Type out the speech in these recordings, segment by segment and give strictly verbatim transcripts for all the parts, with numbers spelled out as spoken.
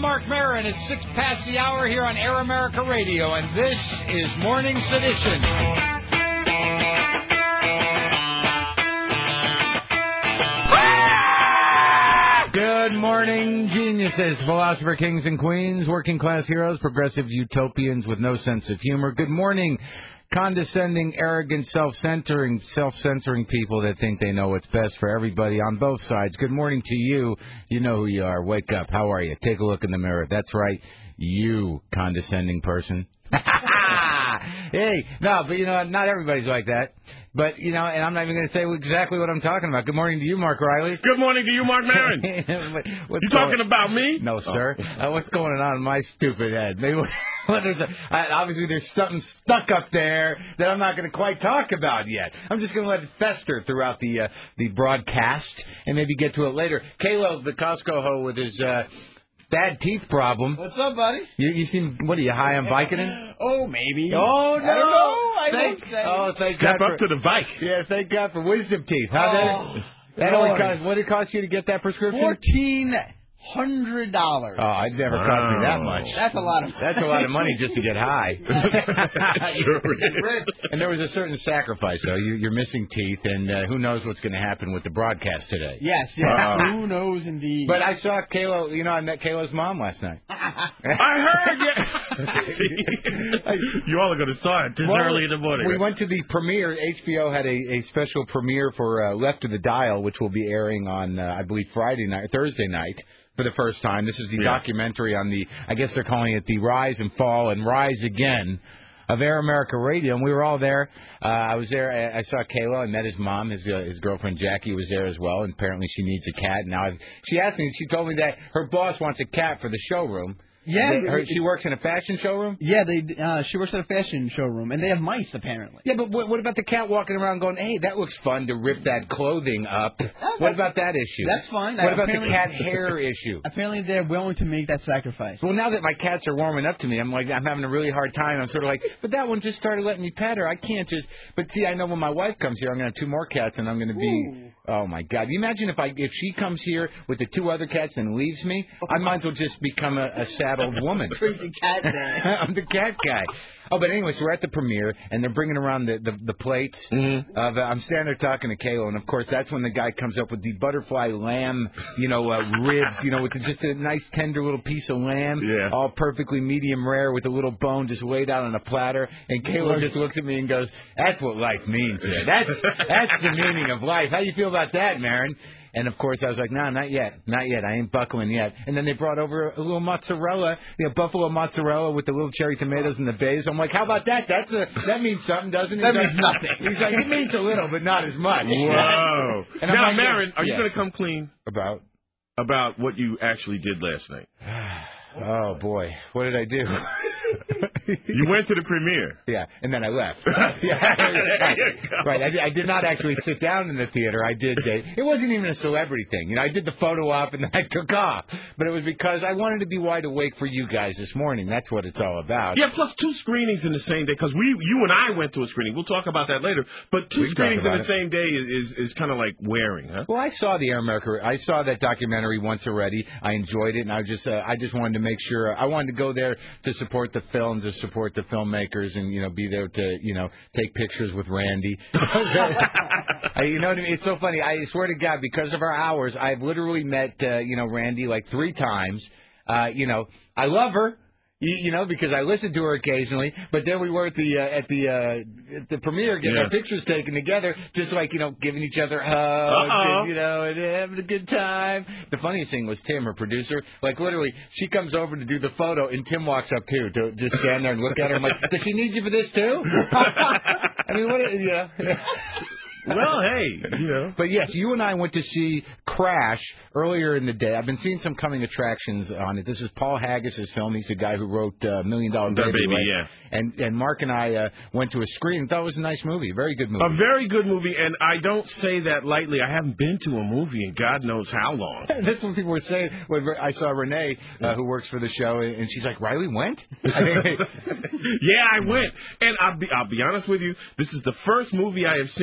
Marc Maron. It's six past the hour here on Air America Radio, and this is Morning Sedition. Good morning, geniuses, philosopher kings and queens, working class heroes, progressive utopians with no sense of humor. Good morning, condescending, arrogant, self-centering, self-censoring people that think they know what's best for everybody on both sides. Good morning to you. You know who you are. Wake up. How are you? Take a look in the mirror. That's right. You condescending person. Hey, no, but you know, not everybody's like that. But, you know, and I'm not even going to say exactly what I'm talking about. Good morning to you, Mark Riley. Good morning to you, Marc Maron. You talking about me? No, sir. Oh. Uh, what's going on in my stupid head? Maybe there's a, I, obviously there's something stuck up there that I'm not going to quite talk about yet. I'm just going to let it fester throughout the uh, the broadcast and maybe get to it later. Kalo, the Costco ho with his... Uh, bad teeth problem. What's up, buddy? You, you seem, what are you, high on Vicodin? Oh, maybe. Oh, no. I don't know. I thank, won't say. Oh, thank Step God up for, to the Vike. Yeah, thank God for wisdom teeth. How oh, that, that only cost, what did it cost you to get that prescription? Fourteen hundred dollars. Oh, it never wow. cost me that much. That's a lot of That's a lot of money just to get high. Sure. And there was a certain sacrifice, though. You, you're missing teeth, and uh, who knows what's going to happen with the broadcast today. Yes, yes. Uh, who knows, indeed. But I saw Kalo, you know, I met Kalo's mom last night. I heard you. You all are going to start this well, early in the morning. We went to the premiere. H B O had a, a special premiere for uh, Left of the Dial, which will be airing on, uh, I believe, Friday night, Thursday night. For the first time. This is the yeah. documentary on the, I guess they're calling it the Rise and Fall and Rise Again of Air America Radio, and we were all there. Uh, I was there. I, I saw Kalo. I met his mom. His uh, his girlfriend Jackie was there as well, and apparently she needs a cat. Now I've, she asked me, she told me that her boss wants a cat for the showroom. Yeah, they, her, she works in a fashion showroom. Yeah, they. Uh, she works at a fashion showroom, and they have mice apparently. Yeah, but what, what about the cat walking around going, "Hey, that looks fun to rip that clothing up"? Oh, what about that issue? That's fine. What uh, about the cat hair issue? Apparently, they're willing to make that sacrifice. Well, now that my cats are warming up to me, I'm like, I'm having a really hard time. I'm sort of like, but that one just started letting me pet her. I can't just. But see, I know when my wife comes here, I'm going to have two more cats, and I'm going to be. Ooh. Oh my God! You imagine if I if she comes here with the two other cats and leaves me, I might as well just become a, a sad old woman. The cat guy. I'm the cat guy. Oh, but anyway, so we're at the premiere, and they're bringing around the, the, the plates. Mm-hmm. Of, uh, I'm standing there talking to Kalo, and, of course, that's when the guy comes up with the butterfly lamb, you know, uh, ribs, you know, with just a nice, tender little piece of lamb, yeah. all perfectly medium rare with a little bone just laid out on a platter. And Kalo just looks at me and goes, that's what life means here. That's, that's the meaning of life. How you feel about that, Maron? And, of course, I was like, no, not yet. Not yet. I ain't buckling yet. And then they brought over a little mozzarella, you know, buffalo mozzarella with the little cherry tomatoes and the basil. I'm like, how about that? That's a, that means something, doesn't it? That means nothing. He's like, it means a little, but not as much. Whoa. And now, like, Maron, are yes. you going to come clean? About? About what you actually did last night. Oh, boy. What did I do? You went to the premiere. Yeah, and then I left. Yeah, right. right. I, I did not actually sit down in the theater. I did. Uh, it wasn't even a celebrity thing. You know, I did the photo op and then I took off. But it was because I wanted to be wide awake for you guys this morning. That's what it's all about. Yeah, plus two screenings in the same day. Because we, you and I went to a screening. We'll talk about that later. But two screenings in the it. same day is, is, is kind of like wearing, huh? Well, I saw the Air America. I saw that documentary once already. I enjoyed it, and I just, uh, I just wanted to make sure. I wanted to go there to support the film, to support the filmmakers, and you know, be there to, you know, take pictures with Randy. I, you know what I mean? It's so funny. I swear to God, because of our hours, I've literally met, uh, you know, Randy like three times. Uh, you know, I love her. You, you know, because I listen to her occasionally, but then we were at the uh, at the uh, at the premiere getting yeah. our pictures taken together, just like, you know, giving each other hugs, and, you know, and having a good time. The funniest thing was Tim, her producer. Like literally, she comes over to do the photo, and Tim walks up too to just stand there and look at her. I'm like, does she need you for this too? I mean, what? You know. Well, hey, you know. But yes, you and I went to see Crash earlier in the day. I've been seeing some coming attractions on it. This is Paul Haggis' film. He's the guy who wrote uh, Million Dollar Baby. Baby, right? yeah. And and Mark and I uh, went to a screen. Thought it was a nice movie, a very good movie. A very good movie, and I don't say that lightly. I haven't been to a movie in God knows how long. That's what people were saying. When I saw Renee, uh, who works for the show, and she's like, "Riley went?" I mean, yeah, I went, and I'll be I'll be honest with you. This is the first movie I have seen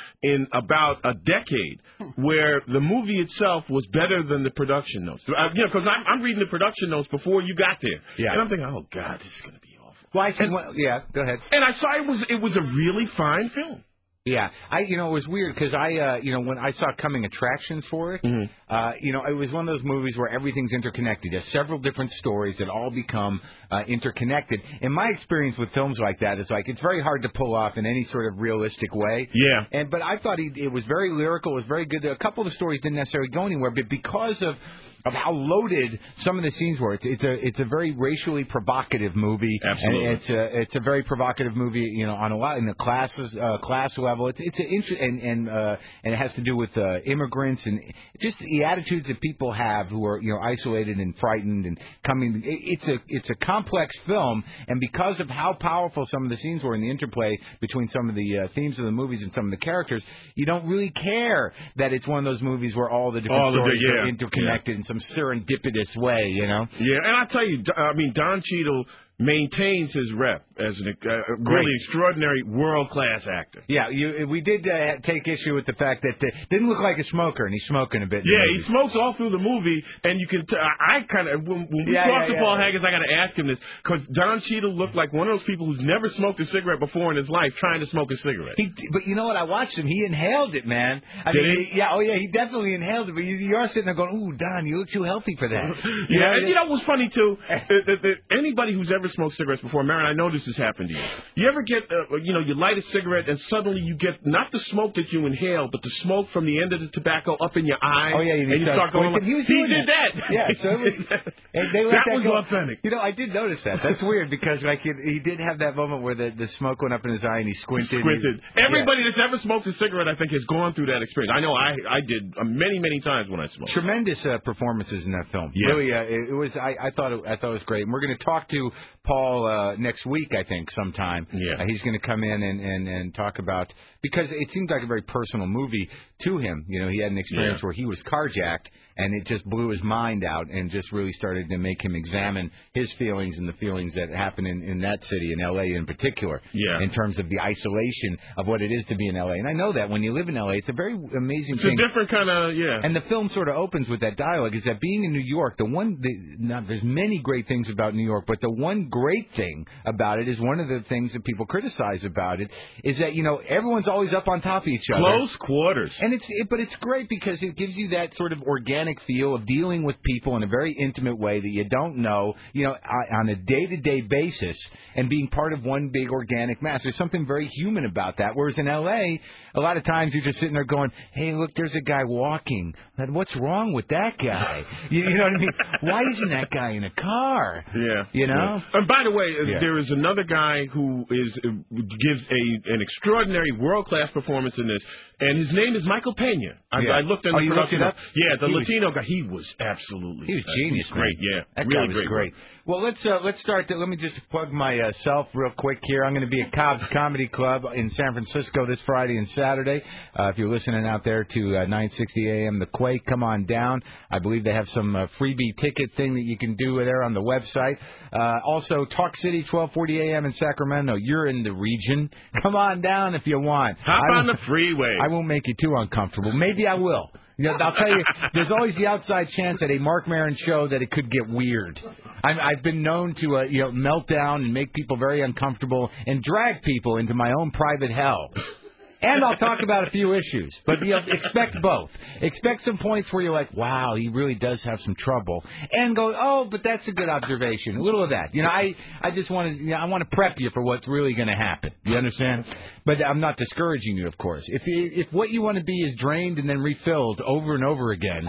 in about a decade where the movie itself was better than the production notes. I, you know, because I'm, I'm reading the production notes before you got there, yeah. and I'm thinking, oh God, this is going to be awful. Well, I see. Well, yeah, go ahead. And I saw it was it was a really fine film. Yeah, I you know it was weird because I uh, you know when I saw coming attractions for it, mm-hmm. uh, you know it was one of those movies where everything's interconnected. There's several different stories that all become uh, interconnected. And my experience with films like that is like it's very hard to pull off in any sort of realistic way. Yeah. And but I thought he, it was very lyrical. It was very good. A couple of the stories didn't necessarily go anywhere, but because of of how loaded some of the scenes were. It's, it's a it's a very racially provocative movie. Absolutely. And it's a it's a very provocative movie, you know, on a lot in the classes uh, class level. It's it's an inter- and and uh, and it has to do with uh, immigrants and just the attitudes that people have who are you know isolated and frightened and coming. It, it's a it's a complex film, and because of how powerful some of the scenes were in the interplay between some of the uh, themes of the movies and some of the characters, you don't really care that it's one of those movies where all the different all stories the, yeah, are interconnected yeah. in some serendipitous way, you know? Yeah, and I tell you, I mean, Don Cheadle maintains his rep as a uh, really extraordinary world-class actor. Yeah, you, we did uh, take issue with the fact that uh, didn't look like a smoker, and he's smoking a bit. Yeah, he smokes all through the movie, and you can. T- I kind of when, when we yeah, talk yeah, to Paul yeah. Haggis, I got to ask him this because Don Cheadle looked like one of those people who's never smoked a cigarette before in his life, trying to smoke a cigarette. He, but you know what? I watched him. He inhaled it, man. I Did mean, he? Yeah. Oh, yeah. He definitely inhaled it. But you, you are sitting there going, "Ooh, Don, you look too healthy for that." yeah, know, and you know what's funny too? that, that, that anybody who's ever smoked cigarettes before, Marin, I know this has happened to you. You ever get, uh, you know, you light a cigarette and suddenly you get not the smoke that you inhale, but the smoke from the end of the tobacco up in your eye. Oh yeah, and you start going. Like, he was he doing did that. that. Yeah, so it was, and they let that, that was go. authentic. You know, I did notice that. That's weird because like he, he did have that moment where the, the smoke went up in his eye and he squinted. Squinted. He, Everybody yeah. that's ever smoked a cigarette, I think, has gone through that experience. I know I I did uh, many many times when I smoked. Tremendous uh, performances in that film. Yeah. Really, uh, it, it was. I, I thought it, I thought it was great. And we're going to talk to Paul uh, next week, I think, sometime. Yeah. Uh, he's going to come in and, and, and talk about because it seems like a very personal movie to him. You know, he had an experience yeah. where he was carjacked, and it just blew his mind out, and just really started to make him examine his feelings and the feelings that happen in, in that city, in L A in particular. Yeah. In terms of the isolation of what it is to be in L A. And I know that when you live in L A, it's a very amazing it's thing. It's a different kind of yeah. And the film sort of opens with that dialogue. Is that being in New York, the one, the, not, there's many great things about New York, but the one great thing about it is one of the things that people criticize about it is that you know everyone's always up on top of each other. Close quarters. And it's it, but it's great because it gives you that sort of organic feel of dealing with people in a very intimate way that you don't know, you know, on a day-to-day basis, and being part of one big organic mass. There's something very human about that. Whereas in L A, a lot of times you're just sitting there going, "Hey, look, there's a guy walking. What's wrong with that guy? You, you know what I mean? Why isn't that guy in a car? Yeah. You know." Yeah. And by the way, yeah. there is another guy who is uh, gives a an extraordinary world-class performance in this, and his name is Michael Pena. I, yeah. I looked in oh, the production. Up? Yeah, the he Latino was, guy. He was absolutely. He was uh, genius. He was great. Man. Yeah, that really guy was great. great. Well, let's uh, let's start. Let me just plug myself real quick here. I'm going to be at Cobb's Comedy Club in San Francisco this Friday and Saturday. Uh, if you're listening out there to uh, nine sixty A M The Quake, come on down. I believe they have some uh, freebie ticket thing that you can do there on the website. Uh, also, Talk City, twelve forty A M in Sacramento. You're in the region. Come on down if you want. Hop I on the freeway. I won't make you too uncomfortable. Maybe I will. You know, I'll tell you, there's always the outside chance at a Marc Maron show that it could get weird. I'm, I've been known to, uh, you know, melt down and make people very uncomfortable and drag people into my own private hell. And I'll talk about a few issues, but you know, expect both. Expect some points where you're like, wow, he really does have some trouble, and go, oh, but that's a good observation. A little of that. You know, I, I just want to, you know, I want to prep you for what's really going to happen. You understand? But I'm not discouraging you, of course. If you, if what you want to be is drained and then refilled over and over again.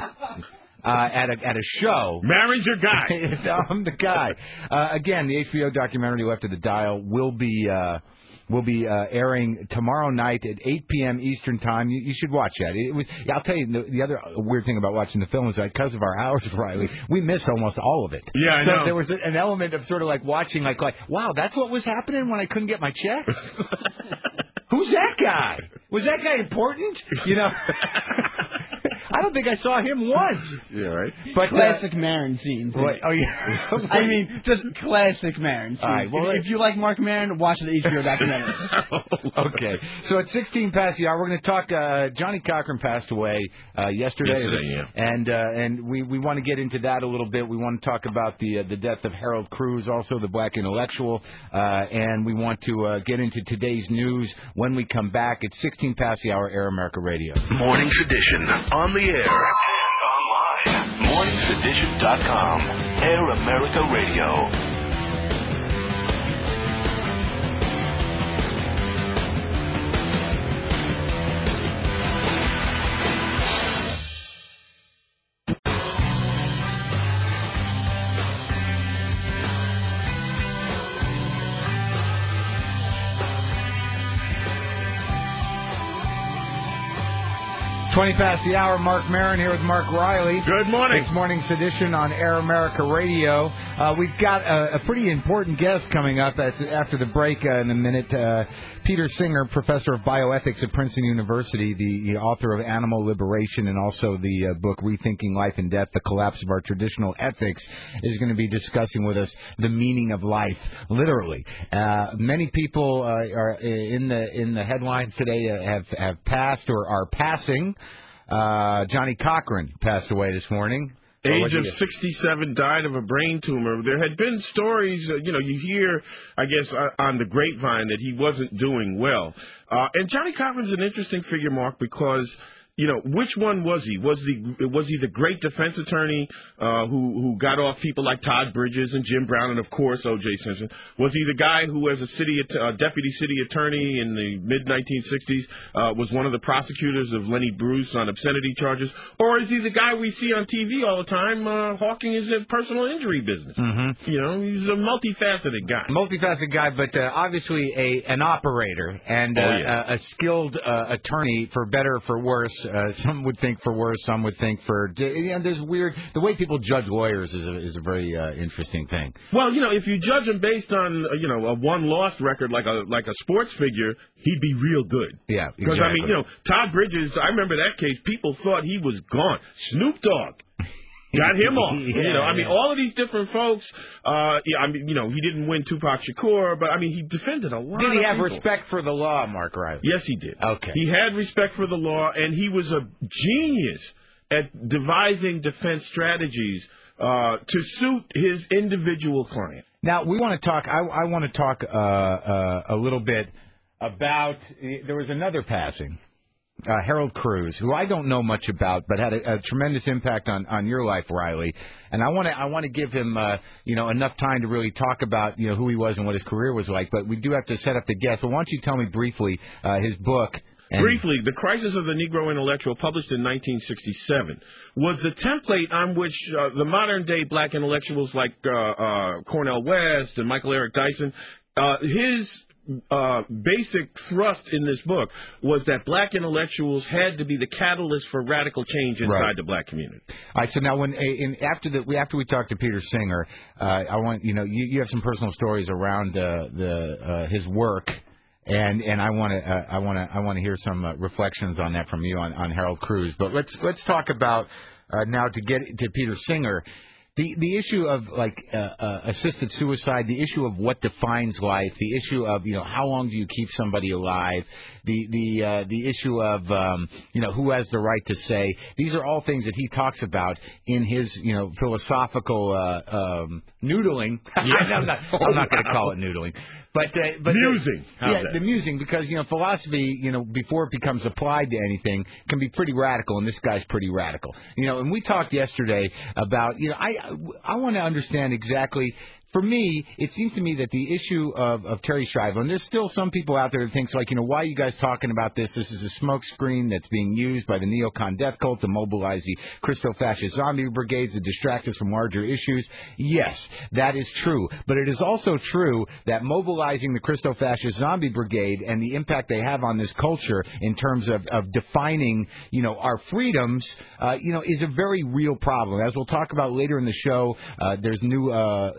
Uh, at a at a show. Marin's your guy. I'm the guy. Uh, again, the H B O documentary Left of the Dial will be uh, will be uh, airing tomorrow night at eight p.m. Eastern Time. You, you should watch that. It was. I'll tell you the, the other weird thing about watching the film is that because of our hours, Riley, we missed almost all of it. Yeah, I so know. there was an element of sort of like watching, like like wow, that's what was happening when I couldn't get my check. Who's that guy? Was that guy important? You know. I don't think I saw him once. Yeah, right. But classic uh, Maron scenes. What? Oh yeah. I mean, just classic Maron scenes. All right, well, if, if you like Mark Maron, watch the H B O documentary. Okay. So at sixteen past the hour, we're going to talk. Uh, Johnny Cochran passed away uh, yesterday. Yesterday, yeah. And uh, and we, we want to get into that a little bit. We want to talk about the uh, the death of Harold Cruse, also the black intellectual, uh, and we want to uh, get into today's news when we come back. It's sixteen past the hour, Air America Radio. Morning Sedition on the air and online. morning sedition dot com. Air America Radio. twenty past the hour, Mark Maron here with Mark Riley. Good morning. It's Morning Sedition on Air America Radio. Uh, we've got a, a pretty important guest coming up at, after the break uh, in a minute. Uh, Peter Singer, professor of bioethics at Princeton University, the, the author of Animal Liberation and also the uh, book Rethinking Life and Death, The Collapse of Our Traditional Ethics, is going to be discussing with us the meaning of life, literally. Uh, many people uh, are in the in the headlines today uh, have, have passed or are passing. Uh, Johnny Cochran passed away this morning. Age of sixty-seven, died of a brain tumor. There had been stories, uh, you know, you hear, I guess, uh, on the grapevine that he wasn't doing well. Uh, and Johnny Cochran's an interesting figure, Mark, because, you know, which one was he? Was he was he the great defense attorney uh, who who got off people like Todd Bridges and Jim Brown and, of course, O J Simpson? Was he the guy who, as a city uh, deputy city attorney in the mid nineteen sixties, uh, was one of the prosecutors of Lenny Bruce on obscenity charges? Or is he the guy we see on T V all the time uh, hawking his personal injury business? Mm-hmm. You know, he's a multifaceted guy. Multifaceted guy, but uh, obviously a an operator and uh, oh, yeah. a, a skilled uh, attorney, for better or for worse. Uh, some would think for worse, some would think for. You know, there's weird. The way people judge lawyers is a, is a very uh, interesting thing. Well, you know, if you judge him based on uh, you know a one-loss record like a like a sports figure, he'd be real good. Yeah, because exactly. I mean, you know, Todd Bridges. I remember that case. People thought he was gone. Snoop Dogg got him off. yeah, you know, I mean, yeah. all of these different folks. Uh, yeah, I mean, you know, he didn't win Tupac Shakur, but I mean, he defended a lot. Did he of have people. respect for the law, Mark Riley? Yes, he did. Okay. He had respect for the law, and he was a genius at devising defense strategies uh, to suit his individual client. Now we want to talk. I, I want to talk uh, uh, a little bit about. There was another passing. Uh, Harold Cruse, who I don't know much about, but had a, a tremendous impact on, on your life, Riley. And I want to I want to give him uh, you know enough time to really talk about you know who he was and what his career was like. But we do have to set up the guest. So why don't you tell me briefly uh, his book? And Briefly, The Crisis of the Negro Intellectual, published in nineteen sixty-seven, was the template on which uh, the modern-day black intellectuals like uh, uh, Cornel West and Michael Eric Dyson, uh, his uh, basic thrust in this book was that black intellectuals had to be the catalyst for radical change inside right. the black community. All right, so now when in, after the we after we talked to Peter Singer, uh, I want you know you, you have some personal stories around uh, the uh, his work. And and I want to uh, I want to I want to hear some uh, reflections on that from you on, on Harold Cruse. But let's let's talk about uh, now to get to Peter Singer, the the issue of like uh, uh, assisted suicide, the issue of what defines life, the issue of you know how long do you keep somebody alive, the the uh, the issue of um, you know who has the right to say. These are all things that he talks about in his you know philosophical uh, um, noodling. Yeah. I'm not I'm not going to call it noodling. But, uh, but musing. The, yeah, the musing, because, you know, philosophy, you know, before it becomes applied to anything, can be pretty radical, and this guy's pretty radical. You know, and we talked yesterday about, you know, I, I want to understand exactly. For me, it seems to me that the issue of, of Terry Schiavo, and there's still some people out there that think, like, you know, why are you guys talking about this? This is a smokescreen that's being used by the neocon death cult to mobilize the Christo-fascist zombie brigades to distract us from larger issues. Yes, that is true. But it is also true that mobilizing the Christo-fascist zombie brigade and the impact they have on this culture in terms of, of defining, you know, our freedoms, uh, you know, is a very real problem. As we'll talk about later in the show, uh, there's new uh, uh,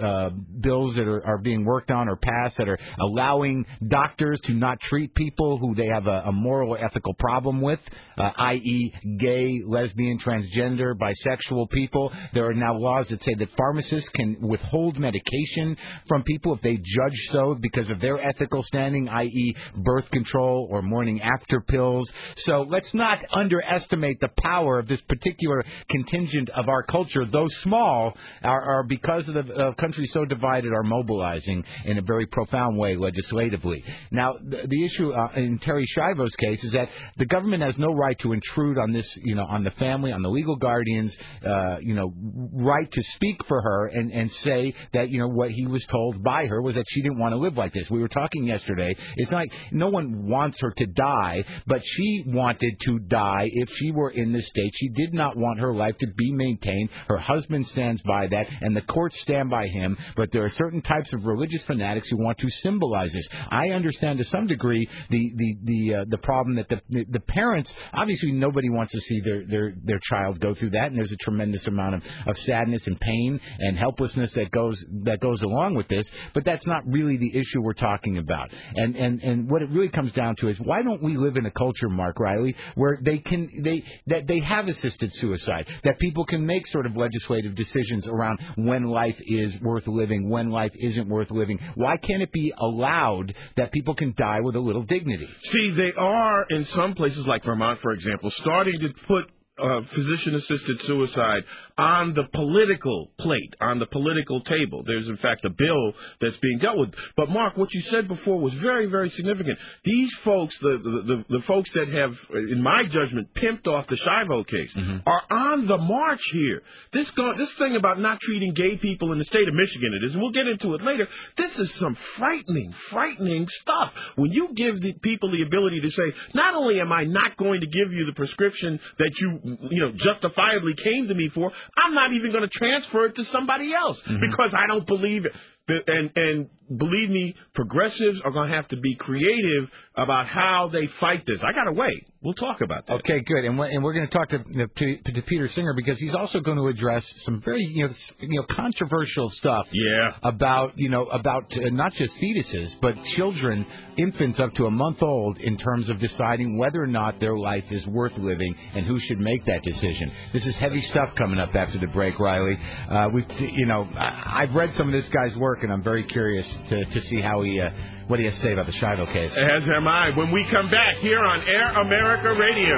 bills that are, are being worked on or passed that are allowing doctors to not treat people who they have a, a moral or ethical problem with, uh, that is gay, lesbian, transgender, bisexual people. There are now laws that say that pharmacists can withhold medication from people if they judge so because of their ethical standing, that is birth control or morning after pills. So let's not underestimate the power of this particular contingent of our culture. Though small, are, are because of the uh, country so divided, are mobilizing in a very profound way legislatively. Now, the, the issue uh, in Terry Schiavo's case is that the government has no right to intrude on this, you know, on the family, on the legal guardian's, uh, you know, right to speak for her and, and say that, you know, what he was told by her was that she didn't want to live like this. We were talking yesterday. It's like no one wants her to die, but she wanted to die if she were in this state. She did not want her life to be maintained. Her husband stands by that, and the courts stand by him, but there are certain types of religious fanatics who want to symbolize this. I understand to some degree the the the, uh, the problem that the the parents, obviously nobody wants to see their, their, their child go through that, and there's a tremendous amount of, of sadness and pain and helplessness that goes that goes along with this, but that's not really the issue we're talking about. And, and, and what it really comes down to is, why don't we live in a culture, Mark Riley, where they can they that they have assisted suicide, that people can make sort of legislative decisions around when life is worth living, when life isn't worth living? Why can't it be allowed that people can die with a little dignity? See, they are in some places like Vermont, for example, starting to put uh, physician-assisted suicide on the political plate, on the political table. There's, in fact, a bill that's being dealt with. But, Mark, what you said before was very, very significant. These folks, the the, the, the folks that have, in my judgment, pimped off the Schiavo case, mm-hmm. are on the march here. This go, this thing about not treating gay people in the state of Michigan, it is, and we'll get into it later, this is some frightening, frightening stuff. When you give the people the ability to say, not only am I not going to give you the prescription that you, you know, justifiably came to me for, I'm not even going to transfer it to somebody else mm-hmm. because I don't believe it. And, and believe me, progressives are going to have to be creative about how they fight this. I got to wait. We'll talk about that. Okay, good. And we're, and we're going to talk to, to to Peter Singer because he's also going to address some very you know you know controversial stuff. Yeah. About you know about uh, not just fetuses but children, infants up to a month old, in terms of deciding whether or not their life is worth living and who should make that decision. This is heavy stuff coming up after the break, Riley. Uh, we you know I, I've read some of this guy's work and I'm very curious to to see how he. Uh, What do you have to say about the Schiavo case? As am I. When we come back here on Air America Radio.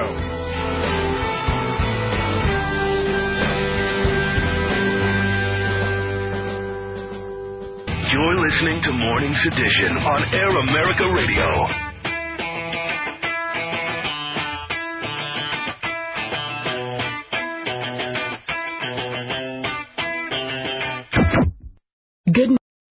You're listening to Morning's Edition on Air America Radio. Good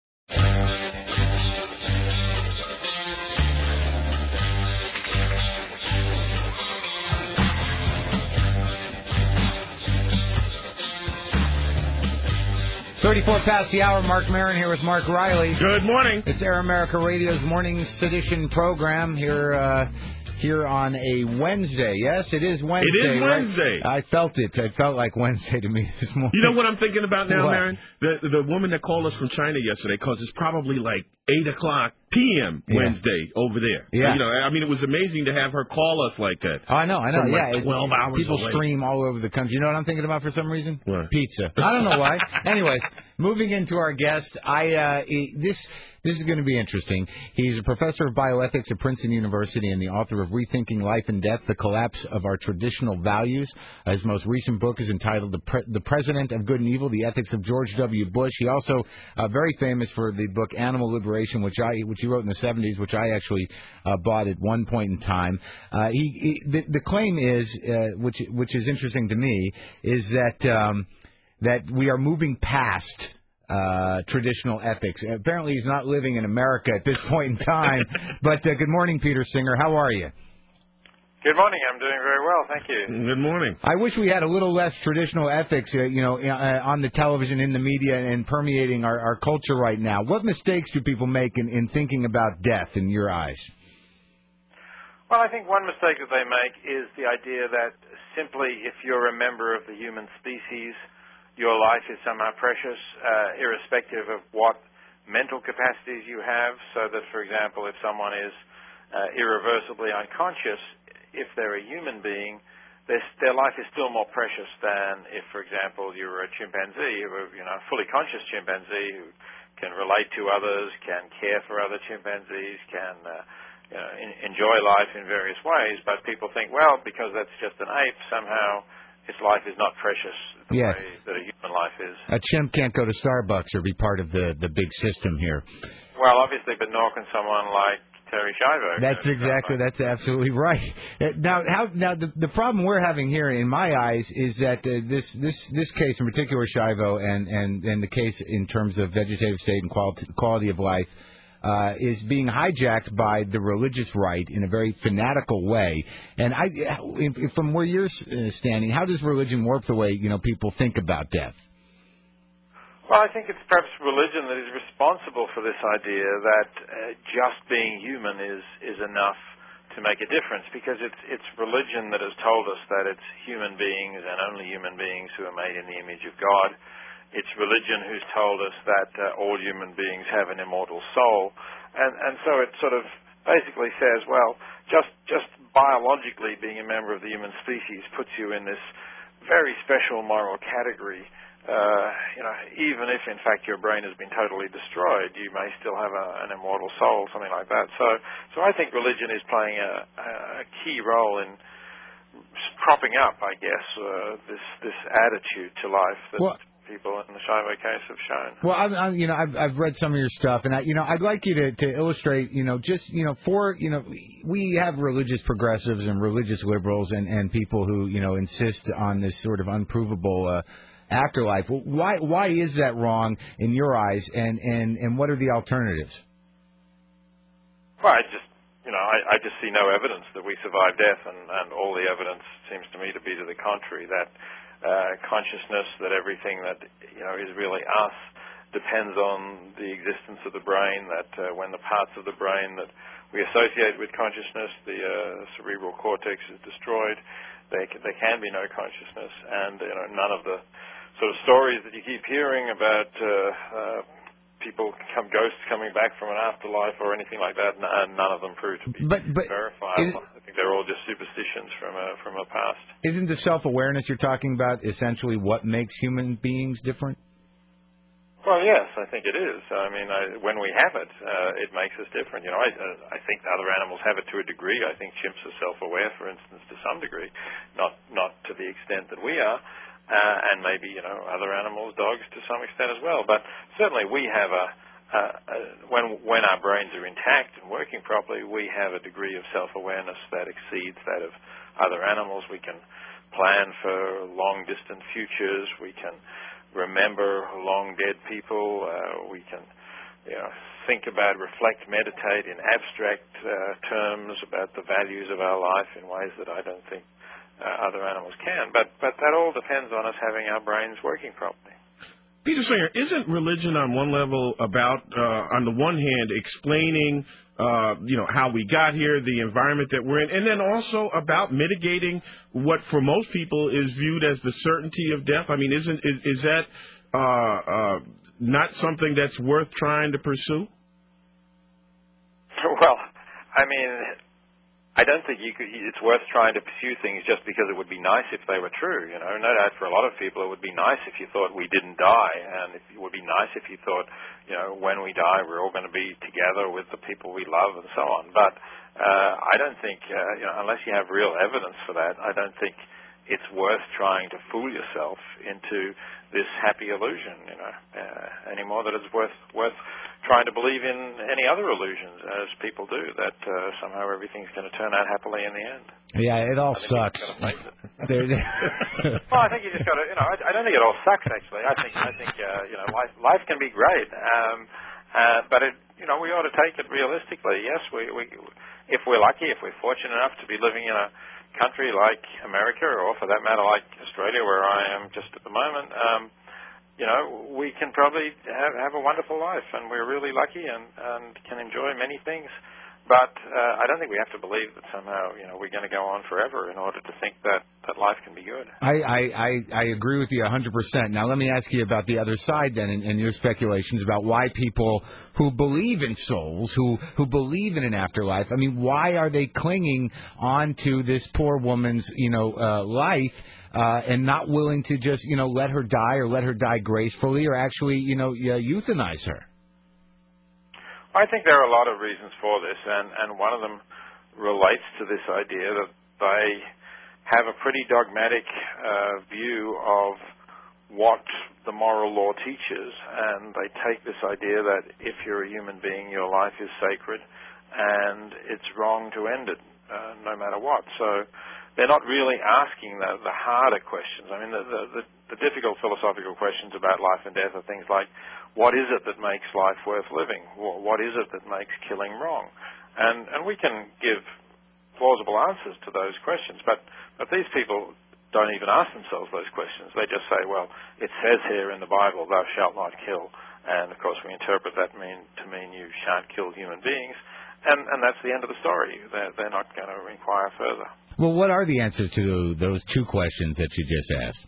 thirty-four past the hour. Mark Maron here with Mark Riley. Good morning. It's Air America Radio's Morning Sedition program here uh, here on a Wednesday. Yes, it is Wednesday. It is Wednesday. Right? I felt it. It felt like Wednesday to me this morning. You know what I'm thinking about now, What? Maron? The the woman that called us from China yesterday, because it's probably like eight o'clock p.m. Yeah. Wednesday over there. Yeah. You know, I mean, it was amazing to have her call us like that. Oh, I know, I know. From Yeah, like twelve it, hours people away. stream all over the country. You know what I'm thinking about for some reason? What? Pizza. I don't know why. Anyways, moving into our guest, I uh, this this is going to be interesting. He's a professor of bioethics at Princeton University and the author of Rethinking Life and Death: The Collapse of Our Traditional Values. Uh, his most recent book is entitled The, Pre- the President of Good and Evil: The Ethics of George W. Bush. He also uh, very famous for the book Animal Liberation, which I which he wrote in the seventies, which I actually uh, bought at one point in time. Uh, he, he the, the claim is, uh, which which is interesting to me, is that um, that we are moving past uh, traditional ethics. Apparently, he's not living in America at this point in time. But uh, good morning, Peter Singer. How are you? Good morning. I'm doing very well, thank you. Good morning. I wish we had a little less traditional ethics, uh, you know, uh, on the television, in the media, and permeating our, our culture right now. What mistakes do people make in, in thinking about death in your eyes? Well, I think one mistake that they make is the idea that simply if you're a member of the human species, your life is somehow precious, uh, irrespective of what mental capacities you have, so that, for example, if someone is uh, irreversibly unconscious, if they're a human being, their, their life is still more precious than if, for example, you were a chimpanzee, you know, a fully conscious chimpanzee who can relate to others, can care for other chimpanzees, can uh, you know, in, enjoy life in various ways. But people think, well, because that's just an ape, somehow its life is not precious the yes. way that a human life is. A chimp can't go to Starbucks or be part of the, the big system here. Well, obviously, but nor can someone like Terry Schiavo. That's exactly. That's absolutely right. Now, how now the the problem we're having here, in my eyes, is that uh, this this this case in particular, Schiavo, and and and the case in terms of vegetative state and quality quality of life, uh, is being hijacked by the religious right in a very fanatical way. And I, if, from where you're standing, how does religion warp the way you know people think about death? Well, I think it's perhaps religion that is responsible for this idea that uh, just being human is, is enough to make a difference, because it's it's religion that has told us that it's human beings and only human beings who are made in the image of God. It's religion who's told us that uh, all human beings have an immortal soul. And, and so it sort of basically says, well, just, just biologically being a member of the human species puts you in this very special moral category. Uh, you know, even if in fact your brain has been totally destroyed, you may still have a, an immortal soul, something like that. So, so I think religion is playing a, a key role in propping up, I guess, uh, this this attitude to life that well, people in the Schiavo case have shown. Well, I'm, I'm, you know, I've I've read some of your stuff, and I, you know, I'd like you to, to illustrate, you know, just you know, for you know, we have religious progressives and religious liberals and, and people who you know insist on this sort of unprovable. Uh, Afterlife. Why why is that wrong in your eyes, and, and, and what are the alternatives? Well, I just you know I, I just see no evidence that we survive death, and, and all the evidence seems to me to be to the contrary. That uh, consciousness, that everything that you know is really us, depends on the existence of the brain. That uh, when the parts of the brain that we associate with consciousness, the uh, cerebral cortex, is destroyed, there can, there can be no consciousness, and you know none of the sort of stories that you keep hearing about uh, uh, people, come ghosts coming back from an afterlife or anything like that, n- none of them prove to be but, but verifiable. I think they're all just superstitions from a, from a past. Isn't the self-awareness you're talking about essentially what makes human beings different? Well, yes, I think it is. I mean, I, when we have it, uh, it makes us different. You know, I, uh, I think other animals have it to a degree. I think chimps are self-aware, for instance, to some degree, not not to the extent that we are. Uh, and maybe, you know, other animals, dogs to some extent as well. But certainly we have a, a, a when when our brains are intact and working properly, we have a degree of self-awareness that exceeds that of other animals. We can plan for long-distant futures. We can remember long-dead people. Uh, we can, you know, think about, reflect, meditate in abstract uh, terms about the values of our life in ways that I don't think Uh, other animals can, but but that all depends on us having our brains working properly. Peter Singer, isn't religion on one level about, uh, on the one hand, explaining, uh, you know, how we got here, the environment that we're in, and then also about mitigating what for most people is viewed as the certainty of death? I mean, isn't is, is that uh, uh, not something that's worth trying to pursue? Well, I mean, I don't think you could, it's worth trying to pursue things just because it would be nice if they were true. You know, no doubt for a lot of people it would be nice if you thought we didn't die, and it would be nice if you thought, you know, when we die we're all going to be together with the people we love and so on. But uh, I don't think, uh, you know, unless you have real evidence for that, I don't think it's worth trying to fool yourself into this happy illusion, you know, uh, any more than it's worth worth trying to believe in any other illusions, as people do, that uh, somehow everything's going to turn out happily in the end. Yeah, it all sucks. Well, I think you just got to, you know, I, I don't think it all sucks, actually. I think, I think, uh, you know, life, life can be great, um, uh, but it, you know, we ought to take it realistically. Yes, we, we, if we're lucky, if we're fortunate enough to be living in a country like America, or for that matter like Australia, where I am just at the moment, um, you know, we can probably have, have a wonderful life, and we're really lucky and, and can enjoy many things But uh, I don't think we have to believe that somehow, you know, we're going to go on forever in order to think that, that life can be good. I, I, I, I agree with you one hundred percent. Now, let me ask you about the other side then and, and your speculations about why people who believe in souls, who, who believe in an afterlife, I mean, why are they clinging on to this poor woman's, you know, uh, life uh, and not willing to just, you know, let her die or let her die gracefully or actually, you know, uh, euthanize her? I think there are a lot of reasons for this, and, and one of them relates to this idea that they have a pretty dogmatic uh, view of what the moral law teaches, and they take this idea that if you're a human being, your life is sacred, and it's wrong to end it, uh, no matter what. So they're not really asking the, the harder questions. I mean, the, the, the, the difficult philosophical questions about life and death are things like, what is it that makes life worth living? What is it that makes killing wrong? And and we can give plausible answers to those questions, but, but these people don't even ask themselves those questions. They just say, well, it says here in the Bible, thou shalt not kill. And, of course, we interpret that mean to mean you shan't kill human beings. And, and that's the end of the story. They're, they're not going to inquire further. Well, what are the answers to those two questions that you just asked?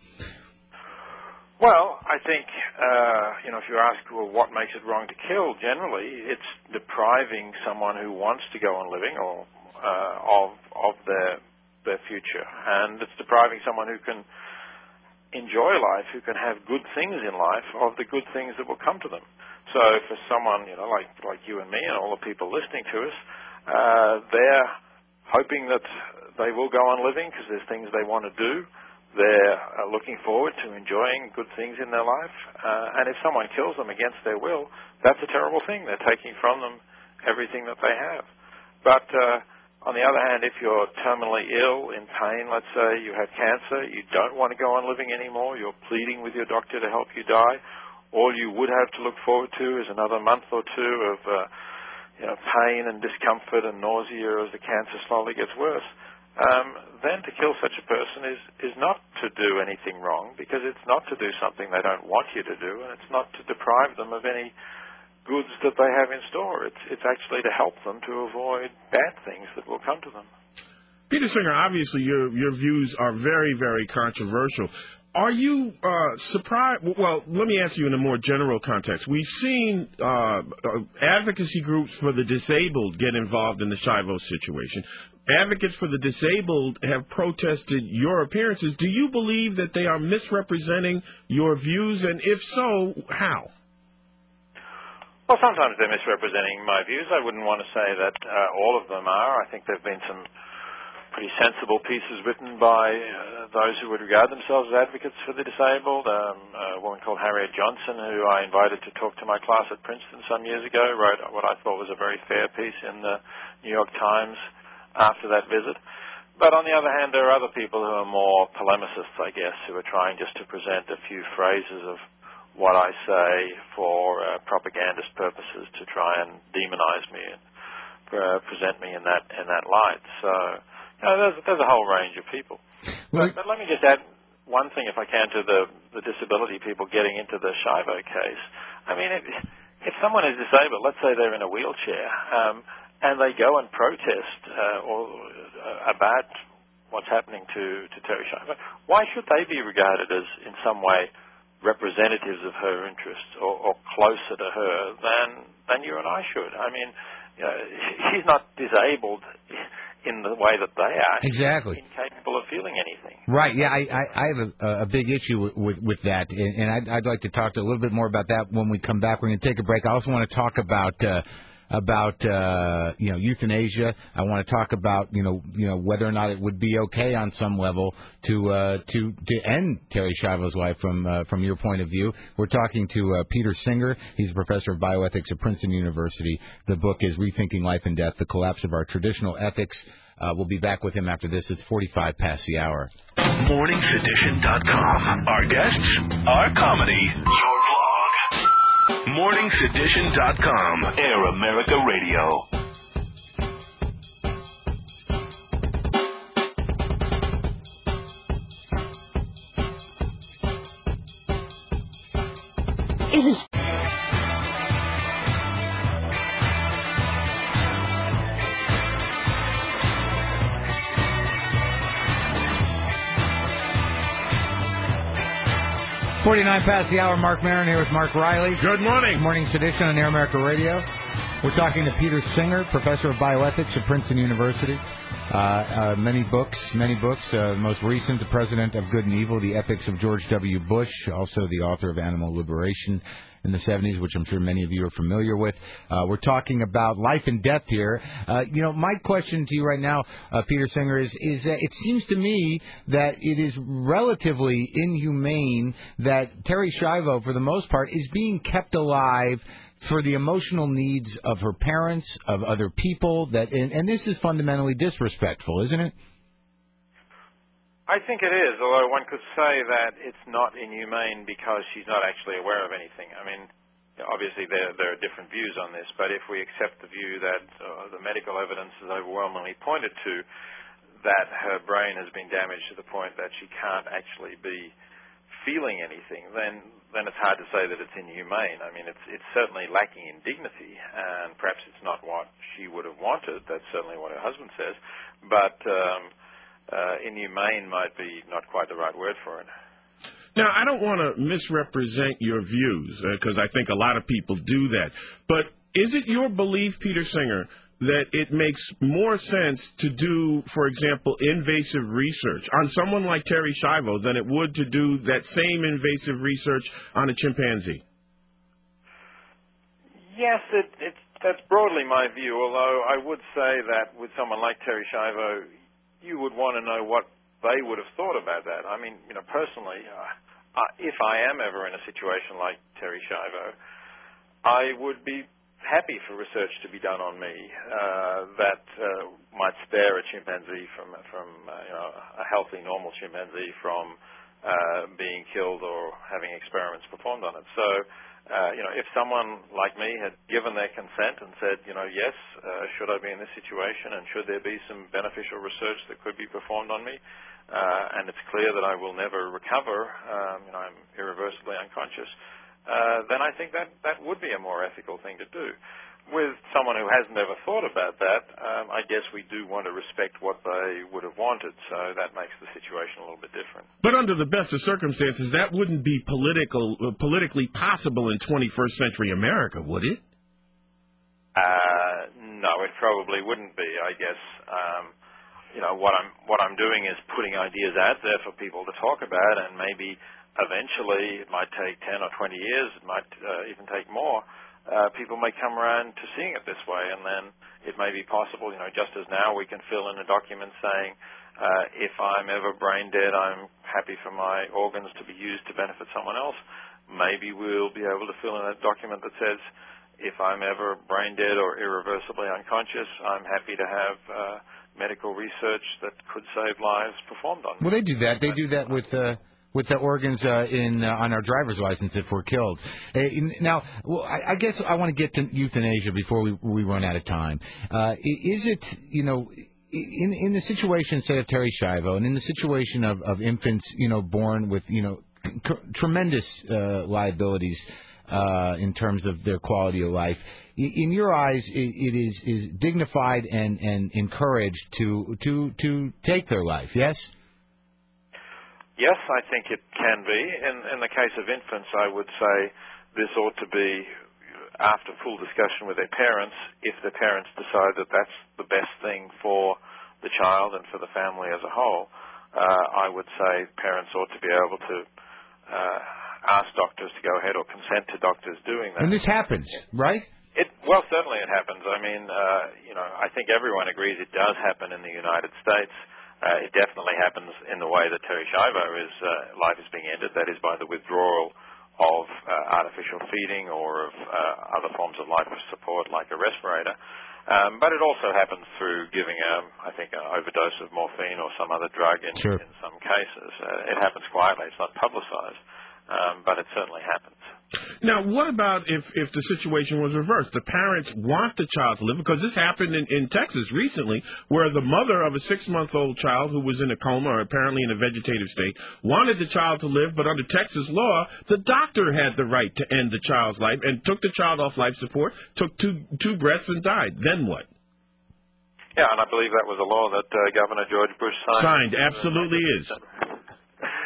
Well, I think, uh, you know, if you ask, well, what makes it wrong to kill, generally, it's depriving someone who wants to go on living or uh, of of their their future. And it's depriving someone who can enjoy life, who can have good things in life, of the good things that will come to them. So for someone, you know, like, like you and me and all the people listening to us, uh, they're hoping that they will go on living because there's things they want to do. They're uh, looking forward to enjoying good things in their life. Uh, and if someone kills them against their will, that's a terrible thing. They're taking from them everything that they have. But uh, on the other hand, if you're terminally ill, in pain, let's say, you have cancer, you don't want to go on living anymore, you're pleading with your doctor to help you die, all you would have to look forward to is another month or two of uh, you know, pain and discomfort and nausea as the cancer slowly gets worse. Um, then to kill such a person is, is not to do anything wrong, because it's not to do something they don't want you to do, and it's not to deprive them of any goods that they have in store. It's, it's actually to help them to avoid bad things that will come to them. Peter Singer, obviously your, your views are very, very controversial. Are you uh, surprised? Well, let me ask you in a more general context. We've seen uh, advocacy groups for the disabled get involved in the Schiavo situation. Advocates for the disabled have protested your appearances. Do you believe that they are misrepresenting your views? And if so, how? Well, sometimes they're misrepresenting my views. I wouldn't want to say that uh, all of them are. I think there have been some pretty sensible pieces written by uh, those who would regard themselves as advocates for the disabled. Um, a woman called Harriet Johnson, who I invited to talk to my class at Princeton some years ago, wrote what I thought was a very fair piece in the New York Times after that visit. But on the other hand, there are other people who are more polemicists, I guess, who are trying just to present a few phrases of what I say for uh, propagandist purposes to try and demonize me and uh, present me in that in that light. So, you know, there's, there's a whole range of people. Well, but, but let me just add one thing, if I can, to the, the disability people getting into the Schiavo case. I mean, if, if someone is disabled, let's say they're in a wheelchair, um, and they go and protest uh, or uh, about what's happening to, to Terri Schiavo, why should they be regarded as, in some way, representatives of her interests or, or closer to her than than you and I should? I mean, you know, she's not disabled in the way that they are. Exactly. She's incapable of feeling anything. Right. Yeah, I, I, I have a, a big issue with, with, with that, and, and I'd, I'd like to talk to a little bit more about that when we come back. We're going to take a break. I also want to talk about uh, about uh, you know euthanasia. I want to talk about you know you know whether or not it would be okay on some level to uh, to to end Terri Schiavo's life from uh, from your point of view. We're talking to uh, Peter Singer. He's a professor of bioethics at Princeton University. The book is Rethinking Life and Death: The Collapse of Our Traditional Ethics. Uh, we'll be back with him after this. It's forty-five past the hour. morning sedition dot com. Our guests, our comedy, your vlog. morning sedition dot com. Air America Radio. forty-nine past the hour. Mark Maron here with Mark Riley. Good morning. Morning Sedition on Air America Radio. We're talking to Peter Singer, professor of bioethics at Princeton University. Uh, uh, many books, many books. Uh, most recent, The President of Good and Evil, The Ethics of George W. Bush, also the author of Animal Liberation in the seventies, which I'm sure many of you are familiar with. Uh, we're talking about life and death here. Uh, you know, my question to you right now, uh, Peter Singer, is, is that it seems to me that it is relatively inhumane that Terri Schiavo, for the most part, is being kept alive for the emotional needs of her parents, of other people, that, and, and this is fundamentally disrespectful, isn't it? I think it is, although one could say that it's not inhumane because she's not actually aware of anything. I mean, obviously there, there are different views on this, but if we accept the view that uh, the medical evidence is overwhelmingly pointed to, that her brain has been damaged to the point that she can't actually be feeling anything, then then it's hard to say that it's inhumane. I mean, it's it's certainly lacking in dignity, and perhaps it's not what she would have wanted. That's certainly what her husband says, but um, uh, inhumane might be not quite the right word for it. Now, I don't want to misrepresent your views, because uh, I think a lot of people do that, but is it your belief, Peter Singer, that it makes more sense to do, for example, invasive research on someone like Terri Schiavo than it would to do that same invasive research on a chimpanzee? Yes, it, it's, that's broadly my view, although I would say that with someone like Terri Schiavo, you would want to know what they would have thought about that. I mean, you know, personally, uh, if I am ever in a situation like Terri Schiavo, I would be happy for research to be done on me uh, that uh, might spare a chimpanzee from from uh, you know, a healthy, normal chimpanzee from uh, being killed or having experiments performed on it. So, uh, you know, if someone like me had given their consent and said, you know, yes, uh, should I be in this situation and should there be some beneficial research that could be performed on me, uh, and it's clear that I will never recover, um, you know, I'm irreversibly unconscious, Uh, then I think that that would be a more ethical thing to do. With someone who hasn't ever thought about that, um, I guess we do want to respect what they would have wanted, so that makes the situation a little bit different. But under the best of circumstances, that wouldn't be political, uh, politically possible in twenty-first century America, would it? Uh, no, it probably wouldn't be, I guess. Um, you know, what I'm what I'm doing is putting ideas out there for people to talk about, and maybe eventually, it might take ten or twenty years, it might uh, even take more, uh, people may come around to seeing it this way, and then it may be possible, you know, just as now we can fill in a document saying, uh, if I'm ever brain dead, I'm happy for my organs to be used to benefit someone else. Maybe we'll be able to fill in a document that says, if I'm ever brain dead or irreversibly unconscious, I'm happy to have uh, medical research that could save lives performed on me. Well, they do that. They do that with... Uh... with the organs uh, in uh, on our driver's license if we're killed. Uh, in, now, well, I, I guess I want to get to euthanasia before we we run out of time. Uh, is it, you know, in in the situation, say, of Terri Schiavo, and in the situation of, of infants, you know, born with, you know, c- tremendous uh, liabilities uh, in terms of their quality of life, in your eyes, it, it is is dignified and, and encouraged to to to take their life, yes? Yes, I think it can be. In, in the case of infants, I would say this ought to be after full discussion with their parents. If the parents decide that that's the best thing for the child and for the family as a whole, uh, I would say parents ought to be able to uh, ask doctors to go ahead or consent to doctors doing that. And this happens, right? It, well, certainly it happens. I mean, uh, you know, I think everyone agrees it does happen in the United States. Uh, it definitely happens in the way that Terri Schiavo is, uh, life is being ended, that is by the withdrawal of uh, artificial feeding or of uh, other forms of life support like a respirator. Um, but it also happens through giving, um, I think, an overdose of morphine or some other drug in, sure. in some cases. Uh, it happens quietly. It's not publicized, um, but it certainly happens. Now, what about if, if the situation was reversed? The parents want the child to live, because this happened in, in Texas recently, where the mother of a six-month-old child who was in a coma or apparently in a vegetative state wanted the child to live, but under Texas law, the doctor had the right to end the child's life and took the child off life support, took two, two breaths and died. Then what? Yeah, and I believe that was a law that uh, Governor George Bush signed. Signed, absolutely is. Which is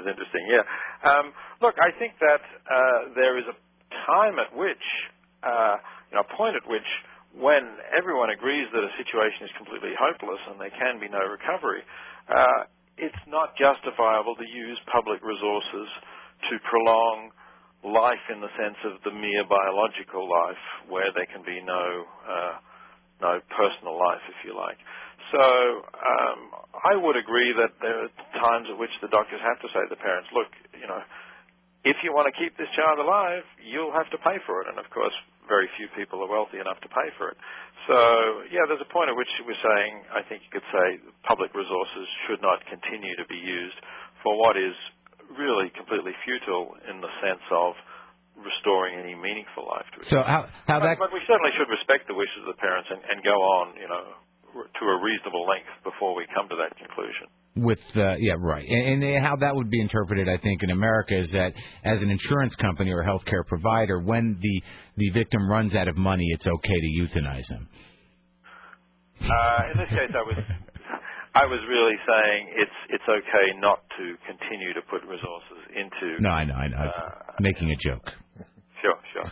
sounds interesting. Yeah. Um, look, I think that uh, there is a time at which, uh, you know, a point at which, when everyone agrees that a situation is completely hopeless and there can be no recovery, uh, it's not justifiable to use public resources to prolong life in the sense of the mere biological life, where there can be no uh, no personal life, if you like. So um, I would agree that there are times at which the doctors have to say to the parents, look, you know, if you want to keep this child alive, you'll have to pay for it. And, of course, very few people are wealthy enough to pay for it. So, yeah, there's a point at which we're saying, I think you could say, public resources should not continue to be used for what is really completely futile in the sense of restoring any meaningful life to it. So how, how but, that... but we certainly should respect the wishes of the parents and, and go on, you know, to a reasonable length before we come to that conclusion. With uh, yeah, right, and, and how that would be interpreted, I think, in America is that as an insurance company or a healthcare provider, when the the victim runs out of money, it's okay to euthanize him. Uh, in this case, I was I was really saying it's it's okay not to continue to put resources into. No, I know, I know. I was uh, making a joke. Sure, sure.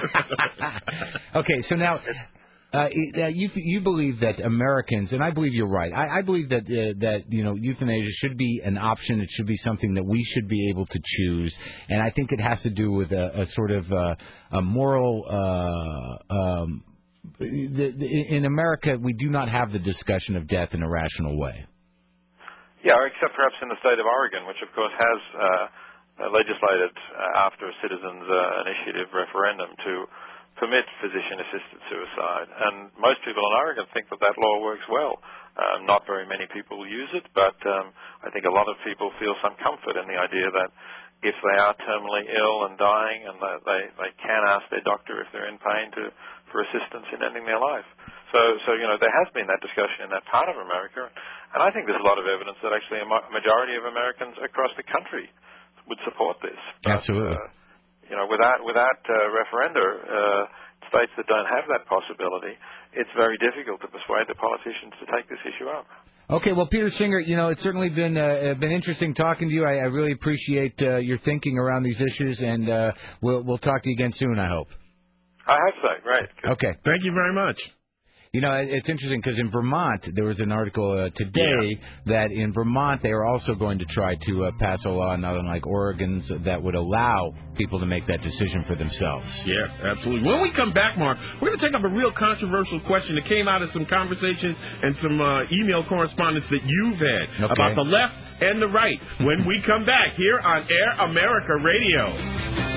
Okay, so now. Uh, you you believe that Americans, and I believe you're right. I, I believe that uh, that you know euthanasia should be an option. It should be something that we should be able to choose, and I think it has to do with a, a sort of uh, a moral. Uh, um, the, the, in America, we do not have the discussion of death in a rational way. Yeah, except perhaps in the state of Oregon, which of course has uh, legislated uh, after a citizens' uh, initiative referendum to permit physician-assisted suicide. And most people in Oregon think that that law works well. Um, not very many people use it, but um, I think a lot of people feel some comfort in the idea that if they are terminally ill and dying, and that they, they can ask their doctor if they're in pain to for assistance in ending their life. So, so you know, there has been that discussion in that part of America, and I think there's a lot of evidence that actually a majority of Americans across the country would support this. But, Absolutely. Uh, You know, without without uh, referenda, uh, states that don't have that possibility, it's very difficult to persuade the politicians to take this issue up. Okay, well, Peter Singer, you know, it's certainly been uh, been interesting talking to you. I, I really appreciate uh, your thinking around these issues, and uh, we'll we'll talk to you again soon, I hope. I hope so. Great. Good. Okay. Thank you very much. You know, it's interesting because in Vermont, there was an article uh, today yeah. that in Vermont they are also going to try to uh, pass a law, not unlike Oregon's, that would allow people to make that decision for themselves. Yeah, absolutely. When we come back, Mark, we're going to take up a real controversial question that came out of some conversations and some uh, email correspondence that you've had okay. about the left and the right. When we come back here on Air America Radio.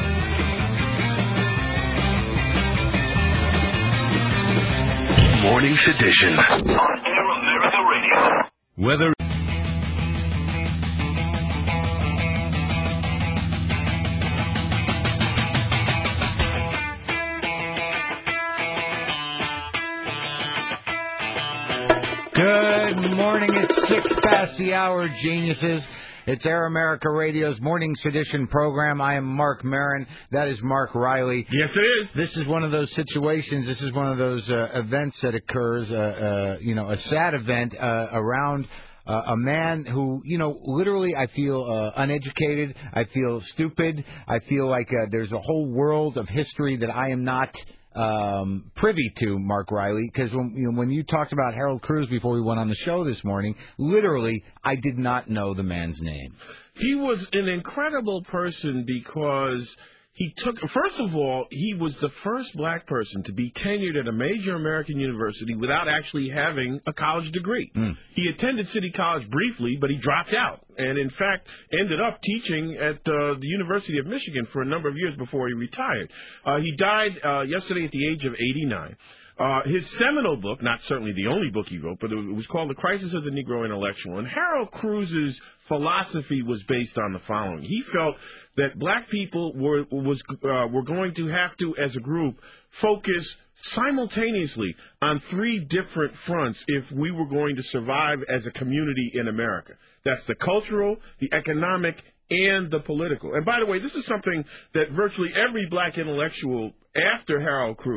Morning Sedition on Air America Radio. Weather. Good morning. It's six past the hour, geniuses. It's Air America Radio's Morning Sedition program. I am Mark Maron. That is Mark Riley. Yes, it is. This is one of those situations. This is one of those uh, events that occurs, uh, uh, you know, a sad event uh, around uh, a man who, you know, literally I feel uh, uneducated. I feel stupid. I feel like uh, there's a whole world of history that I am not um privy to, Mark Riley, because when you know, when you talked about Harold Cruz before we went on the show this morning, literally I did not know the man's name. He was an incredible person because he took, first of all, he was the first black person to be tenured at a major American university without actually having a college degree. Mm. He attended City College briefly, but he dropped out and, in fact, ended up teaching at uh, the University of Michigan for a number of years before he retired. Uh, he died uh, yesterday at the age of eighty-nine. Uh, his seminal book, not certainly the only book he wrote, but it was called The Crisis of the Negro Intellectual. And Harold Cruz's philosophy was based on the following. He felt that black people were was uh, were going to have to, as a group, focus simultaneously on three different fronts if we were going to survive as a community in America. That's the cultural, the economic, and the political. And by the way, this is something that virtually every black intellectual after Harold Cruz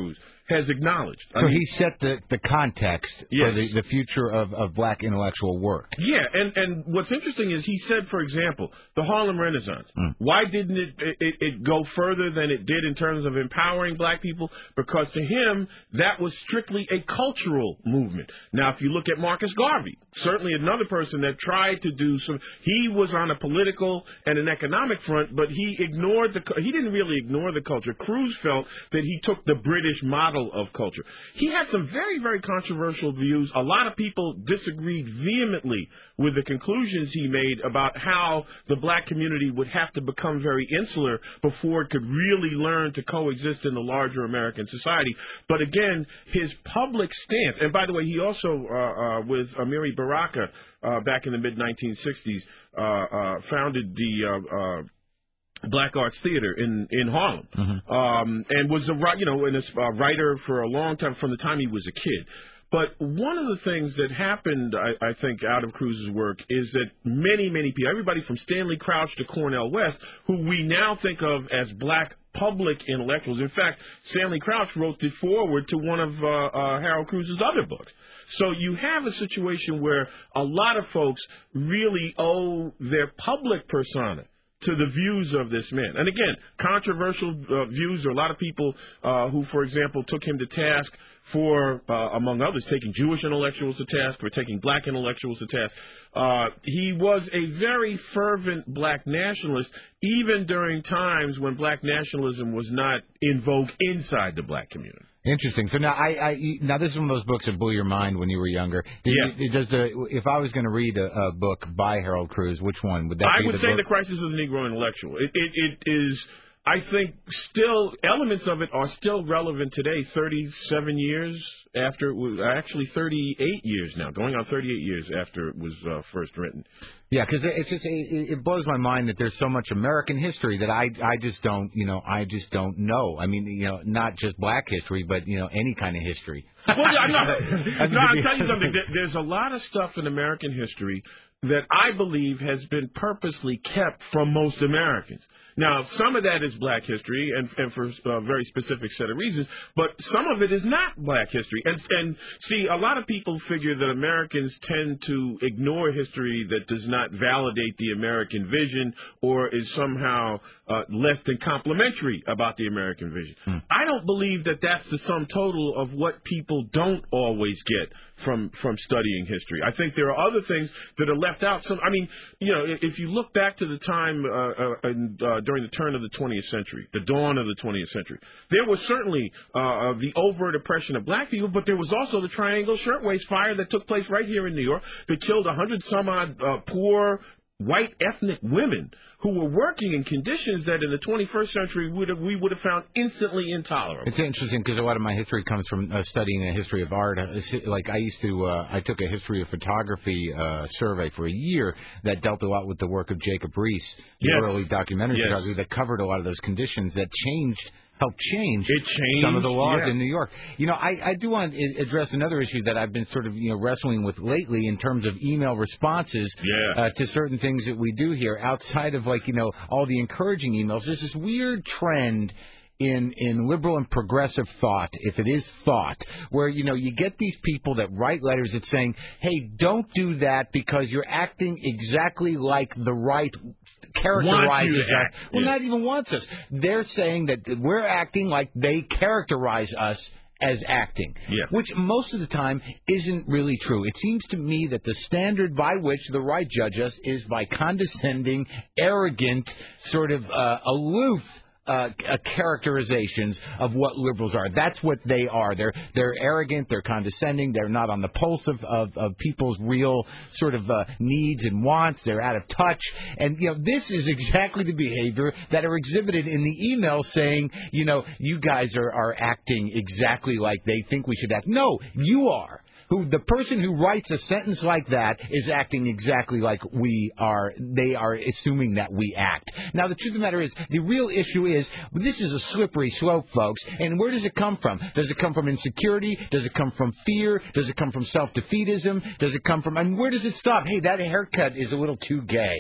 has acknowledged. I so mean, he set the, the context yes. for the, the future of, of black intellectual work. Yeah, and, and what's interesting is he said, for example, the Harlem Renaissance. Mm. Why didn't it, it it go further than it did in terms of empowering black people? Because to him, that was strictly a cultural movement. Now, if you look at Marcus Garvey, certainly another person that tried to do some, he was on a political and an economic front, but he ignored the, he didn't really ignore the culture. Cruz felt that he took the British model of culture. He had some very, very controversial views. A lot of people disagreed vehemently with the conclusions he made about how the black community would have to become very insular before it could really learn to coexist in the larger American society. But again, his public stance, and by the way, he also, uh, uh, with Amiri Baraka, uh, back in the mid nineteen sixties, uh, uh, founded the uh, uh, Black Arts Theater in in Harlem, mm-hmm. um, and was a you know, and a uh, writer for a long time from the time he was a kid. But one of the things that happened, I, I think, out of Cruz's work is that many, many people, everybody from Stanley Crouch to Cornel West, who we now think of as black public intellectuals. In fact, Stanley Crouch wrote the foreword to one of uh, uh, Harold Cruz's other books. So you have a situation where a lot of folks really owe their public persona to the views of this man. And again, controversial uh, views. There are a lot of people uh, who, for example, took him to task for, uh, among others, taking Jewish intellectuals to task, or taking black intellectuals to task. Uh, he was a very fervent black nationalist, even during times when black nationalism was not in vogue inside the black community. Interesting. So now, I, I now this is one of those books that blew your mind when you were younger. Did yeah. You, does the if I was going to read a, a book by Harold Cruz, which one would that I be? I would the say book? The Crisis of the Negro Intellectual. It, it, it is. I think still elements of it are still relevant today, thirty-seven years after it was, actually thirty-eight years now, going on thirty-eight years after it was uh, first written. Yeah, because it's just it, it blows my mind that there's so much American history that I I just don't you know I just don't know. I mean you know not just black history, but you know any kind of history. Well, yeah, no, no, I'll tell you something. There's a lot of stuff in American history that I believe has been purposely kept from most Americans. Now, some of that is black history, and, and for a very specific set of reasons, but some of it is not black history. And, and see, a lot of people figure that Americans tend to ignore history that does not validate the American vision or is somehow uh, less than complimentary about the American vision. Hmm. I don't believe that that's the sum total of what people don't always get from from studying history. I think there are other things that are left out. Some, I mean, you know, if you look back to the time uh, uh, in, uh, during the turn of the twentieth century, the dawn of the twentieth century, there was certainly uh, the overt oppression of black people, but there was also the Triangle Shirtwaist Fire that took place right here in New York that killed a hundred some odd uh, poor white ethnic women who were working in conditions that in the twenty-first century would have, we would have found instantly intolerable. It's interesting because a lot of my history comes from uh, studying a history of art. Like I used to, uh, I took a history of photography uh, survey for a year that dealt a lot with the work of Jacob Riis, the yes. early documentary yes. photography that covered a lot of those conditions that changed. Helped change it changed, some of the laws yeah. in New York. You know, I, I do want to address another issue that I've been sort of, you know, wrestling with lately in terms of email responses yeah. uh, to certain things that we do here outside of, like, you know, all the encouraging emails. There's this weird trend in in liberal and progressive thought, if it is thought, where, you know, you get these people that write letters that saying, hey, don't do that because you're acting exactly like the right characterizes us. Well, yeah. not even wants us. They're saying that we're acting like they characterize us as acting, yeah. which most of the time isn't really true. It seems to me that the standard by which the right judge us is by condescending, arrogant, sort of uh, aloof Uh, uh, characterizations of what liberals are. That's what they are. They're they're arrogant. They're condescending. They're not on the pulse of, of, of people's real sort of uh, needs and wants. They're out of touch. And, you know, this is exactly the behavior that are exhibited in the email saying, you know, you guys are, are acting exactly like they think we should act. No, you are. Who the person who writes a sentence like that is acting exactly like we are. They are assuming that we act. Now, the truth of the matter is, the real issue is, this is a slippery slope, folks. And where does it come from? Does it come from insecurity? Does it come from fear? Does it come from self-defeatism? Does it come from, I mean, where does it stop? Hey, that haircut is a little too gay.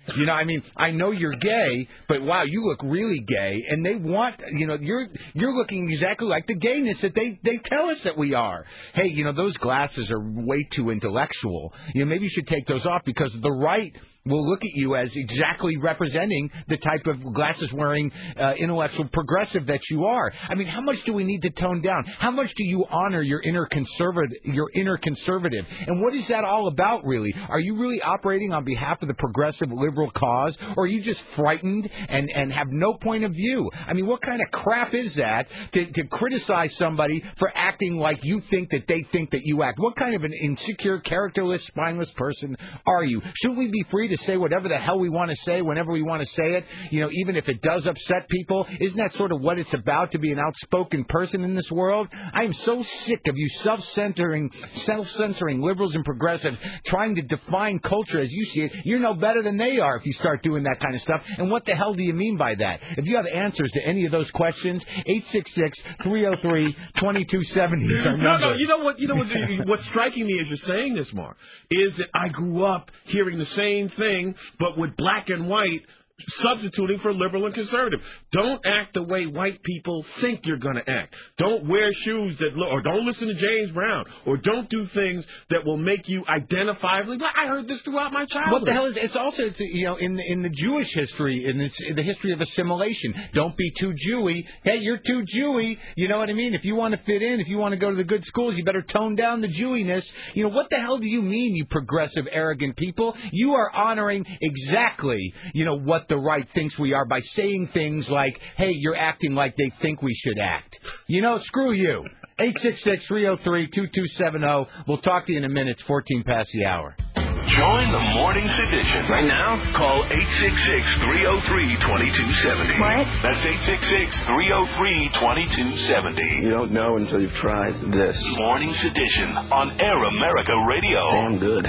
You know, I mean, I know you're gay, but wow, you look really gay, and they want, you know, you're you're looking exactly like the gayness that they they tell us that we are. Hey, you know, those glasses are way too intellectual. You know, maybe you should take those off because the right will look at you as exactly representing the type of glasses-wearing uh, intellectual progressive that you are. I mean, how much do we need to tone down? How much do you honor your inner conservative, your inner conservative? And what is that all about, really? Are you really operating on behalf of the progressive liberal cause, or are you just frightened and, and have no point of view? I mean, what kind of crap is that to, to criticize somebody for acting like you think that they think that you act? What kind of an insecure, characterless, spineless person are you? Should we be free to say whatever the hell we want to say whenever we want to say it, you know, even if it does upset people? Isn't that sort of what it's about, to be an outspoken person in this world? I am so sick of you self-centering, self-censoring liberals and progressives trying to define culture as you see it. You're no better than they are if you start doing that kind of stuff. And what the hell do you mean by that? If you have answers to any of those questions, eight six six, three oh three, two two seven oh is our number. No, no, you know what? You know what? What's striking me as you're saying this, Mark, is that I grew up hearing the same thing, but with black and white substituting for liberal and conservative. Don't act the way white people think you're going to act. Don't wear shoes that look, or don't listen to James Brown, or don't do things that will make you identifiably black. I heard this throughout my childhood. What the hell is it's also it's, you know in the, in the Jewish history, in, this, in the history of assimilation. Don't be too Jewy. Hey, you're too Jewy. You know what I mean? If you want to fit in, if you want to go to the good schools, you better tone down the Jewiness. You know, what the hell do you mean, you progressive, arrogant people? You are honoring exactly, you know, what the right thinks we are by saying things like, hey, you're acting like they think we should act. You know, screw you. eight six six, three oh three, two two seven oh. We'll talk to you in a minute. It's fourteen past the hour. Join the Morning Sedition. Right now, call eight six six, three oh three, two two seven oh. What? That's eight six six, three oh three, two two seven oh. You don't know until you've tried this. Morning Sedition on Air America Radio. Damn good.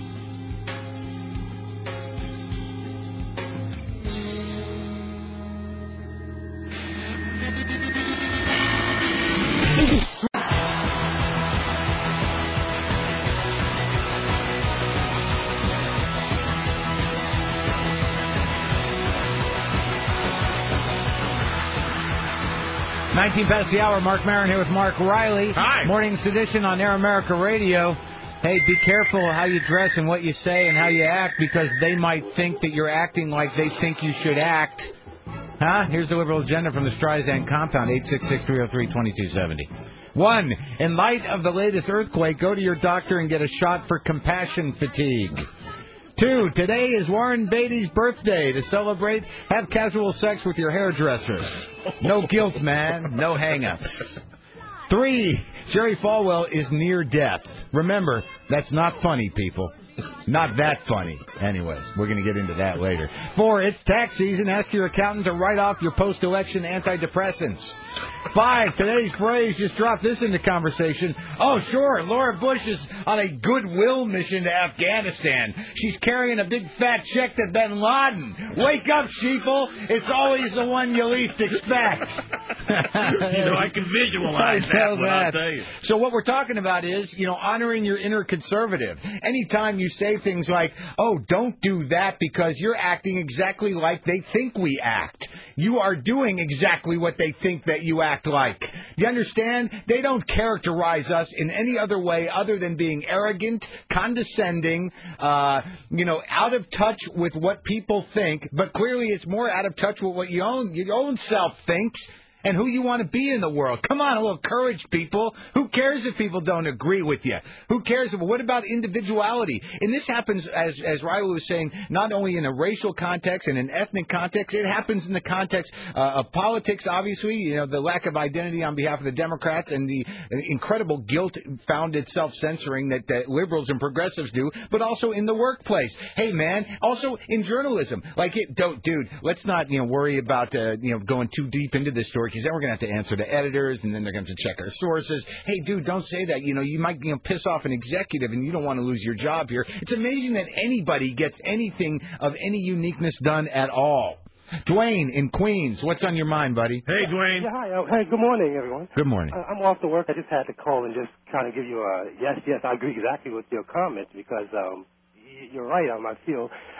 nineteen past the hour. Mark Maron here with Mark Riley. Hi. Morning Sedition on Air America Radio. Hey, be careful how you dress and what you say and how you act, because they might think that you're acting like they think you should act. Huh? Here's the liberal agenda from the Streisand compound, eight six six, three oh three, two two seven oh. One, in light of the latest earthquake, go to your doctor and get a shot for compassion fatigue. Two, today is Warren Beatty's birthday. To celebrate, have casual sex with your hairdresser. No guilt, man. No hang-ups. Three, Jerry Falwell is near death. Remember, that's not funny, people. Not that funny. Anyways, we're going to get into that later. Four, it's tax season. Ask your accountant to write off your post-election antidepressants. Five, today's phrase, just drop this into conversation. Oh, sure, Laura Bush is on a goodwill mission to Afghanistan. She's carrying a big fat check to bin Laden. Wake up, sheeple. It's always the one you least expect. You know, I can visualize that one, I'll tell you. So what we're talking about is, you know, honoring your inner conservative. Anytime you say things like, oh, don't do that because you're acting exactly like they think we act. You are doing exactly what they think that you act like. You understand? They don't characterize us in any other way other than being arrogant, condescending, uh, you know, out of touch with what people think. But clearly it's more out of touch with what your own, your own self thinks. And who you want to be in the world. Come on, a little courage, people. Who cares if people don't agree with you? Who cares? What about individuality? And this happens, as as Riley was saying, not only in a racial context and an ethnic context. It happens in the context uh, of politics, obviously. You know, the lack of identity on behalf of the Democrats and the incredible guilt-founded self-censoring that, that liberals and progressives do, but also in the workplace. Hey, man, also in journalism. Like, it, don't, dude, let's not, you know, worry about, uh, you know, going too deep into this story, because then we're going to have to answer to editors, and then they're going to have to check our sources. Hey, dude, don't say that. You know, you might, you know, piss off an executive, and you don't want to lose your job here. It's amazing that anybody gets anything of any uniqueness done at all. Dwayne in Queens, what's on your mind, buddy? Hey, Dwayne. Yeah, hi. Uh, hey, good morning, everyone. Good morning. Uh, I'm off to work. I just had to call and just kind of give you a yes, yes, I agree exactly with your comments, because um, you're right. Um, I feel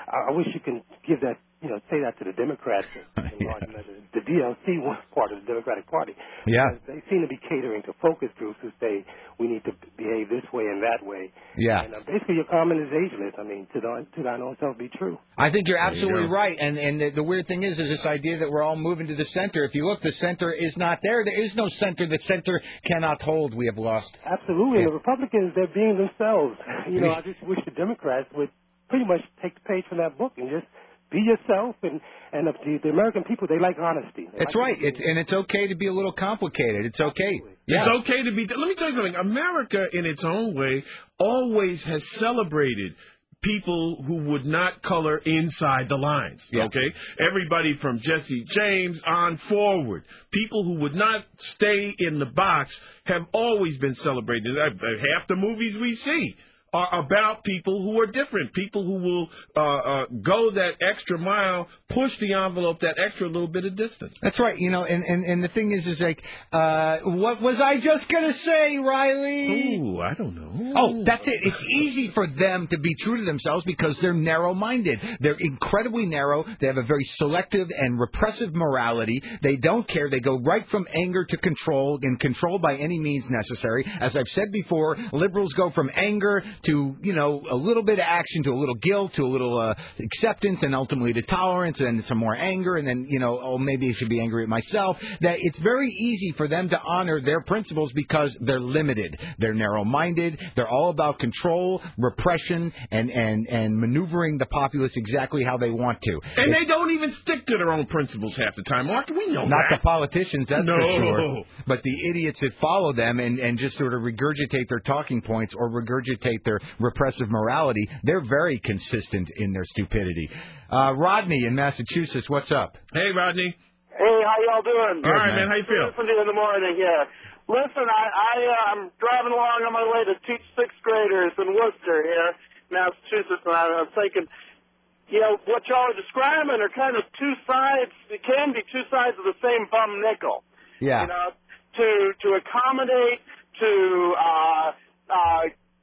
I, I wish you can give that, you know, say that to the Democrats. And yeah. the, the D L C was part of the Democratic Party. Yeah. They seem to be catering to focus groups who say we need to behave this way and that way. Yeah. And uh, basically your comment is ageless. I mean, to, the, to thine own self be true. I think you're absolutely you right. And and the, the weird thing is, is this idea that we're all moving to the center. If you look, the center is not there. There is no center. The center cannot hold. We have lost. Absolutely. Yeah. And the Republicans, they're being themselves. You know, I just wish the Democrats would pretty much take the page from that book and just be yourself. And, and the, the American people, they like honesty. They It's like right. It's, and it's okay to be a little complicated. It's okay. Yeah. It's okay to be. Let me tell you something. America, in its own way, always has celebrated people who would not color inside the lines, yeah. okay? Everybody from Jesse James on forward. People who would not stay in the box have always been celebrated. Half the movies we see are about people who are different, people who will uh, uh, go that extra mile, push the envelope that extra little bit of distance. That's right. You know, and, and, and the thing is, is like, uh, what was I just going to say, Riley? Ooh, I don't know. Oh, that's it. It's easy for them to be true to themselves because they're narrow-minded. They're incredibly narrow. They have a very selective and repressive morality. They don't care. They go right from anger to control, and control by any means necessary. As I've said before, liberals go from anger to, you know, a little bit of action, to a little guilt, to a little uh, acceptance, and ultimately to tolerance, and some more anger, and then, you know, oh, maybe I should be angry at myself. That it's very easy for them to honor their principles because they're limited. They're narrow-minded. They're all about control, repression, and, and, and maneuvering the populace exactly how they want to. And it's, they don't even stick to their own principles half the time, Mark. We know not that. the politicians, that's no. for sure. But the idiots that follow them and, and just sort of regurgitate their talking points or regurgitate their repressive morality, they're very consistent in their stupidity. Uh, Rodney in Massachusetts, what's up? Hey, Rodney. Hey, how y'all doing? All right, man. How you feel? Listen to you in the morning, yeah. Listen, I, I, uh, I'm driving along on my way to teach sixth graders in Worcester here, Massachusetts, and I was thinking, you know, what y'all are describing are kind of two sides, it can be two sides of the same bum nickel. Yeah. You know, to, to accommodate, to, uh, uh,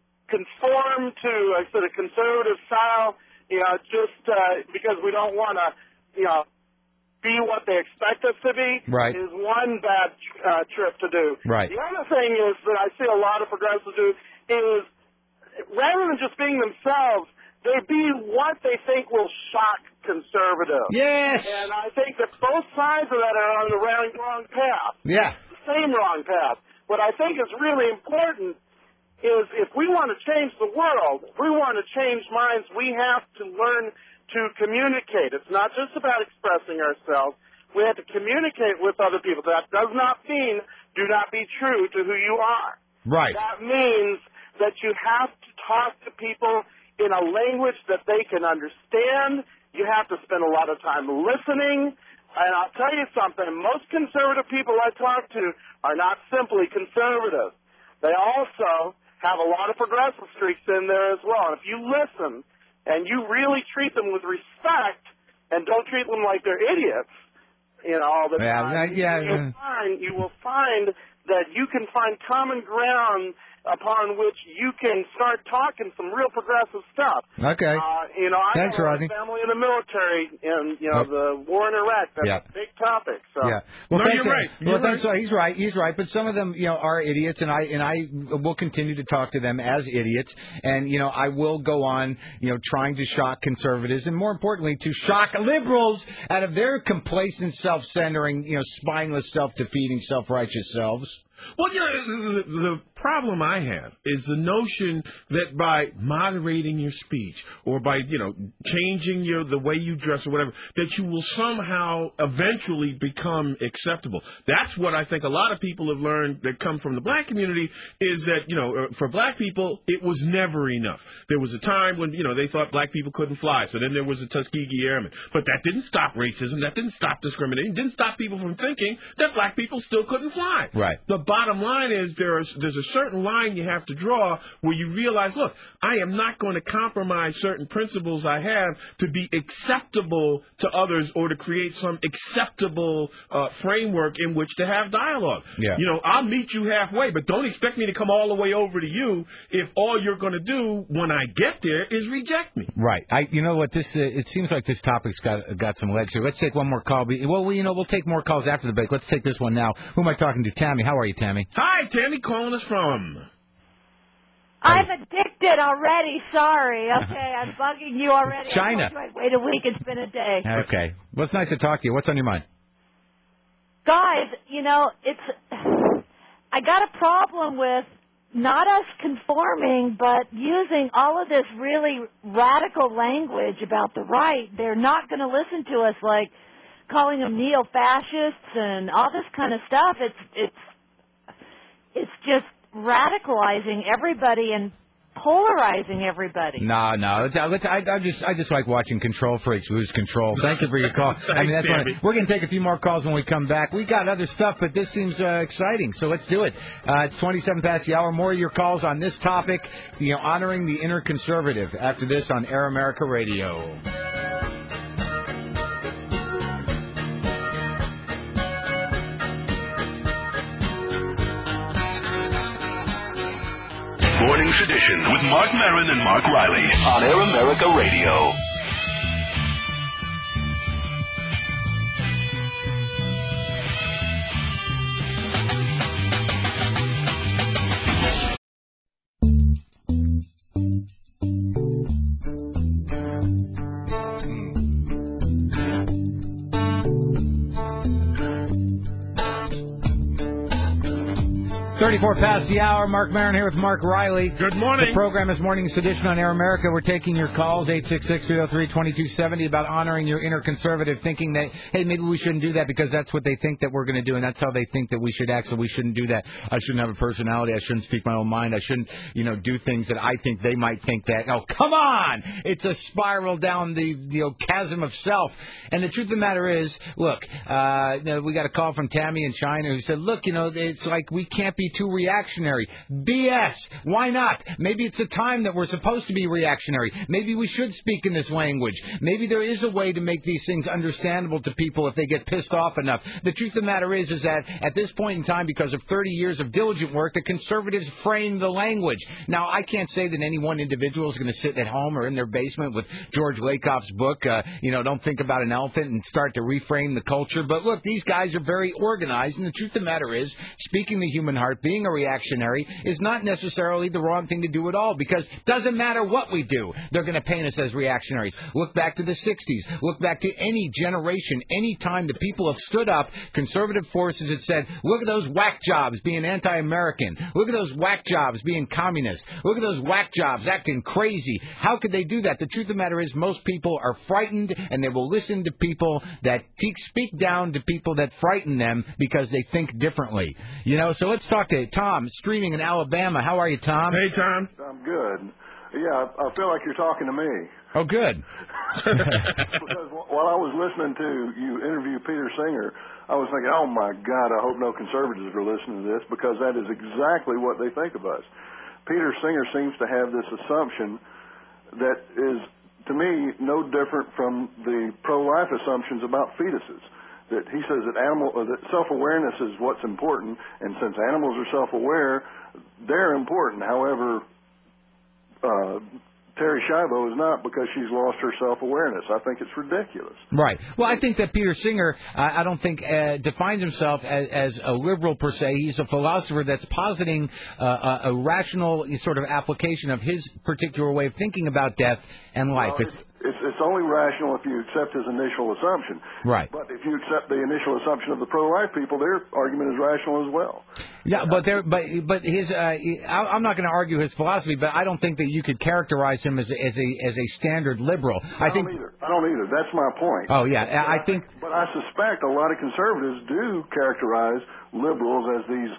conform to a sort of conservative style, you know, just, uh, because we don't want to, you know, be what they expect us to be, right. is one bad uh, trip to do. Right. The other thing is that I see a lot of progressives do is, rather than just being themselves, they be what they think will shock conservatives. Yes. And I think that both sides of that are on the wrong, wrong path. Yeah. The same wrong path. What I think is really important is if we want to change the world, if we want to change minds, we have to learn to communicate. It's not just about expressing ourselves. We have to communicate with other people. That does not mean do not be true to who you are. Right. That means that you have to talk to people in a language that they can understand. You have to spend a lot of time listening. And I'll tell you something, most conservative people I talk to are not simply conservative. They also have a lot of progressive streaks in there as well. And if you listen and you really treat them with respect and don't treat them like they're idiots, you know, all the yeah, time, yeah, yeah. you'll find, you will find that you can find common ground upon which you can start talking some real progressive stuff. Okay. Uh, you know, I Thanks, have Rodney. a family in the military, and you know, Yep. the war in Iraq. That's Yep. a big topic. So. Yeah. Well, No, thanks, you're right. Well, You're thanks. right. He's right. He's right. But some of them, you know, are idiots, and I and I will continue to talk to them as idiots. And you know, I will go on, you know, trying to shock conservatives, and more importantly, to shock liberals out of their complacent, self-centering, you know, spineless, self-defeating, self-righteous selves. Well, you know, the, the problem I have is the notion that by moderating your speech or by, you know, changing your the way you dress or whatever, that you will somehow eventually become acceptable. That's what I think a lot of people have learned that come from the black community is that, you know, for black people, it was never enough. There was a time when, you know, they thought black people couldn't fly, so then there was the Tuskegee Airmen. But that didn't stop racism. That didn't stop discriminating. It didn't stop people from thinking that black people still couldn't fly. Right. The bottom line is there's there's a certain line you have to draw where you realize, look, I am not going to compromise certain principles I have to be acceptable to others or to create some acceptable uh, framework in which to have dialogue. Yeah. You know, I'll meet you halfway, but don't expect me to come all the way over to you if all you're going to do when I get there is reject me. Right. I. You know what? This. Uh, it seems like this topic's got got some legs here. Let's take one more call. Well, you know, we'll take more calls after the break. Let's take this one now. Who am I talking to? Tammy. How are you, Tammy? Hi, Tammy. Calling us from. I'm addicted already. Sorry. Okay, I'm bugging you already. China. I told you I'd wait a week. It's been a day. Okay. Well, it's nice to talk to you. What's on your mind? Guys, you know, it's. I got a problem with not us conforming, but using all of this really radical language about the right. They're not going to listen to us, like calling them neo-fascists and all this kind of stuff. It's it's it's just radicalizing everybody and polarizing everybody. No, no. I, I just I just like watching control freaks lose control. Thank you for your call. I mean, that's what I, we're going to take a few more calls when we come back. We got other stuff, but this seems uh, exciting, so let's do it. Uh, it's twenty-seven past the hour. More of your calls on this topic, you know, honoring the inner conservative. After this on Air America Radio. Morning Sedition with Mark Maron and Mark Riley on Air America Radio. thirty-four past the hour. Mark Maron here with Mark Riley. Good morning. The program is Morning Sedition on Air America. We're taking your calls, eight six six, three oh three, two two seven oh, about honoring your inner conservative, thinking that, hey, maybe we shouldn't do that because that's what they think that we're going to do, and that's how they think that we should act, so we shouldn't do that. I shouldn't have a personality. I shouldn't speak my own mind. I shouldn't, you know, do things that I think they might think that. Oh, come on! It's a spiral down the, you know, chasm of self. And the truth of the matter is, look, uh, you know, we got a call from Tammy in China who said, look, you know, it's like we can't be too reactionary. B S. Why not? Maybe it's a time that we're supposed to be reactionary. Maybe we should speak in this language. Maybe there is a way to make these things understandable to people if they get pissed off enough. The truth of the matter is, is that at this point in time, because of thirty years of diligent work, the conservatives frame the language. Now, I can't say that any one individual is going to sit at home or in their basement with George Lakoff's book, uh, you know, Don't Think About an Elephant, and start to reframe the culture. But look, these guys are very organized, and the truth of the matter is, speaking the human heart, being a reactionary is not necessarily the wrong thing to do at all, because it doesn't matter what we do, they're going to paint us as reactionaries. Look back to the sixties. Look back to any generation, any time the people have stood up, conservative forces have said, look at those whack jobs being anti-American. Look at those whack jobs being communist. Look at those whack jobs acting crazy. How could they do that? The truth of the matter is, most people are frightened, and they will listen to people that te- speak down to people that frighten them because they think differently. You know, so let's talk to Tom, streaming in Alabama. How are you, Tom? Hey, Tom. I'm good. Yeah, I feel like you're talking to me. Oh, good. Because while I was listening to you interview Peter Singer, I was thinking, oh, my God, I hope no conservatives are listening to this, because that is exactly what they think of us. Peter Singer seems to have this assumption that is, to me, no different from the pro-life assumptions about fetuses. That he says that animal uh, that self-awareness is what's important, and since animals are self-aware, they're important. However, uh, Terry Schiavo is not, because she's lost her self-awareness. I think it's ridiculous. Right. Well, I think that Peter Singer, uh, I don't think, uh, defines himself as, as a liberal per se. He's a philosopher that's positing uh, a, a rational sort of application of his particular way of thinking about death and life. Well, it's, it's, it's only rational if you accept his initial assumption. Right. But if you accept the initial assumption of the pro-life people, their argument is rational as well. Yeah, but there, but but his, uh, I'm not going to argue his philosophy, but I don't think that you could characterize him as a, as a as a standard liberal. I, I think. Don't either. I don't either. That's my point. Oh yeah, but I, I think. But I suspect a lot of conservatives do characterize liberals as these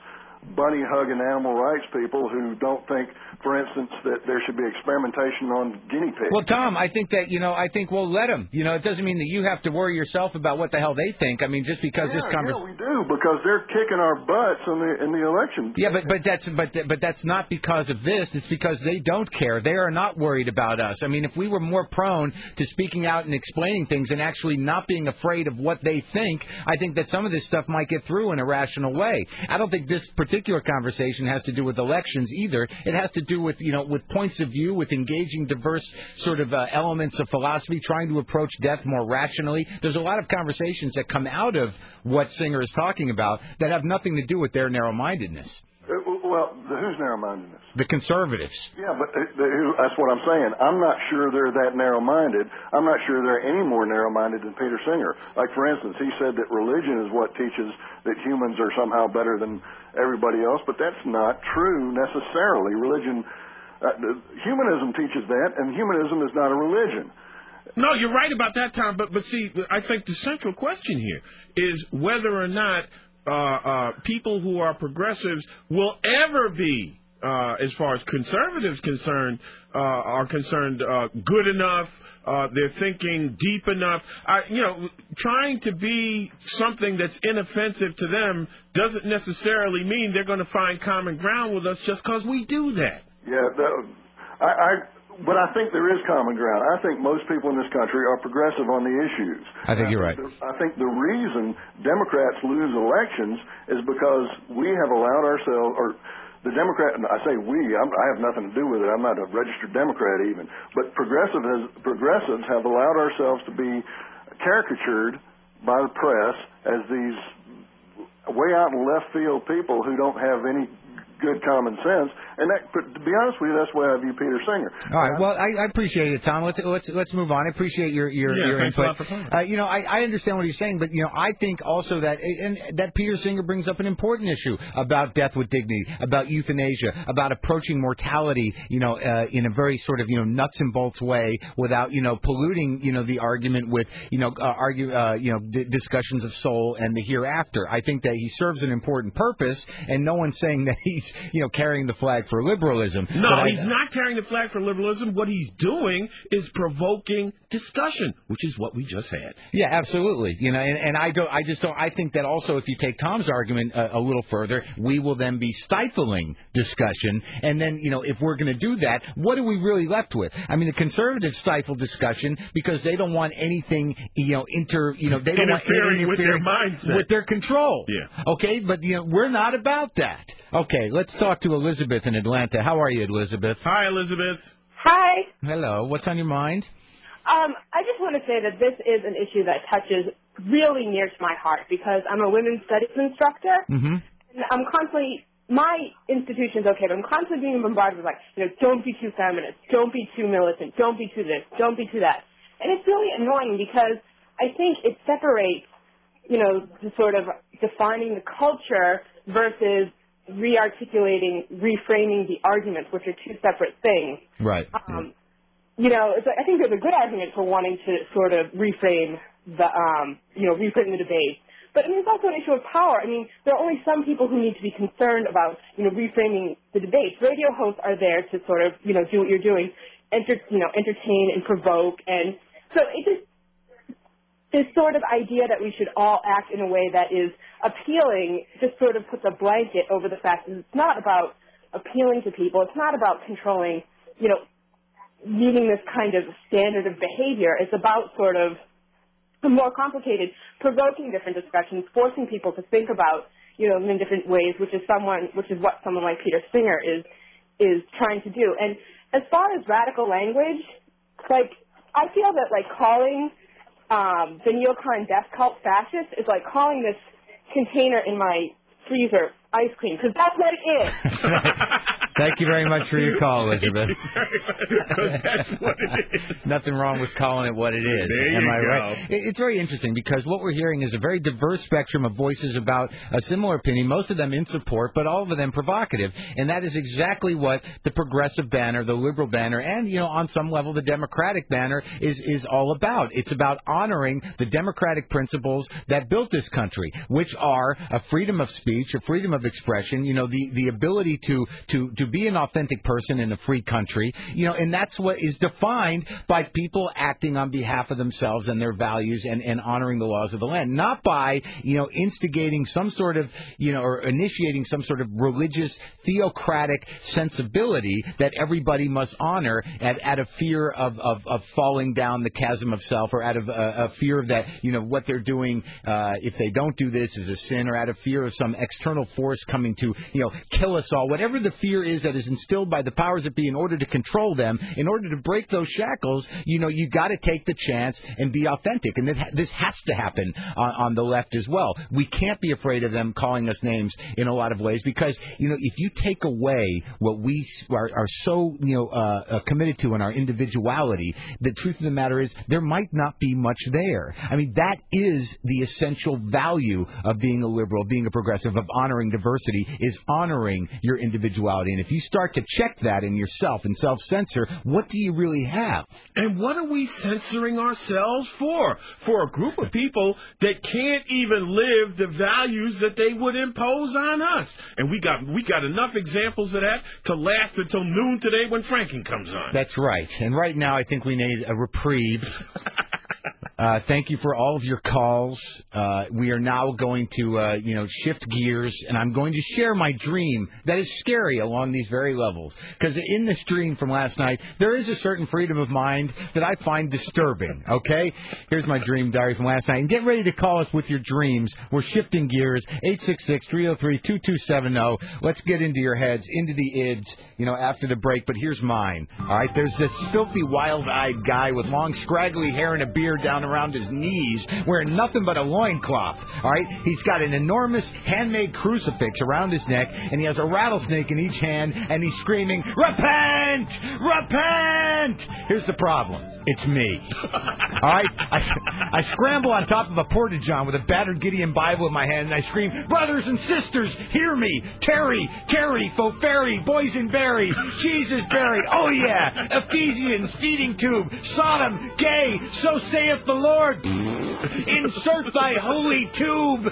bunny-hugging animal rights people who don't think, for instance, that there should be experimentation on guinea pigs. Well, Tom, I think that, you know, I think we'll let them. You know, it doesn't mean that you have to worry yourself about what the hell they think. I mean, just because yeah, this conversation... Yeah, we do, because they're kicking our butts in the in the election. Yeah, but but that's but but that's not because of this. It's because they don't care. They are not worried about us. I mean, if we were more prone to speaking out and explaining things and actually not being afraid of what they think, I think that some of this stuff might get through in a rational way. I don't think this particular conversation has to do with elections either. It has to do with, you know, with points of view, with engaging diverse sort of uh, elements of philosophy, trying to approach death more rationally. There's a lot of conversations that come out of what Singer is talking about that have nothing to do with their narrow-mindedness. Uh, well, the, who's narrow-mindedness? The conservatives. Yeah, but the, the, that's what I'm saying. I'm not sure they're that narrow-minded. I'm not sure they're any more narrow-minded than Peter Singer. Like, for instance, he said that religion is what teaches that humans are somehow better than everybody else, but that's not true necessarily. Religion, uh, humanism teaches that, and humanism is not a religion. No, you're right about that, Tom. But but see, I think the central question here is whether or not uh, uh, people who are progressives will ever be, uh, as far as conservatives concerned, uh, are concerned, uh, good enough. Uh, they're thinking deep enough. I, you know, trying to be something that's inoffensive to them doesn't necessarily mean they're going to find common ground with us just because we do that. Yeah, that, I. I But I think there is common ground. I think most people in this country are progressive on the issues. I think you're right. I think the reason Democrats lose elections is because we have allowed ourselves, or the Democrat, I say we, I'm, I have nothing to do with it. I'm not a registered Democrat even. But progressive has, progressives have allowed ourselves to be caricatured by the press as these way out in left field people who don't have any good common sense, and that, to be honest with you, that's why I view Peter Singer. All right, well, I, I appreciate it, Tom. Let's let's let's move on. I appreciate your your, yeah, your thanks input. A lot for coming. Uh, you know, I, I understand what he's saying, but you know, I think also that and that Peter Singer brings up an important issue about death with dignity, about euthanasia, about approaching mortality, you know, uh, in a very sort of you know nuts and bolts way, without you know polluting you know the argument with you know uh, argue uh, you know d- discussions of soul and the hereafter. I think that he serves an important purpose, and no one's saying that he's you know, carrying the flag for liberalism. No, but he's I, not carrying the flag for liberalism. What he's doing is provoking discussion, which is what we just had. Yeah, absolutely. You know, and, and I don't. I just don't. I think that also, if you take Tom's argument a, a little further, we will then be stifling discussion. And then, you know, if we're going to do that, what are we really left with? I mean, the conservatives stifle discussion because they don't want anything, you know, inter. You know, they don't interfering want with their mindset, with their control. Yeah. Okay, but you know, we're not about that. Okay, let's talk to Elizabeth in Atlanta. How are you, Elizabeth? Hi, Elizabeth. Hi. Hello. What's on your mind? Um, I just want to say that this is an issue that touches really near to my heart because I'm a women's studies instructor, mm-hmm. and I'm constantly, my institution's okay, but I'm constantly being bombarded with like, you know, don't be too feminist, don't be too militant, don't be too this, don't be too that. And it's really annoying because I think it separates, you know, the sort of defining the culture versus re-articulating, reframing the arguments, which are two separate things. Right. Um, you know, it's, I think there's a good argument for wanting to sort of reframe the, um, you know, reframe the debate. But I mean, there's also an issue of power. I mean, there are only some people who need to be concerned about, you know, reframing the debate. Radio hosts are there to sort of, you know, do what you're doing, enter, you know, entertain and provoke. And so it just, this sort of idea that we should all act in a way that is appealing just sort of puts a blanket over the fact that it's not about appealing to people. It's not about controlling, you know, meeting this kind of standard of behavior. It's about sort of more complicated, provoking different discussions, forcing people to think about, you know, in different ways, which is someone, which is what someone like Peter Singer is is trying to do. And as far as radical language, like I feel that like calling um, the neocon death cult fascist is like calling this container in my freezer ice cream, because that's what it is. Thank you very much for your call, Elizabeth. That's what it is. Nothing wrong with calling it what it is. There Am you I go. right? It's very interesting because what we're hearing is a very diverse spectrum of voices about a similar opinion, most of them in support, but all of them provocative. And that is exactly what the progressive banner, the liberal banner, and, you know, on some level the Democratic banner is, is all about. It's about honoring the democratic principles that built this country, which are a freedom of speech, a freedom of expression, you know, the, the ability to, to, to be an authentic person in a free country, you know, and that's what is defined by people acting on behalf of themselves and their values and, and honoring the laws of the land, not by, you know, instigating some sort of, you know, or initiating some sort of religious, theocratic sensibility that everybody must honor at, out of fear of, of, of falling down the chasm of self, or out of uh, a fear that, you know, what they're doing, uh, if they don't do this, is a sin, or out of fear of some external force coming to, you know, kill us all. Whatever the fear is that is instilled by the powers that be in order to control them, in order to break those shackles, you know, you got to take the chance and be authentic. And this has to happen on, on the left as well. We can't be afraid of them calling us names in a lot of ways because, you know, if you take away what we are, are so, you know, uh, uh, committed to in our individuality, the truth of the matter is there might not be much there. I mean, that is the essential value of being a liberal, being a progressive, of honoring diversity, is honoring your individuality. And if you start to check that in yourself and self-censor, what do you really have? And what are we censoring ourselves for? For a group of people that can't even live the values that they would impose on us. And we got we got enough examples of that to last until noon today when Franken comes on. That's right. And right now I think we need a reprieve. Uh, thank you for all of your calls. Uh, we are now going to, uh, you know, shift gears, and I'm going to share my dream that is scary along these very levels. Because in this dream from last night, there is a certain freedom of mind that I find disturbing, okay? Here's my dream diary from last night. And get ready to call us with your dreams. We're shifting gears, eight six six, three oh three, two two seven oh. Let's get into your heads, into the ids, you know, after the break. But here's mine, all right? There's this filthy, wild-eyed guy with long, scraggly hair and a beard down around his knees, wearing nothing but a loincloth, all right? He's got an enormous handmade crucifix around his neck, and he has a rattlesnake in each hand, and he's screaming, "Repent! Repent!" Here's the problem. It's me. All right? I, I scramble on top of a porta-john with a battered Gideon Bible in my hand, and I scream, "Brothers and sisters, hear me! Terry, Terry, Foferi, Boysenberry, Jesus Berry, oh yeah, Ephesians, feeding tube, Sodom, gay, so saith the Lord. Insert thy holy tube."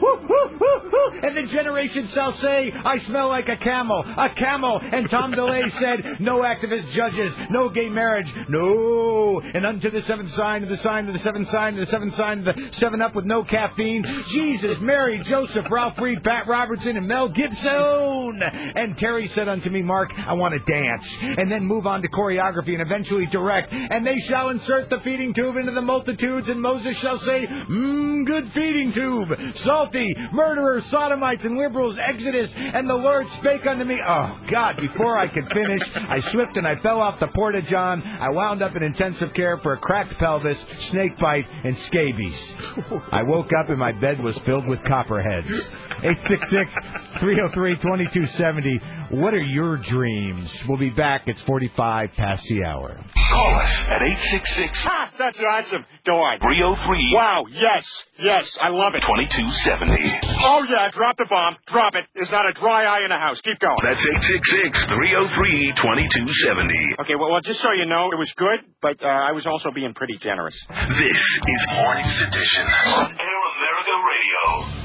And the generation shall say, "I smell like a camel, a camel." And Tom DeLay said, "No activist judges, no gay marriage, no. And unto the seventh sign, of the sign, of the seventh sign, of the seventh sign, of the seven up with no caffeine, Jesus, Mary, Joseph, Ralph Reed, Pat Robertson, and Mel Gibson." And Terry said unto me, "Mark, I want to dance." And then move on to choreography and eventually direct. "And they shall insert the feeding tube into the multitudes, and Moses shall say, mmm, good feeding tube. Salty, murderers, sodomites, and liberals, Exodus. And the Lord spake unto me." Oh, God, before I could finish, I slipped and I fell off the porta-john. I wound up in intensive care for a cracked pelvis, snake bite, and scabies. I woke up and my bed was filled with copperheads. eight six six, three oh three, two two seven oh. What are your dreams? We'll be back. It's forty-five past the hour. Call us at eight six six. Ha! That's awesome. Go on. three oh three. Wow, yes, yes, I love it. twenty-two seventy. Oh, yeah, drop the bomb. Drop it. There's not a dry eye in the house. Keep going. That's eight six six, three oh three, two two seven oh. Okay, well, well, just so you know, it was good, but uh, I was also being pretty generous. This is Morning Sedition on Air America Radio.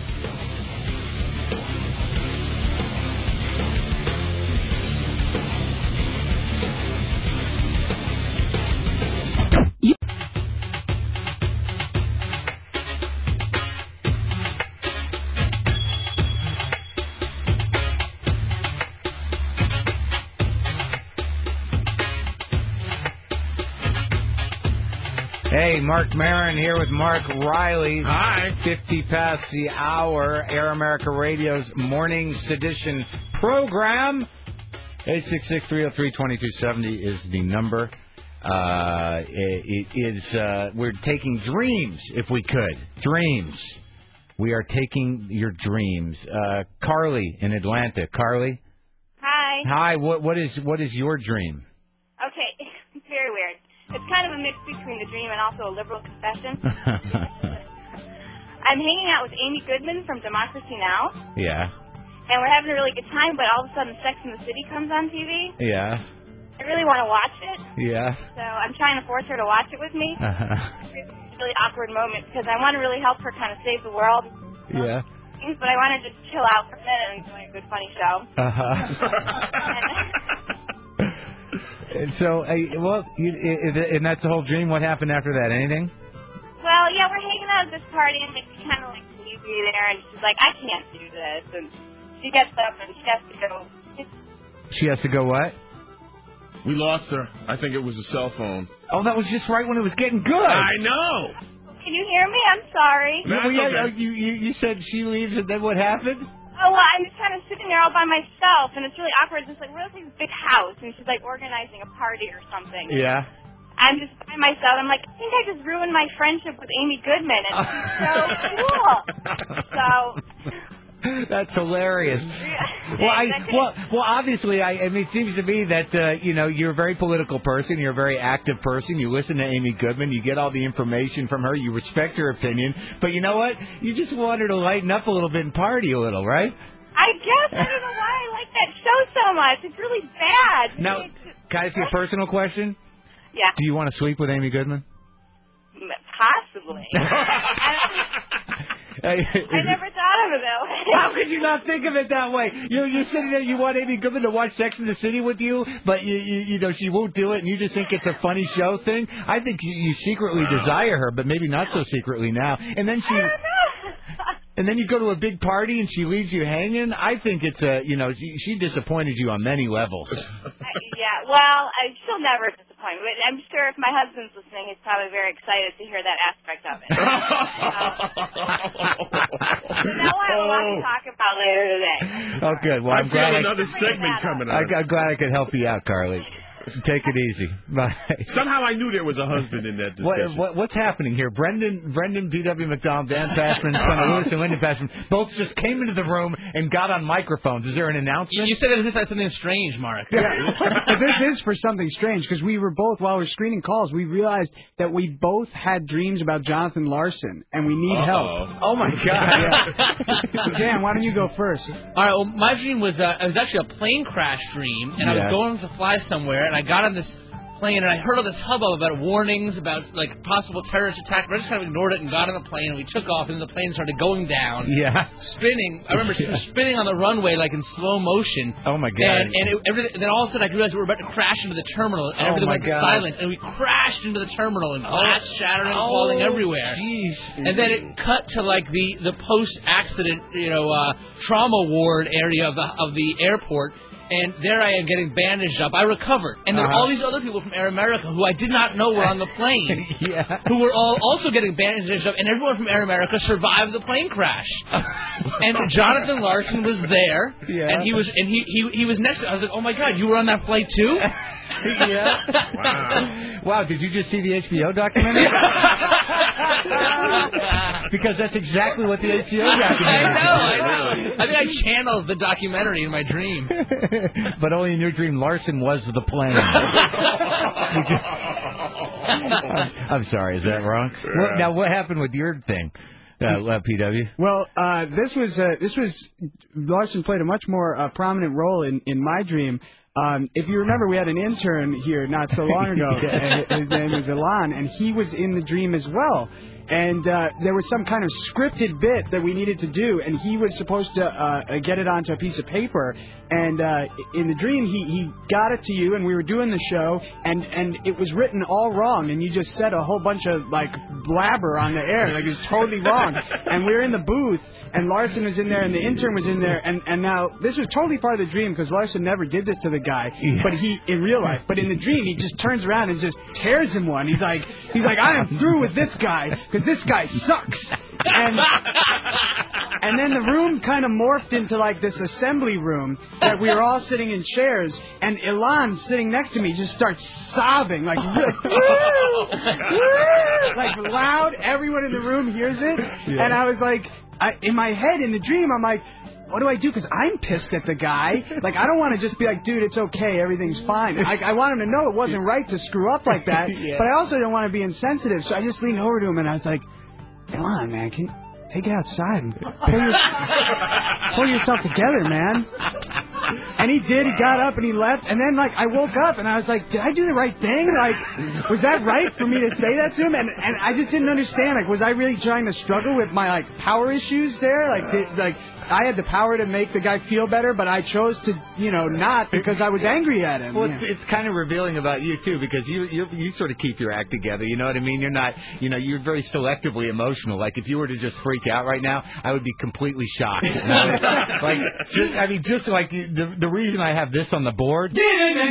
Hey, Mark Maron here with Mark Riley. Hi. fifty past the hour, Air America Radio's Morning Sedition program. eight six six, three oh three, two two seven oh is the number. Uh, it, it is, uh, we're taking dreams, if we could. Dreams. We are taking your dreams. Uh, Carly in Atlanta. Carly? Hi. Hi. What what is what is your dream? Okay, it's very weird. It's kind of a mix between a dream and also a liberal confession. I'm hanging out with Amy Goodman from Democracy Now! Yeah. And we're having a really good time, but all of a sudden Sex and the City comes on T V. Yeah. I really want to watch it. Yeah. So I'm trying to force her to watch it with me. Uh-huh. It's a really awkward moment because I want to really help her kind of save the world. Yeah. But I want to just chill out for a minute and enjoy a good, funny show. Uh-huh. And so, uh, well, you, and that's the whole dream. What happened after that? Anything? Well, yeah, we're hanging out at this party, and it's kind of like sleepy there, and she's like, I can't do this. And she gets up, and she has to go. She has to go what? We lost her. I think it was a cell phone. Oh, that was just right when it was getting good. I know. Can you hear me? I'm sorry. Yeah, well, yeah, you, you, you said she leaves, and then what happened? Oh, well, I'm just kind of sitting there all by myself, and it's really awkward. It's like, we're at this big house, and she's, like, organizing a party or something. Yeah. I'm just by myself. I'm like, I think I just ruined my friendship with Amy Goodman, and she's so cool. So... That's hilarious. Well, I, well, well, obviously, I, I mean, it seems to me that uh, you know you're a very political person. You're a very active person. You listen to Amy Goodman. You get all the information from her. You respect her opinion. But you know what? You just want her to lighten up a little bit and party a little, right? I guess. I don't know why I like that show so much. It's really bad. Now, can I ask you a personal question? Yeah. Do you want to sleep with Amy Goodman? Possibly. I never thought of it that way. How could you not think of it that way? You're, you're sitting there, you want Amy Goodman to watch Sex and the City with you, but you, you, you know she won't do it, and you just think it's a funny show thing. I think you, you secretly desire her, but maybe not so secretly now. And then she. And then you go to a big party and she leaves you hanging. I think it's a, you know, she, she disappointed you on many levels. I, yeah, well, I, she'll never disappoint. But I'm sure if my husband's listening, he's probably very excited to hear that aspect of it. So now I have a lot to talk about later today. Oh, good. Well, I I'm feel glad another I, segment coming I, up. I'm glad I could help you out, Carly. Take it easy. Bye. Somehow I knew there was a husband in that discussion. What, what, what's happening here? Brendan, Brendan, P W. McDonald, Dan Passman, son of Lewis, and Lyndon Passman both just came into the room and got on microphones. Is there an announcement? You said it was just like something strange, Mark. Yeah, but this is for something strange because we were both, while we were screening calls, we realized that we both had dreams about Jonathan Larson and we need Uh-oh. help. Oh, my God. Yeah. Dan, why don't you go first? All right, well, my dream was, uh, it was actually a plane crash dream, and I Yeah. was going to fly somewhere, and I got on this plane, and I heard all this hubbub about warnings about, like, possible terrorist attack, but I just kind of ignored it and got on the plane, and we took off, and the plane started going down. Yeah. Spinning. I remember Yeah. spinning on the runway, like, in slow motion. Oh, my God. And, and, it, everything, then all of a sudden I realized we were about to crash into the terminal, and Oh, everything my went God. silent, and we crashed into the terminal, and glass shattering and Oh, falling everywhere. Jeez. And then it cut to, like, the, the post-accident, you know, uh, trauma ward area of the, of the airport. And there I am getting bandaged up. I recovered. And there were Uh-huh. all these other people from Air America who I did not know were on the plane. Yeah. Who were all also getting bandaged up. And everyone from Air America survived the plane crash. And Jonathan Larson was there. Yeah. And he was and he, he he was next to I was like, oh, my God, you were on that flight, too? Yeah. Wow. Wow, did you just see the H B O documentary? Because that's exactly what the H B O I documentary know, I know. I think I channeled the documentary in my dream. But only in your dream, Larson was the plane. I'm, I'm sorry, is that wrong? What, now, what happened with your thing, uh, P W? Well, uh, this was uh, this was Larson played a much more uh, prominent role in, in my dream. Um, if you remember, we had an intern here not so long ago. Yeah. His name was Ilan, and he was in the dream as well. And uh, there was some kind of scripted bit that we needed to do, and he was supposed to uh, get it onto a piece of paper. And uh, in the dream, he, he got it to you, and we were doing the show, and, and it was written all wrong, and you just said a whole bunch of, like, blabber on the air. Like, it was totally wrong. And we were in the booth, and Larson was in there, and the intern was in there, and, and now this was totally part of the dream, because Larson never did this to the guy, Yeah. but he, in real life. But in the dream, he just turns around and just tears him one. He's like, he's like, I am through with this guy, because this guy sucks. And and then the room kind of morphed into like this assembly room that we were all sitting in chairs, and Ilan sitting next to me just starts sobbing like like, like loud. Everyone in the room hears it, Yeah. and I was like, I, in my head in the dream, I'm like, what do I do? Because I'm pissed at the guy. Like, I don't want to just be like, dude, it's okay, everything's fine. I, I want him to know it wasn't right to screw up like that, Yeah. but I also don't want to be insensitive. So I just leaned over to him and I was like, come on, man, can take it outside and pull, your, pull yourself together, man. And he did. He got up and he left. And then, like, I woke up and I was like, did I do the right thing? Like, was that right for me to say that to him? And and I just didn't understand. Like, was I really trying to struggle with my, like, power issues there? Like, did, like I had the power to make the guy feel better, but I chose to, you know, not because I was angry at him. Well, Yeah. it's, it's kind of revealing about you, too, because you, you you sort of keep your act together. You know what I mean? You're not, you know, you're very selectively emotional. Like, if you were to just freak out right now, I would be completely shocked. You know? Like, just, I mean, just like the the reason I have this on the board is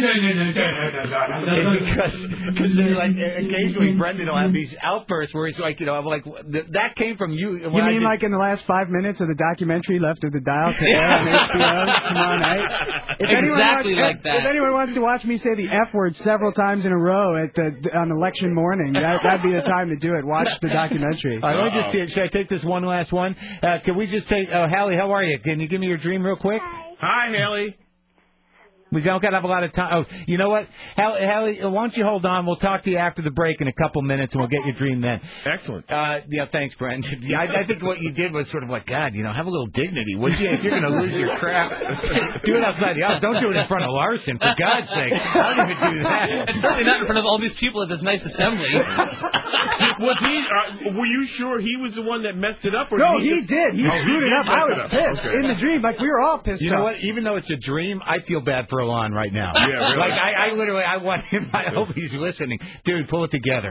because cause like occasionally Brendan will have these outbursts where he's like, you know, I'm like, that came from you. You mean just, like in the last five minutes of the documentary Left of the Dial to air on H B O tomorrow night? If anyone Exactly wants, like if, that. If anyone wants to watch me say the F word several times in a row at the on election morning, that, that'd be the time to do it. Watch the documentary. All right, let me just see. Should I take this one last one? Uh, can we just take, uh, Hallie, how are you? Can you give me your dream real quick? Hi, Haley. We don't got to have a lot of time. Oh, you know what? Hallie, Hallie, why don't you hold on? We'll talk to you after the break in a couple minutes, and we'll get your dream then. Excellent. Uh, yeah, thanks, Brent. Yeah, I, I think what you did was sort of like, God, you know, have a little dignity, would you? If you're going to lose your crap, do it outside the house. Don't do it in front of Larson, for God's sake. I don't even do that. And certainly not in front of all these people at this nice assembly. Was he? Uh, were you sure he was the one that messed it up? Or No, did he, he just... did. He oh, screwed he it up. did I mess was it up. pissed Okay. in the dream. Like, we were all pissed You know off. what? Even though it's a dream, I feel bad for Alon right now. Yeah, really. Like, I, I literally, I want him, I hope he's listening. Dude, pull it together.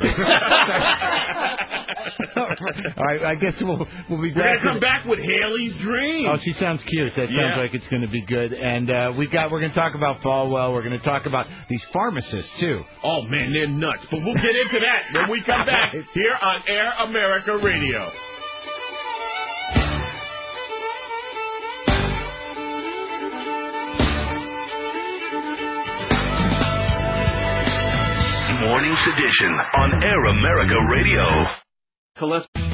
All right, I guess we'll, we'll be We're back. gonna come back with Haley's dream. Oh, she sounds cute. That sounds Yeah. like it's going to be good. And uh, we got, we're going to talk about Falwell. We're going to talk about these pharmacists, too. Oh, man, they're nuts. But we'll get into that when we come back here on Air America Radio. Morning Sedition on Air America Radio. Cholesterol.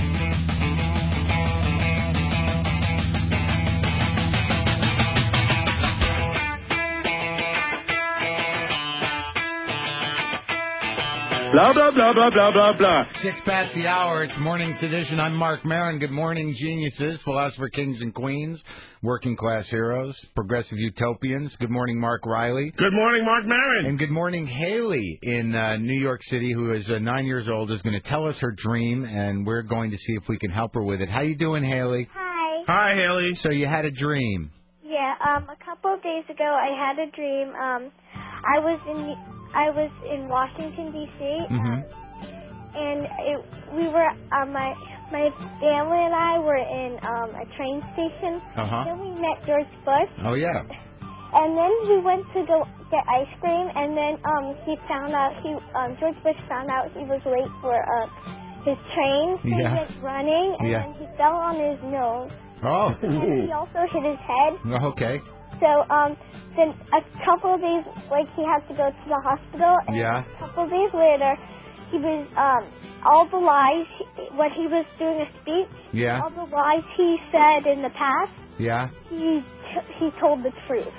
Blah, blah, blah, blah, blah, blah, blah. Six past the hour. It's Morning Sedition. I'm Mark Maron. Good morning, geniuses, philosopher kings and queens, working class heroes, progressive utopians. Good morning, Mark Riley. Good morning, Mark Maron. And good morning, Haley in uh, New York City, who is uh, nine years old, is going to tell us her dream, and we're going to see if we can help her with it. How you doing, Haley? Hi. Hi, Haley. So you had a dream. Yeah, um, a couple of days ago I had a dream. Um, I was in I was in Washington D C Mm-hmm. and it, we were uh, my my family and I were in um, a train station. Uh-huh. Then we met George Bush. Oh, yeah. And then we went to go get ice cream, and then um, he found out he um, George Bush found out he was late for uh, his train. So Yeah. he went running, and Yeah. then he fell on his nose. Oh. And he also hit his head. Okay. So um, then a couple of days, like he had to go to the hospital. And Yeah. a couple of days later, he was um, all the lies when he was doing a speech. Yeah. All the lies he said in the past, Yeah. he he told the truth.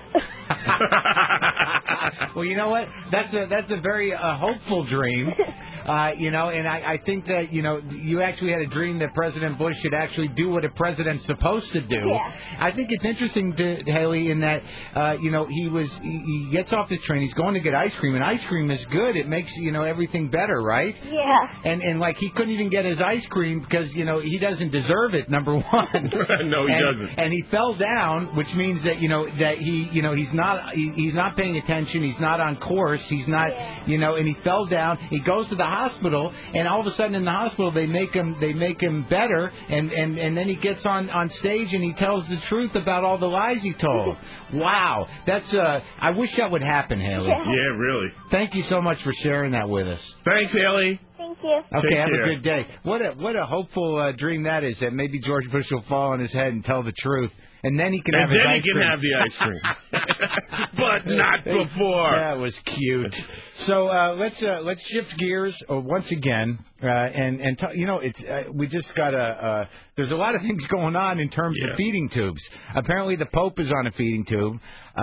Well, you know what? That's a that's a very uh, hopeful dream. Uh, you know, and I, I think that, you know, you actually had a dream that President Bush should actually do what a president's supposed to do. Yeah. I think it's interesting, to, Haley, in that, uh, you know, he was he, he gets off the train, he's going to get ice cream, and ice cream is good. It makes, you know, everything better, right? Yeah. And, and like, he couldn't even get his ice cream because, you know, he doesn't deserve it, number one. No, he and, doesn't. And he fell down, which means that, you know, that he, you know, he's not, he, he's not paying attention, he's not on course, he's not, Yeah. you know, and he fell down, he goes to the hospital, and all of a sudden in the hospital they make him, they make him better, and, and, and then he gets on, on stage and he tells the truth about all the lies he told. Wow. That's, uh, I wish that would happen, Haley. Yeah. Yeah, really. Thank you so much for sharing that with us. Thanks, Haley. Thank you. Okay, Take have care. a good day. What a what a hopeful uh, dream that is, that maybe George Bush will fall on his head and tell the truth. and then he can and have his then ice he can cream. have the ice cream, but not before. That was cute. So uh, let's uh, let's shift gears uh, once again, uh, and and t- you know it's uh, we just got a uh, there's a lot of things going on in terms Yeah. of feeding tubes. Apparently, the Pope is on a feeding tube.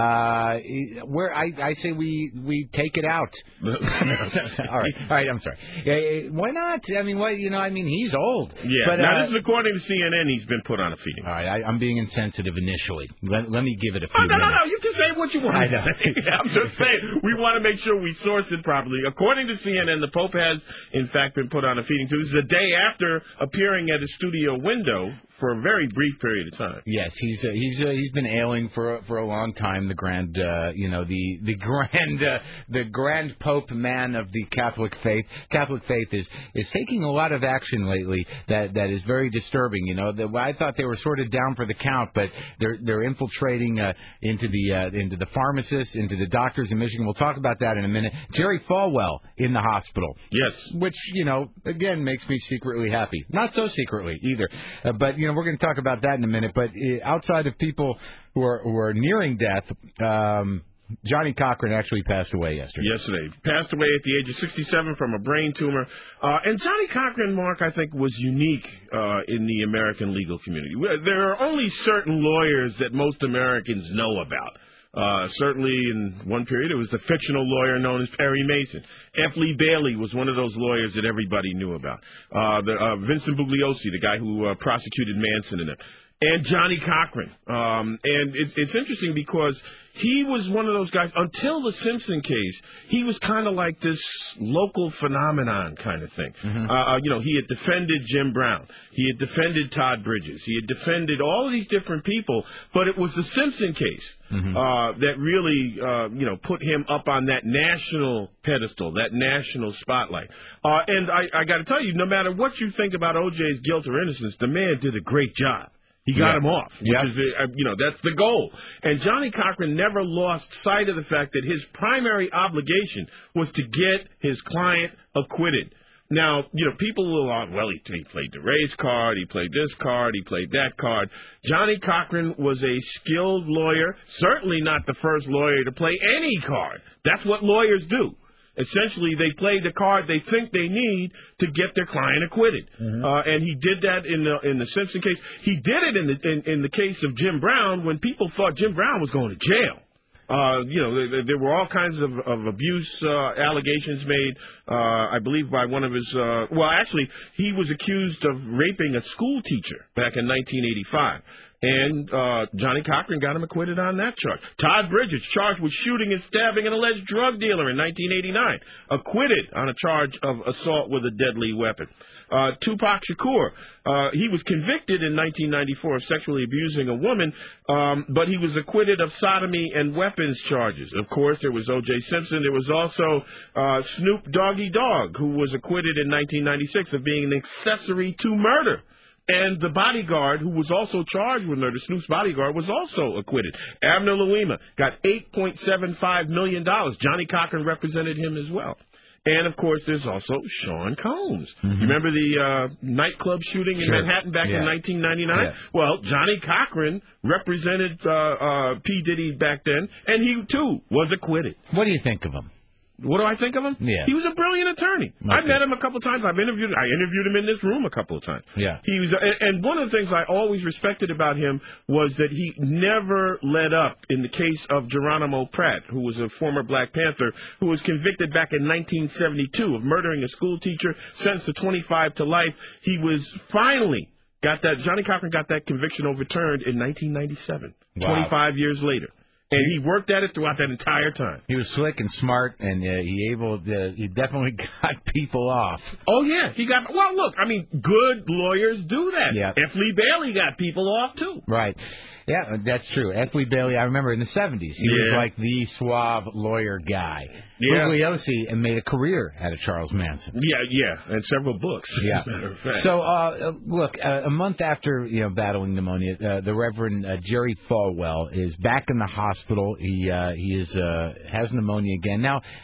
Uh, where I, I say we we take it out. all right, all right. I'm sorry. Uh, why not? I mean, what you know? I mean, he's old. Yeah. But, now uh, this is according to C N N. He's been put on a feeding. All right, I, I'm being insensitive initially. Let, let me give it a few Oh, no, no, minutes. no. You can say what you want I to know. say. I'm just saying we want to make sure we source it properly. According to C N N, the Pope has, in fact, been put on a feeding tube. This is a day after appearing at a studio window for a very brief period of time. Yes, he's uh, he's uh, he's been ailing for a- for a long time. The grand, uh, you know, the the grand uh, the grand Pope man of the Catholic faith. Catholic faith is is taking a lot of action lately that that is very disturbing. You know, the, I thought they were sort of down for the count, but they're they're infiltrating uh, into the uh, into the pharmacists, into the doctors in Michigan. We'll talk about that in a minute. Jerry Falwell in the hospital. Yes, which you know again makes me secretly happy. Not so secretly either, uh, but you know we're going to talk about that in a minute. But uh, outside of people who are who are nearing death, um, Johnny Cochran actually passed away yesterday. Yesterday. Passed away at the age of sixty-seven from a brain tumor. Uh, and Johnny Cochran, Mark, I think, was unique uh, in the American legal community. There are only certain lawyers that most Americans know about. Uh, certainly in one period, it was the fictional lawyer known as Perry Mason. F. Lee Bailey was one of those lawyers that everybody knew about. Uh, the, uh, Vincent Bugliosi, the guy who uh, prosecuted Manson and them. And Johnny Cochran. Um, and it's, it's interesting because he was one of those guys, until the Simpson case, he was kind of like this local phenomenon kind of thing. Mm-hmm. Uh, you know, he had defended Jim Brown. He had defended Todd Bridges. He had defended all of these different people, but it was the Simpson case mm-hmm. uh, that really, uh, you know, put him up on that national pedestal, that national spotlight. Uh, and I, I got to tell you, no matter what you think about O J's guilt or innocence, the man did a great job. He got yeah. him off, which yeah. is, uh, you know, that's the goal. And Johnny Cochran never lost sight of the fact that his primary obligation was to get his client acquitted. Now, you know, people will, uh, well, he, he played the race card, he played this card, he played that card. Johnny Cochran was a skilled lawyer, certainly not the first lawyer to play any card. That's what lawyers do. Essentially, they play the card they think they need to get their client acquitted, mm-hmm. uh, and he did that in the in the Simpson case. He did it in the in, in the case of Jim Brown when people thought Jim Brown was going to jail. Uh, you know, there, there were all kinds of, of abuse uh, allegations made, uh, I believe, by one of his. Uh, well, actually, he was accused of raping a school teacher back in nineteen eighty-five. And uh, Johnny Cochran got him acquitted on that charge. Todd Bridges, charged with shooting and stabbing an alleged drug dealer in nineteen eighty-nine, acquitted on a charge of assault with a deadly weapon. Uh, Tupac Shakur, uh, he was convicted in nineteen ninety-four of sexually abusing a woman, um, but he was acquitted of sodomy and weapons charges. Of course, there was O J Simpson. There was also uh, Snoop Doggy Dogg, who was acquitted in nineteen ninety-six of being an accessory to murder. And the bodyguard, who was also charged with murder, Snoop's bodyguard, was also acquitted. Abner Louima got eight point seven five million dollars. Johnny Cochran represented him as well. And, of course, there's also Sean Combs. Mm-hmm. You remember the uh, nightclub shooting in sure. Manhattan back yeah. in nineteen ninety-nine? Yeah. Well, Johnny Cochran represented uh, uh, P. Diddy back then, and he, too, was acquitted. What do you think of him? What do I think of him? Yeah. He was a brilliant attorney. Okay. I've met him a couple of times. I've interviewed I interviewed him in this room a couple of times. Yeah. He was, and one of the things I always respected about him was that he never let up in the case of Geronimo Pratt, who was a former Black Panther, who was convicted back in nineteen seventy-two of murdering a school teacher, sentenced to twenty-five to life. He was finally got that, Johnny Cochran got that conviction overturned in nineteen ninety-seven, wow. twenty-five years later. And he worked at it throughout that entire time. He was slick and smart, and uh, he able to, he definitely got people off. Oh, yeah. He got, well, look, I mean, good lawyers do that. Yeah. F. Lee Bailey got people off, too. Right. Yeah, that's true. F. Lee Bailey, I remember in the seventies, he yeah. was like the suave lawyer guy. Yeah. Bugliosi made a career out of Charles Manson. Yeah, yeah, and several books, yeah. as a matter of fact. So, uh, look, uh, a month after, you know, battling pneumonia, uh, the Reverend uh, Jerry Falwell is back in the hospital. He uh, he is uh, has pneumonia again. Now,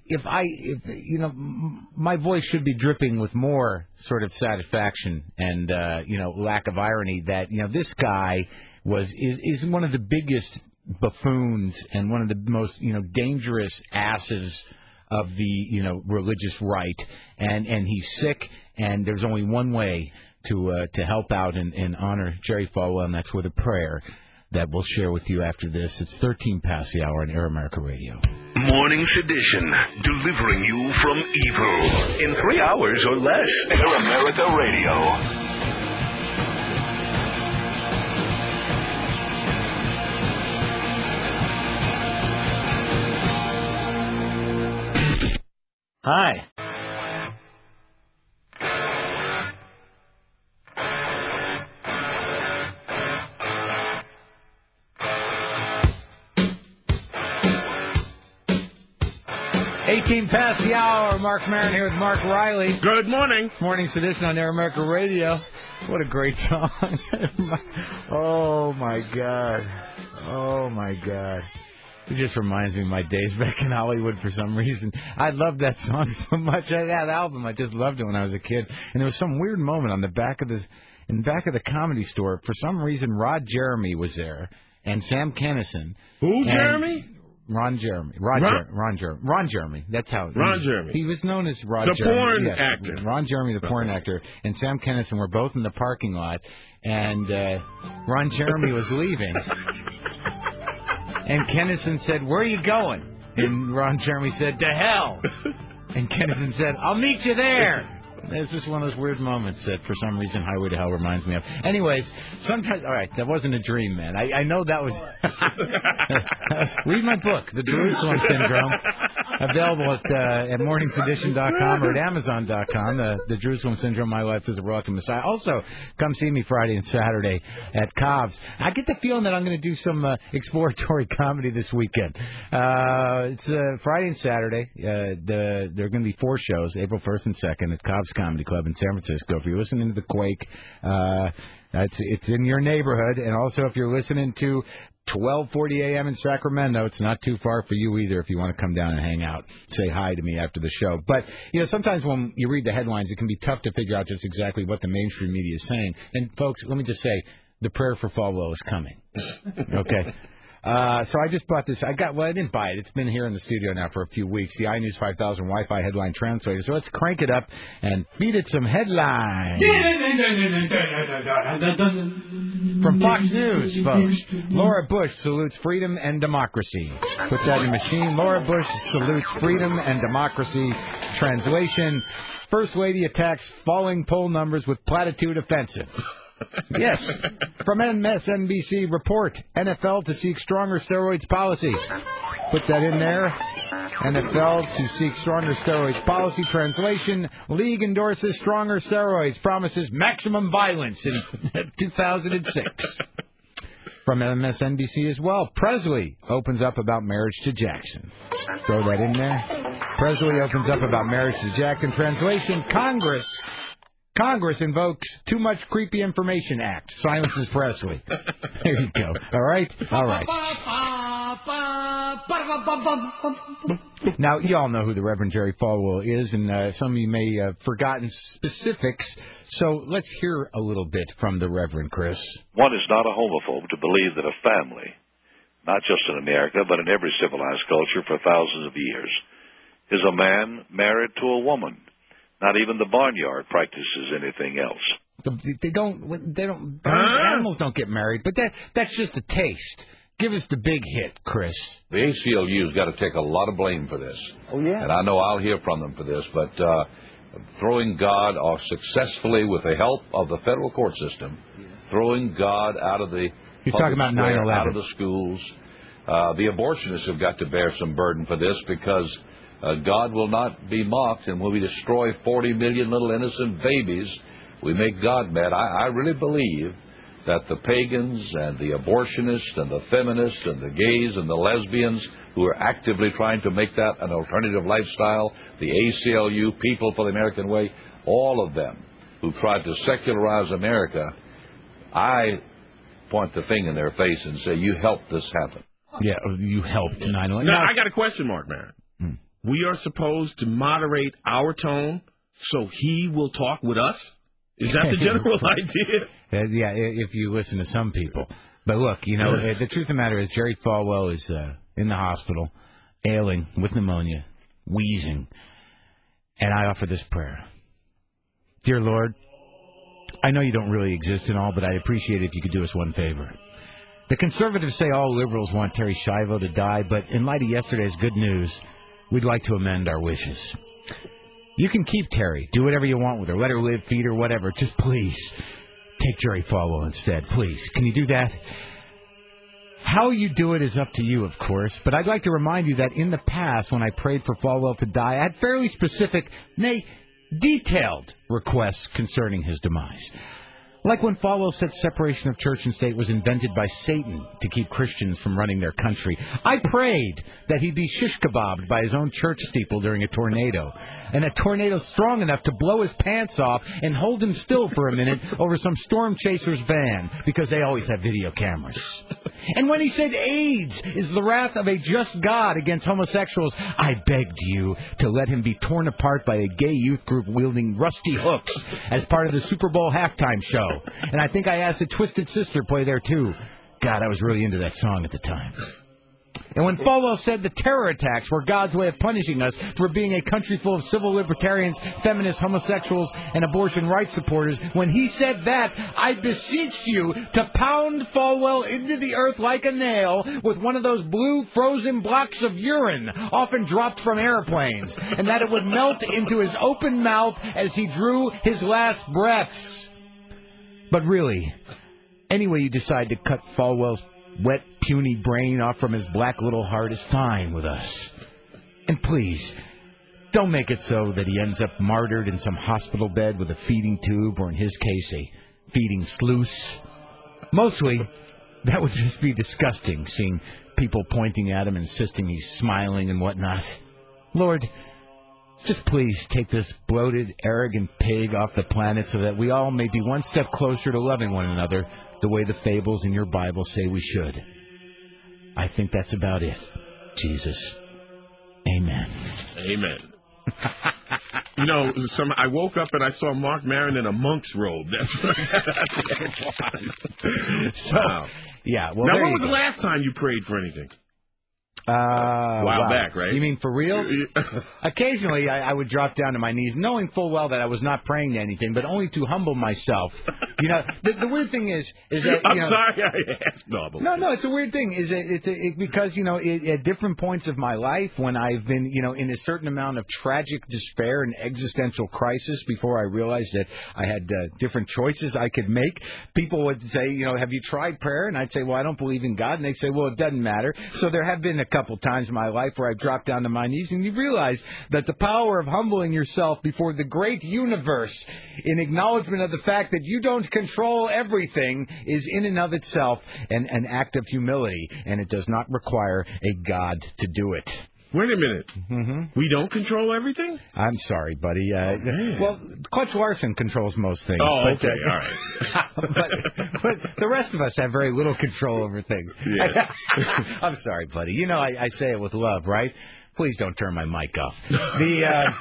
if I, if, you know, m- my voice should be dripping with more sort of satisfaction and, uh, you know, lack of irony that, you know, this guy was is, is one of the biggest buffoons and one of the most, you know, dangerous asses of the, you know, religious right, and and he's sick, and there's only one way to uh, to help out and, and honor Jerry Falwell, and that's with a prayer that we'll share with you after this. It's thirteen past the hour on Air America Radio. Morning Sedition, delivering you from evil in three hours or less. Air America Radio. Hi. eighteen past the hour. Mark Maron here with Mark Riley. Good morning. Morning Sedition on Air America Radio. What a great song. Oh, my God. Oh, my God. It just reminds me of my days back in Hollywood for some reason. I loved that song so much. That album, I just loved it when I was a kid. And there was some weird moment on the back of the, in the back of the Comedy Store. For some reason, Rod Jeremy was there and Sam Kinison. Who, Jeremy? Ron Jeremy. Rod Ron? Jer- Ron Jeremy. Ron Jeremy. That's how. Ron Jeremy. He was known as Rod the Jeremy. The porn yes. actor. Ron Jeremy, the porn actor, and Sam Kinison were both in the parking lot, and uh, Ron Jeremy was leaving. And Kennison said, "Where are you going?" And Ron Jeremy said, "To hell." And Kennison said, "I'll meet you there." It's just one of those weird moments that for some reason Highway to Hell reminds me of. Anyways, sometimes, all right, that wasn't a dream, man. I, I know that was... Read my book, The Jerusalem Syndrome, available at, uh, at morning sedition dot com or at amazon dot com. The, the Jerusalem Syndrome, My Life as a Reluctant Messiah. Also, come see me Friday and Saturday at Cobb's. I get the feeling that I'm going to do some uh, exploratory comedy this weekend. Uh, it's uh, Friday and Saturday. Uh, the, there are going to be four shows, April first and second, at Cobb's Comedy Club in San Francisco. If you're listening to the Quake, uh, it's, it's in your neighborhood. And also, if you're listening to twelve forty a.m. in Sacramento, it's not too far for you either if you want to come down and hang out. Say hi to me after the show. But, you know, sometimes when you read the headlines, it can be tough to figure out just exactly what the mainstream media is saying. And, folks, let me just say, the prayer for Falwell is coming. Okay? Uh, so I just bought this. I got, well, I didn't buy it. It's been here in the studio now for a few weeks. The iNews five thousand Wi-Fi headline translator. So let's crank it up and feed it some headlines. From Fox News, folks. Laura Bush salutes freedom and democracy. Put that in machine. Laura Bush salutes freedom and democracy. Translation: First Lady attacks falling poll numbers with platitude offensive. Yes. From M S N B C, report N F L to seek stronger steroids policy. Put that in there. N F L to seek stronger steroids policy. Translation: League endorses stronger steroids, promises maximum violence in two thousand six. From M S N B C as well, Presley opens up about marriage to Jackson. Throw that in there. Presley opens up about marriage to Jackson. Translation: Congress Congress invokes Too Much Creepy Information Act. Silences Presley. There you go. All right? All right. Now, you all know who the Reverend Jerry Falwell is, and uh, some of you may have forgotten specifics. So let's hear a little bit from the Reverend Chris. One is not a homophobe to believe that a family, not just in America, but in every civilized culture for thousands of years, is a man married to a woman. Not even the barnyard practices anything else. They don't. They don't. Animals don't get married, but that that's just a taste. Give us the big hit, Chris. The A C L U's got to take a lot of blame for this. Oh yeah. And I know I'll hear from them for this, but uh, throwing God off successfully with the help of the federal court system, throwing God out of the You're talking about nine eleven, out of the schools. Uh, the abortionists have got to bear some burden for this because. Uh, God will not be mocked, and when we destroy forty million little innocent babies, we make God mad. I, I really believe that the pagans and the abortionists and the feminists and the gays and the lesbians who are actively trying to make that an alternative lifestyle, the A C L U, People for the American Way, all of them who tried to secularize America, I point the finger in their face and say, you helped this happen. Yeah, you helped nine eleven. Now, I got a question mark, man. Hmm. we are supposed to moderate our tone so he will talk with us? Is that the general idea? Uh, yeah, if you listen to some people. But look, you know, the truth of the matter is Jerry Falwell is uh, in the hospital, ailing with pneumonia, wheezing. And I offer this prayer. Dear Lord, I know you don't really exist and all, but I'd appreciate it if you could do us one favor. The conservatives say all liberals want Terry Schiavo to die, but in light of yesterday's good news, we'd like to amend our wishes. You can keep Terry. Do whatever you want with her. Let her live, feed her, whatever. Just please take Jerry Falwell instead. Please. Can you do that? How you do it is up to you, of course, but I'd like to remind you that in the past, when I prayed for Falwell to die, I had fairly specific, nay, detailed requests concerning his demise. Like when Falwell said separation of church and state was invented by Satan to keep Christians from running their country. I prayed that he be shish kebabbed by his own church steeple during a tornado. And a tornado strong enough to blow his pants off and hold him still for a minute over some storm chaser's van, because they always have video cameras. And when he said AIDS is the wrath of a just God against homosexuals, I begged you to let him be torn apart by a gay youth group wielding rusty hooks as part of the Super Bowl halftime show. And I think I asked the Twisted Sister play there, too. God, I was really into that song at the time. And when Falwell said the terror attacks were God's way of punishing us for being a country full of civil libertarians, feminists, homosexuals, and abortion rights supporters, when he said that, I beseeched you to pound Falwell into the earth like a nail with one of those blue frozen blocks of urine often dropped from airplanes, and that it would melt into his open mouth as he drew his last breaths. But really, any way you decide to cut Falwell's wet, puny brain off from his black little heart is fine with us. And please, don't make it so that he ends up martyred in some hospital bed with a feeding tube, or in his case, a feeding sluice. Mostly, that would just be disgusting, seeing people pointing at him, insisting he's smiling and whatnot. Lord, just please take this bloated, arrogant pig off the planet so that we all may be one step closer to loving one another the way the fables in your Bible say we should. I think that's about it, Jesus. Amen. Amen. You know, some, I woke up and I saw Mark Maron in a monk's robe. That's what, that's what it was. Wow. Yeah. Well, now, there when you was go. the last time you prayed for anything? Uh, a while wow. back, right? You mean for real? Occasionally, I, I would drop down to my knees, knowing full well that I was not praying to anything, but only to humble myself. You know, the, the weird thing is, is that you I'm know, sorry I asked. No, no, no, it's a weird thing. Is it, it's a, it, because you know, it, at different points of my life, when I've been, you know, in a certain amount of tragic despair and existential crisis, before I realized that I had uh, different choices I could make, people would say, you know, have you tried prayer? And I'd say, well, I don't believe in God. And they'd say, well, it doesn't matter. So there have been a couple times in my life where I've dropped down to my knees, and you realize that the power of humbling yourself before the great universe in acknowledgement of the fact that you don't control everything is in and of itself an, an act of humility, and it does not require a God to do it. Wait a minute. Mm-hmm. We don't control everything? I'm sorry, buddy. Uh, oh, well, Clutch Larson controls most things. Oh, but, okay. All right. but, but the rest of us have very little control over things. Yeah. I'm sorry, buddy. You know, I, I say it with love, right? Please don't turn my mic off. The uh,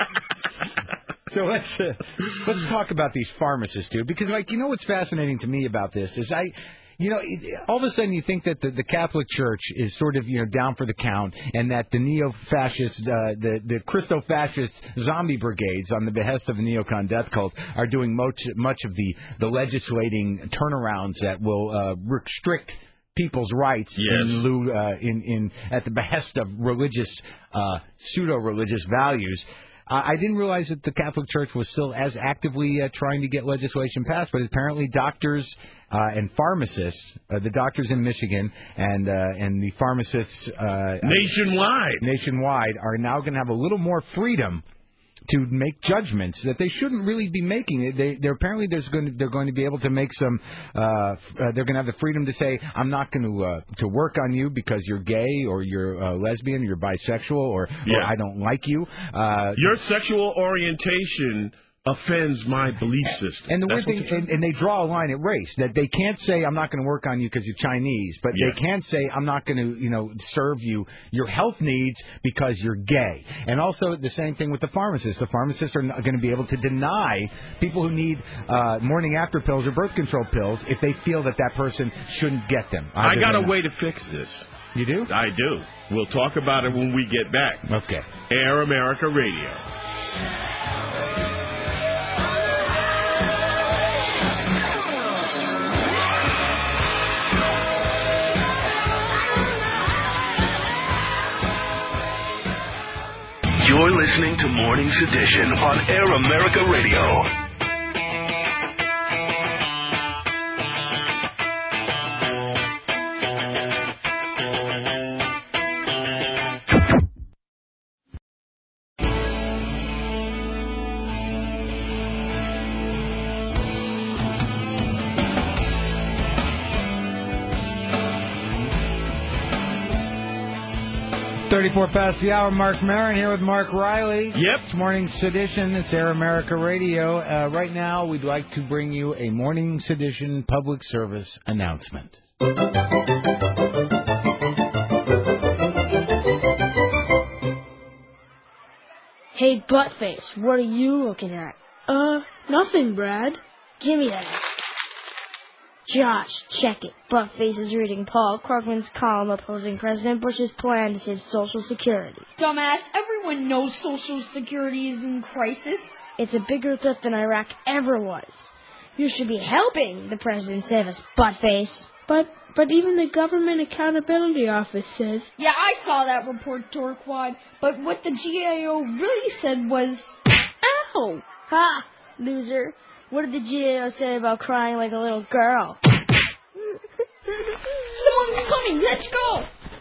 so let's uh, let's talk about these pharmacists, dude. Because, like, you know what's fascinating to me about this is I. You know, it, all of a sudden you think that the, the Catholic Church is sort of, you know, down for the count, and that the neo-fascist, uh, the, the Christo-fascist zombie brigades on the behest of the neocon death cult are doing much, much of the, the legislating turnarounds that will uh, restrict people's rights yes. in lieu, uh, in, in, at the behest of religious, uh, pseudo-religious values. Uh, I didn't realize that the Catholic Church was still as actively uh, trying to get legislation passed, but apparently doctors uh, and pharmacists, uh, the doctors in Michigan and uh, and the pharmacists uh, nationwide, nationwide are now going to have a little more freedom to make judgments that they shouldn't really be making. They, they're apparently there's going to, they're going to be able to make some. Uh, uh, they're going to have the freedom to say, I'm not going to uh, to work on you because you're gay or you're uh, lesbian, or you're bisexual, or, yeah. or I don't like you. Uh, Your sexual orientation offends my belief system. And the That's weird what thing, they're and, and they draw a line at race, that they can't say, I'm not going to work on you because you're Chinese, but Yeah. they can say, I'm not going to, you know, serve you your health needs because you're gay. And also the same thing with the pharmacists. The pharmacists are not going to be able to deny people who need uh, morning after pills or birth control pills if they feel that that person shouldn't get them. I got a than- way to fix this. You do? I do. We'll talk about it when we get back. Okay. Air America Radio. You're listening to Morning Sedition on Air America Radio. thirty-four past the hour. Mark Maron here with Mark Riley. Yep. It's Morning Sedition. It's Air America Radio. Uh, right now, we'd like to bring you a Morning Sedition public service announcement. Hey, Buttface, what are you looking at? Uh, nothing, Brad. Give me that. Josh, check it. Buttface is reading Paul Krugman's column opposing President Bush's plan to save Social Security. Dumbass, everyone knows Social Security is in crisis. It's a bigger threat than Iraq ever was. You should be helping the president save us, Buttface. But but even the Government Accountability Office says... Yeah, I saw that report, Torquad. But what the G A O really said was... Ow! Ha! Loser. What did the G A O say about crying like a little girl? Someone's coming! Let's go!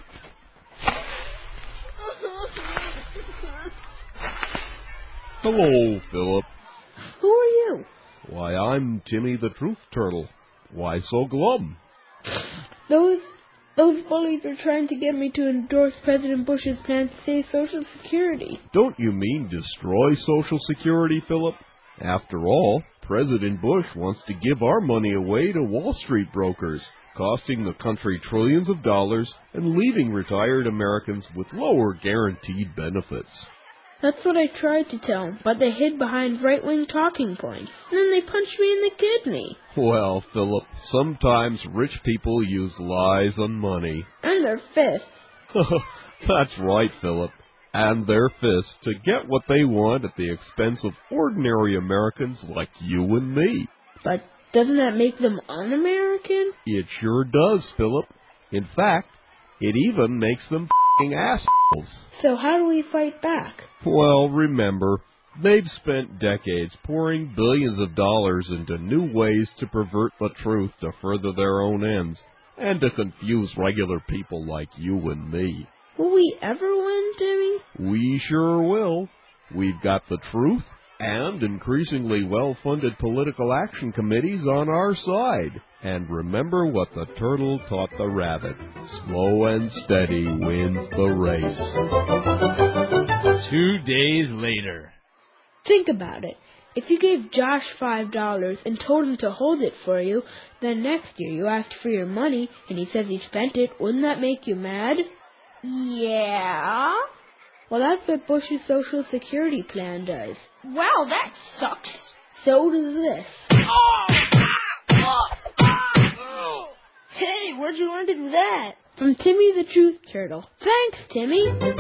Hello, Philip. Who are you? Why, I'm Timmy the Truth Turtle. Why so glum? Those those bullies are trying to get me to endorse President Bush's plan to save Social Security. Don't you mean destroy Social Security, Philip? After all, President Bush wants to give our money away to Wall Street brokers, costing the country trillions of dollars and leaving retired Americans with lower guaranteed benefits. That's what I tried to tell them, but they hid behind right-wing talking points. And then they punched me in the kidney. Well, Philip, sometimes rich people use lies on money. And their fists. That's right, Philip. And their fists to get what they want at the expense of ordinary Americans like you and me. But doesn't that make them un-American? It sure does, Philip. In fact, it even makes them f***ing assholes. So how do we fight back? Well, remember, they've spent decades pouring billions of dollars into new ways to pervert the truth to further their own ends, and to confuse regular people like you and me. Will we ever win, Timmy? We sure will. We've got the truth and increasingly well-funded political action committees on our side. And remember what the turtle taught the rabbit. Slow and steady wins the race. Two days later. Think about it. If you gave Josh five dollars and told him to hold it for you, then next year you asked for your money and he says he spent it, wouldn't that make you mad? Yeah. Well, that's what Bush's Social Security plan does. Wow, that sucks. So does this. Oh! Hey, where'd you learn to do that? From Timmy the Truth Turtle. Thanks, Timmy.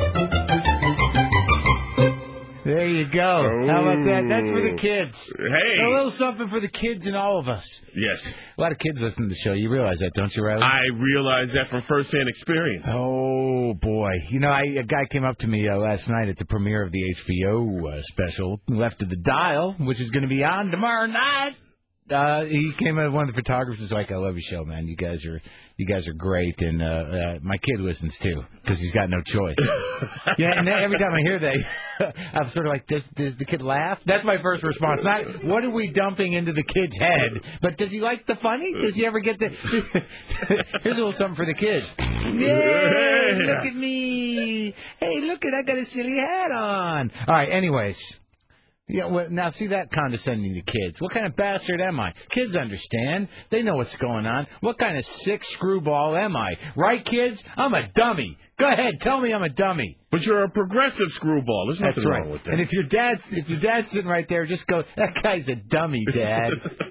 There you go. Oh. How about that? That's for the kids. Hey. A little something for the kids and all of us. Yes. A lot of kids listen to the show. You realize that, don't you, Riley? I realize that from first-hand experience. Oh, boy. You know, I, a guy came up to me uh, last night at the premiere of the H B O uh, special, Left of the Dial, which is going to be on tomorrow night. Uh, he came in, one of the photographers was like, I love your show, man. You guys are you guys are great. And uh, uh, my kid listens, too, because he's got no choice. Yeah, and then every time I hear that, I'm sort of like, does, does the kid laugh? That's my first response. Not, what are we dumping into the kid's head? But does he like the funny? Does he ever get the... Here's a little something for the kids. Yay, look at me. Hey, look at I got a silly hat on. All right, anyways. Yeah, well, now see that condescending to kids. What kind of bastard am I? Kids understand. They know what's going on. What kind of sick screwball am I? Right, kids? I'm a dummy. Go ahead, tell me I'm a dummy. But you're a progressive screwball. There's nothing That's right. wrong with that. And if your dad's if your dad's sitting right there, just go, that guy's a dummy, Dad.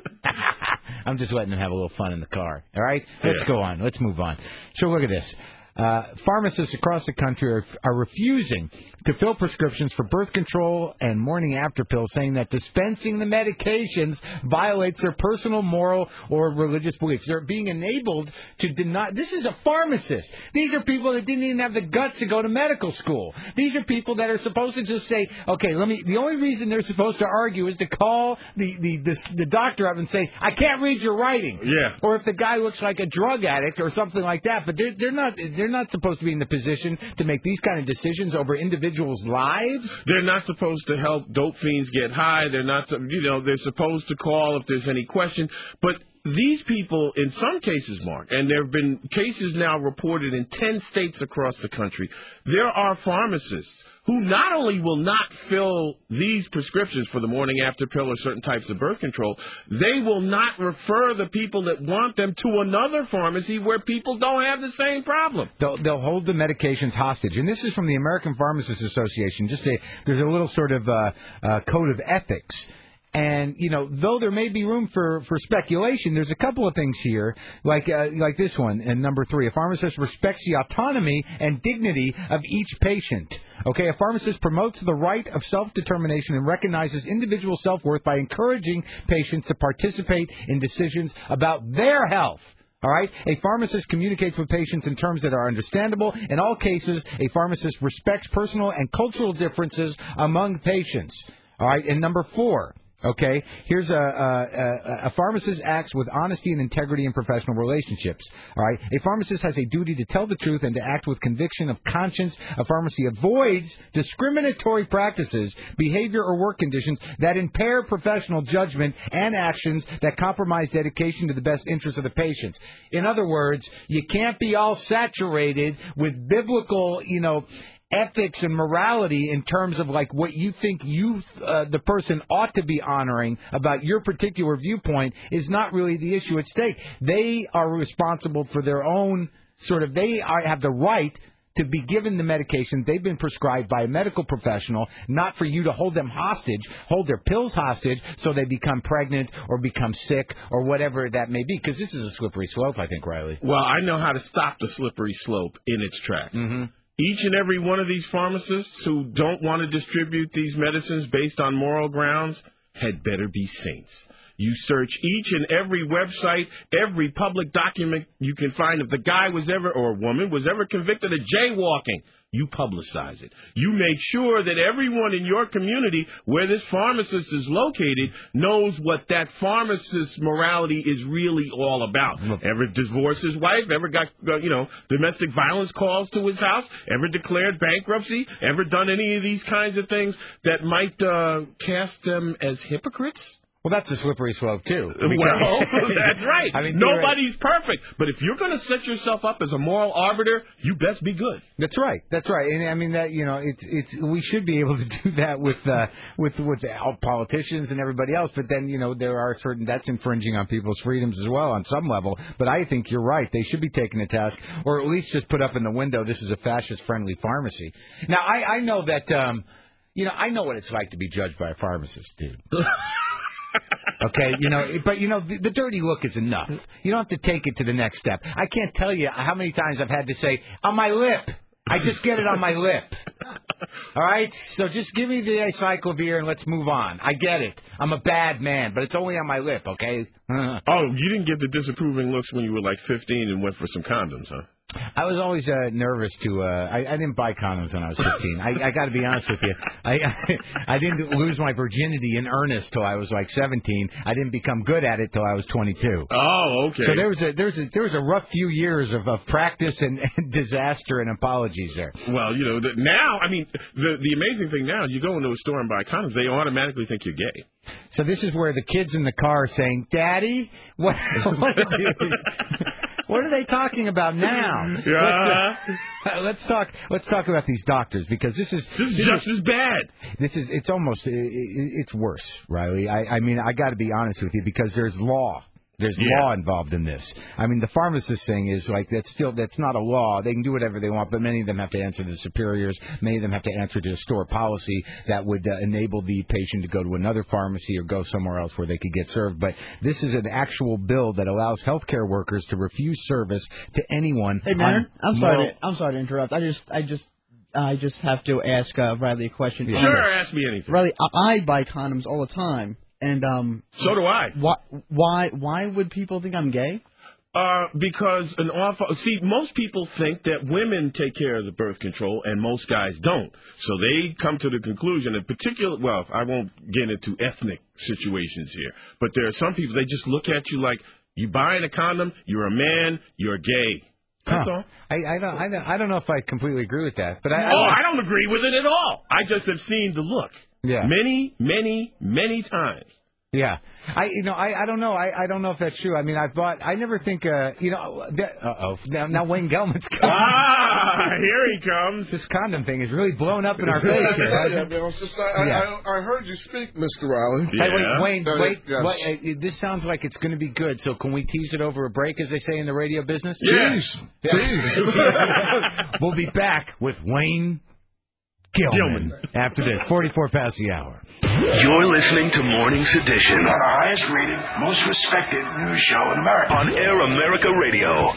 I'm just letting him have a little fun in the car. All right? Let's Yeah. go on. Let's move on. So look at this. Uh, pharmacists across the country are, are refusing to fill prescriptions for birth control and morning after pills, saying that dispensing the medications violates their personal, moral, or religious beliefs. They're being enabled to deny. This is a pharmacist. These are people that didn't even have the guts to go to medical school. These are people that are supposed to just say, okay, let me. The only reason they're supposed to argue is to call the the the, the doctor up and say, I can't read your writing. Yeah. Or if the guy looks like a drug addict or something like that. But they're they're not. They're They're not supposed to be in the position to make these kind of decisions over individuals' lives. They're not supposed to help dope fiends get high. They're not, you know, they're supposed to call if there's any question. But these people, in some cases, Mark, and there have been cases now reported in ten states across the country, there are pharmacists who not only will not fill these prescriptions for the morning after pill or certain types of birth control, they will not refer the people that want them to another pharmacy where people don't have the same problem. They'll, they'll hold the medications hostage. And this is from the American Pharmacists Association. Just a, there's a little sort of uh, uh, code of ethics. And, you know, though there may be room for, for speculation, there's a couple of things here, like uh, like this one, and number three. A pharmacist respects the autonomy and dignity of each patient. Okay, a pharmacist promotes the right of self-determination and recognizes individual self-worth by encouraging patients to participate in decisions about their health. All right? A pharmacist communicates with patients in terms that are understandable. In all cases, a pharmacist respects personal and cultural differences among patients. All right? And number four. Okay, here's a, a, a pharmacist acts with honesty and integrity in professional relationships. All right, a pharmacist has a duty to tell the truth and to act with conviction of conscience. A pharmacy avoids discriminatory practices, behavior, or work conditions that impair professional judgment and actions that compromise dedication to the best interests of the patients. In other words, you can't be all saturated with biblical, you know, ethics and morality in terms of like what you think you uh, the person ought to be honoring about your particular viewpoint is not really the issue at stake. They are responsible for their own sort of, they are, have the right to be given the medication they've been prescribed by a medical professional, not for you to hold them hostage, hold their pills hostage so they become pregnant or become sick or whatever that may be, because this is a slippery slope, I think, Riley. Well, I know how to stop the slippery slope in its tracks. Mm-hmm. Each and every one of these pharmacists who don't want to distribute these medicines based on moral grounds had better be saints. You search each and every website, every public document you can find. If the guy was ever, or woman, was ever convicted of jaywalking, you publicize it. You make sure that everyone in your community where this pharmacist is located knows what that pharmacist's morality is really all about. Ever divorced his wife? Ever got, you know, domestic violence calls to his house? Ever declared bankruptcy? Ever done any of these kinds of things that might uh, cast them as hypocrites? Well, that's a slippery slope, too. I mean, well, that's right. I mean, nobody's perfect. But if you're going to set yourself up as a moral arbiter, you best be good. That's right. That's right. And I mean that you know, it's it's we should be able to do that with uh, with with all politicians and everybody else. But then you know there are certain that's infringing on people's freedoms as well on some level. But I think you're right. They should be taken to task, or at least just put up in the window. This is a fascist-friendly pharmacy. Now I I know that um you know I know what it's like to be judged by a pharmacist, dude. Okay, you know, but, you know, the, the dirty look is enough. You don't have to take it to the next step. I can't tell you how many times I've had to say, on my lip. I just get it on my lip. All right? So just give me the acyclovir and let's move on. I get it. I'm a bad man, but it's only on my lip, okay? Oh, you didn't get the disapproving looks when you were like fifteen and went for some condoms, huh? I was always uh, nervous to. Uh, I, I didn't buy condoms when I was fifteen. I, I got to be honest with you. I, I I didn't lose my virginity in earnest till I was like seventeen. I didn't become good at it till I was twenty-two. Oh, okay. So there was a there was a there was a rough few years of, of practice and, and disaster and apologies there. Well, you know, the, now I mean the the amazing thing now, you go into a store and buy condoms, they automatically think you're gay. So this is where the kids in the car are saying, "Daddy, what what, What are they talking about now? Yeah. Let's, uh, let's talk. Let's talk about these doctors because this is This is this just as bad. This is. It's almost. It, it, it's worse, Riley. I, I mean, I got to be honest with you because there's law. There's Yeah. law involved in this. I mean, the pharmacist thing is like that's still that's not a law. They can do whatever they want, but many of them have to answer to the superiors. Many of them have to answer to a store policy that would uh, enable the patient to go to another pharmacy or go somewhere else where they could get served. But this is an actual bill that allows healthcare workers to refuse service to anyone. Hey, man, on I'm sorry. moral- To, I'm sorry to interrupt. I just, I just, I just have to ask uh, Riley a question. Sure, ask me anything. Riley, I, I buy condoms all the time, and um. So do I. Why, why, why would people think I'm gay? Uh, because an awful see, most people think that women take care of the birth control, and most guys don't. So they come to the conclusion, in particular, well, I won't get into ethnic situations here, but there are some people they just look at you like you buying a condom, you're a man, you're gay. That's Huh. all. I, I don't. I don't. I don't know if I completely agree with that, but I. Oh, I don't agree with it at all. I just have seen the look. Yeah. Many, many, many times. Yeah, I you know I, I don't know I, I don't know if that's true. I mean I've bought I never think uh you know uh oh now, now Wayne Gelman's coming. Ah, here he comes. This condom thing is really blown up in our face here. Yeah, hasn't it? man, it's just, I, Yeah. I, I heard you speak, Mister Riley. Hey, wait, Wayne, Uh, wait, yes. wait, uh, this sounds like it's going to be good. So can we tease it over a break, as they say in the radio business? Yes. Yeah. We'll be back with Wayne Gilman, after this, forty-four past the hour. You're listening to Morning's Edition. The highest rated, most respected news show in America. On Air America Radio.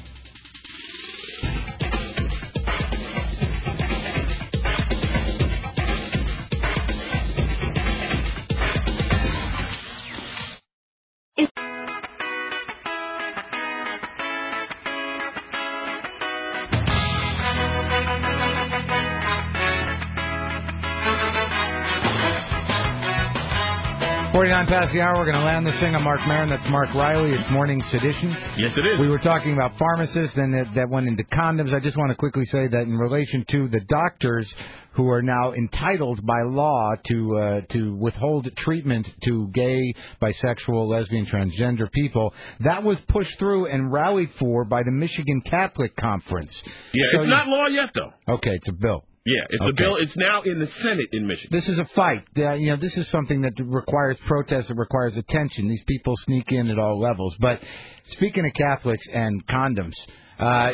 forty-nine past the hour, we're going to land this thing on Mark Maron. That's Mark Riley. It's Morning Sedition. Yes, it is. We were talking about pharmacists, and that, that went into condoms. I just want to quickly say that in relation to the doctors who are now entitled by law to uh, to withhold treatment to gay, bisexual, lesbian, transgender people, that was pushed through and rallied for by the Michigan Catholic Conference. Yeah, So it's you- not law yet, though. Okay, it's a bill. Yeah, it's a Okay. bill. It's now in the Senate in Michigan. This is a fight. Uh, you know, this is something that requires protest. It requires attention. These people sneak in at all levels. But speaking of Catholics and condoms, uh,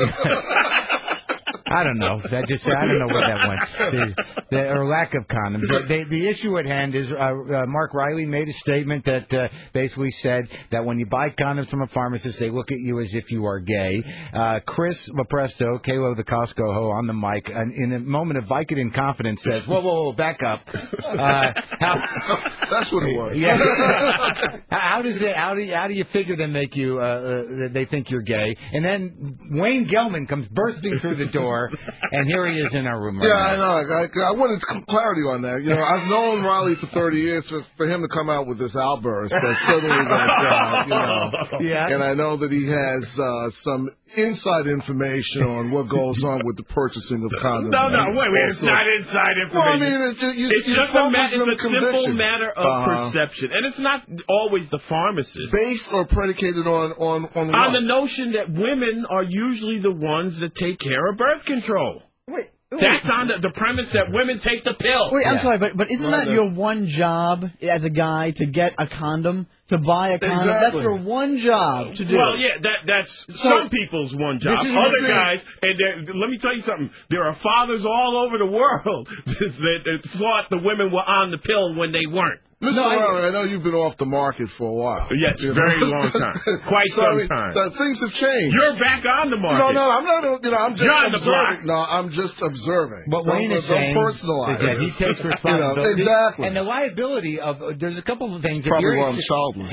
I don't know. That just I don't know where that went. The, the, or lack of condoms. The, the, the issue at hand is uh, uh, Mark Riley made a statement that uh, basically said that when you buy condoms from a pharmacist, they look at you as if you are gay. Uh, Chris Lopresto, Kalo the Costco ho, on the mic, and in a moment of Vicodin confidence, says, "Whoa, whoa, whoa, back up." Uh, how, That's what it was. yeah. how, how does it? How do you, how do you figure they make you? Uh, uh, they think you're gay, and then Wayne Gelman comes bursting through the door. And here he is in our room right Yeah, now. I know. I, I wanted clarity on that. You know, I've known Riley for thirty years. For, for him to come out with this outburst, that suddenly that, uh, you know. Yeah. And I know that he has uh, some inside information on what goes on with the purchasing of condoms. No, no, wait, wait. It's Also- not inside Well, I information. mean, it's just, you, it's you just a, spoke ma- with some it's a simple conviction. matter of Uh-huh. perception, and it's not always the pharmacist. Based or predicated on on on, On what? the notion that women are usually the ones that take care of birth control. Wait, That's on the, the premise that women take the pill. Wait, I'm sorry, but but isn't Well, that the- your one job as a guy to get a condom, to buy a condom? That's Exactly. your one job to do. Well, yeah, that that's So- some people's one job. This is Other the thing. guys, and there- let me tell you something. There are fathers all over the world that, that thought the women were on the pill when they weren't. Mister Riley, I know you've been off the market for a while. Yes, You very know? long time. Quite So, I some mean, time. that things have changed. You're back on the market. No, no, I'm not. You know, I'm just You're on the observing. No, I'm just observing. What Don't- Wayne is don't saying personalize is that he it. takes You know, responsibility. exactly. And the liability of uh, there's a couple of things. If Probably you're- why I'm childless.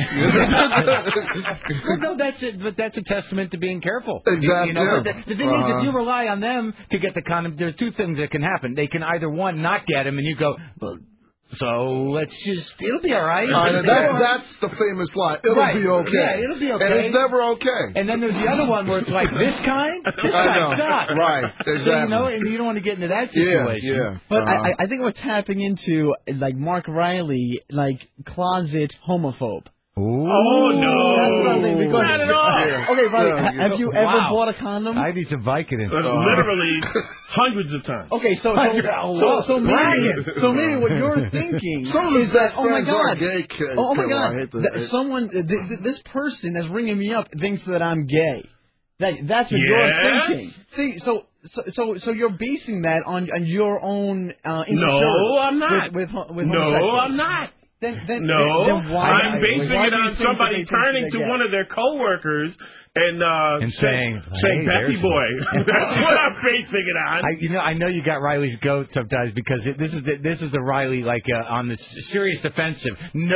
well, no, that's it. But that's a testament to being careful. Exactly, You know, but yeah. the, the thing is, Uh-huh. if you rely on them to get the condom, there's two things that can happen. They can either one not get him, and you go, well, so let's just it'll be all right. Uh, that, that's the famous line. It'll Right. be okay. Yeah, it'll be okay. And it's never okay. And then there's the other one where it's like this kind. This I guy know. sucks. Right, So, exactly. you know, and you don't want to get into that Yeah, situation. yeah. But Uh-huh. I, I think we're tapping into like Mark Riley, like closet homophobe. Oh, no. That's what I'm thinking, because, Not at all. Okay, Riley, Yeah. have you ever Wow. bought a condom? I need some Vicodin. Uh, literally hundreds of times. Okay, so so so, so maybe so maybe what you're thinking Some of his is that best oh my friends are god, gay, K- oh, oh my Killer. I god, hate to- that someone th- th- this person that's ringing me up thinks that I'm gay. That that's what Yes? you're thinking. See, so so so so you're basing that on on your own uh, No, insecurity I'm not. With, with, with no, homosexuals. I'm not. Then, then, No, then, then why, I'm basing why it do you on think somebody that they think turning they're to gay? one of their coworkers and uh, And say- saying, saying, "Hey, "Pappy there's boy." one." That's what I'm basing it on. I, you know, I know you got Riley's goat sometimes because it, this is the, this is the Riley like uh, on the serious offensive.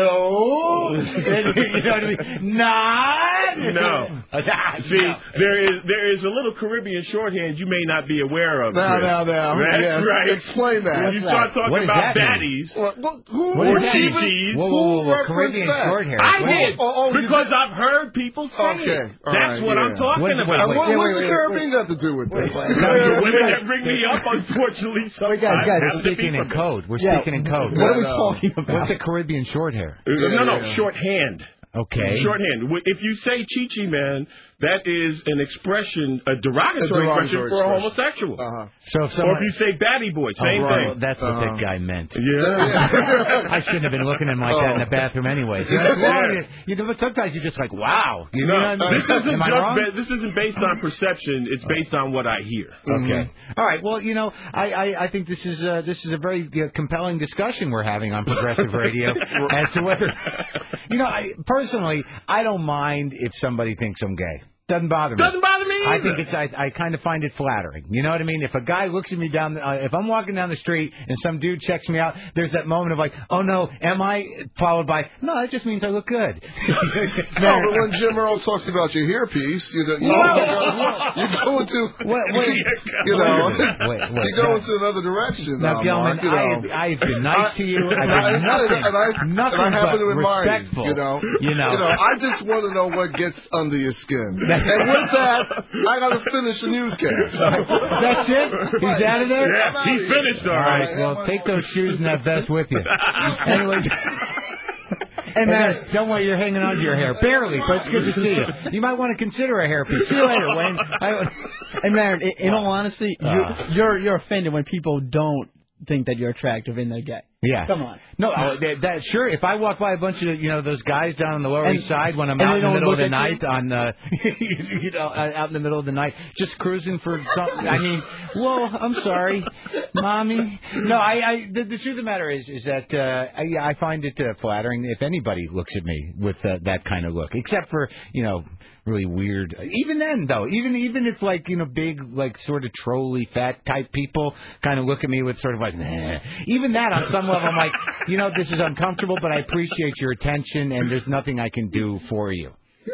No, you know what I mean? Not No. See, there is there is a little Caribbean shorthand you may not be aware of. Now, Chris. now, now. That's Yes, right. explain that. When you start talking What does about that mean? baddies What, what, who What or does that mean? Chiefs? Whoa, whoa, whoa, whoa, Who Caribbean referenced that? short hair. I What? did Oh, oh, you because I've heard people say Okay, it. all That's right, what yeah. I'm talking Wait, wait, about. And what, wait, what's wait, the wait, Caribbean got to do with this? The women that bring me up, unfortunately, sometimes guys, guys, have We're to speaking be in from- code. We're Yeah, speaking in code. What are we Yeah, no. talking about? What's a Caribbean short hair? No, no, Yeah. shorthand. Okay. Shorthand. If you say Chi-Chi Man, that is an expression, a derogatory, A derogatory expression for a expression. homosexual. Uh-huh. So if Or someone, if you say Batty Boy, same oh, thing. well, that's what Uh-huh. that guy meant. Yeah. I shouldn't have been looking at him like that in the bathroom anyway. You know, what's wrong? You, you know, but sometimes you're just like, wow. You know what I No, mean? this isn't Am I just wrong? ba- this isn't based on perception. It's based on what I hear. Okay. All right. Well, you know, I, I, I think this is uh, this is a very uh, compelling discussion we're having on Progressive Radio as to whether, you know, I personally I don't mind if somebody thinks I'm gay. Doesn't bother me. Doesn't bother me I either. think it's I, I kind of find it flattering. You know what I mean? If a guy looks at me down, the, uh, if I'm walking down the street and some dude checks me out, there's that moment of like, oh no, am I? Followed by, no, it just means I look good. No, but when Jim Earl talks about your hairpiece, you, know, you, Whoa. go, you go into, Wait, wait, you know, wait, wait, you go into another direction. Now, Now, gentlemen, Mark, you know. I have, I have been nice to you. I've And been I- nothing, and I, nothing and I happen but to admire respectful. you, you know. You know. You know, I just want to know what gets under your skin. And with that, I got to finish the newscast. That's it? He's out of there? Yeah, he finished all All right. right, well, take those shoes and that vest with you. Anyway. And Matt, don't worry, you're hanging on to your hair. Barely, but it's good to see you. You might want to consider a hairpiece. See you later, Wayne. I, And Marin, in, in all honesty, you, Uh. you're you're offended when people don't think that you're attractive and they're gay. yeah. Come on. No, uh, that, that sure. If I walk by a bunch of you know those guys down on the Lower And- East Side when I'm and out they in the don't middle of look the at you? night on uh, you know uh, out in the middle of the night just cruising for something. I mean, whoa, I'm sorry, mommy. No, I, I the, the truth of the matter is is that uh, I, I find it uh, flattering if anybody looks at me with uh, that kind of look, except for you know really weird. Even then though, even even if like you know big like sort of trolly fat type people kind of look at me with sort of like nah. Even that on some level I'm like. You know, this is uncomfortable, but I appreciate your attention, and there's nothing I can do for you.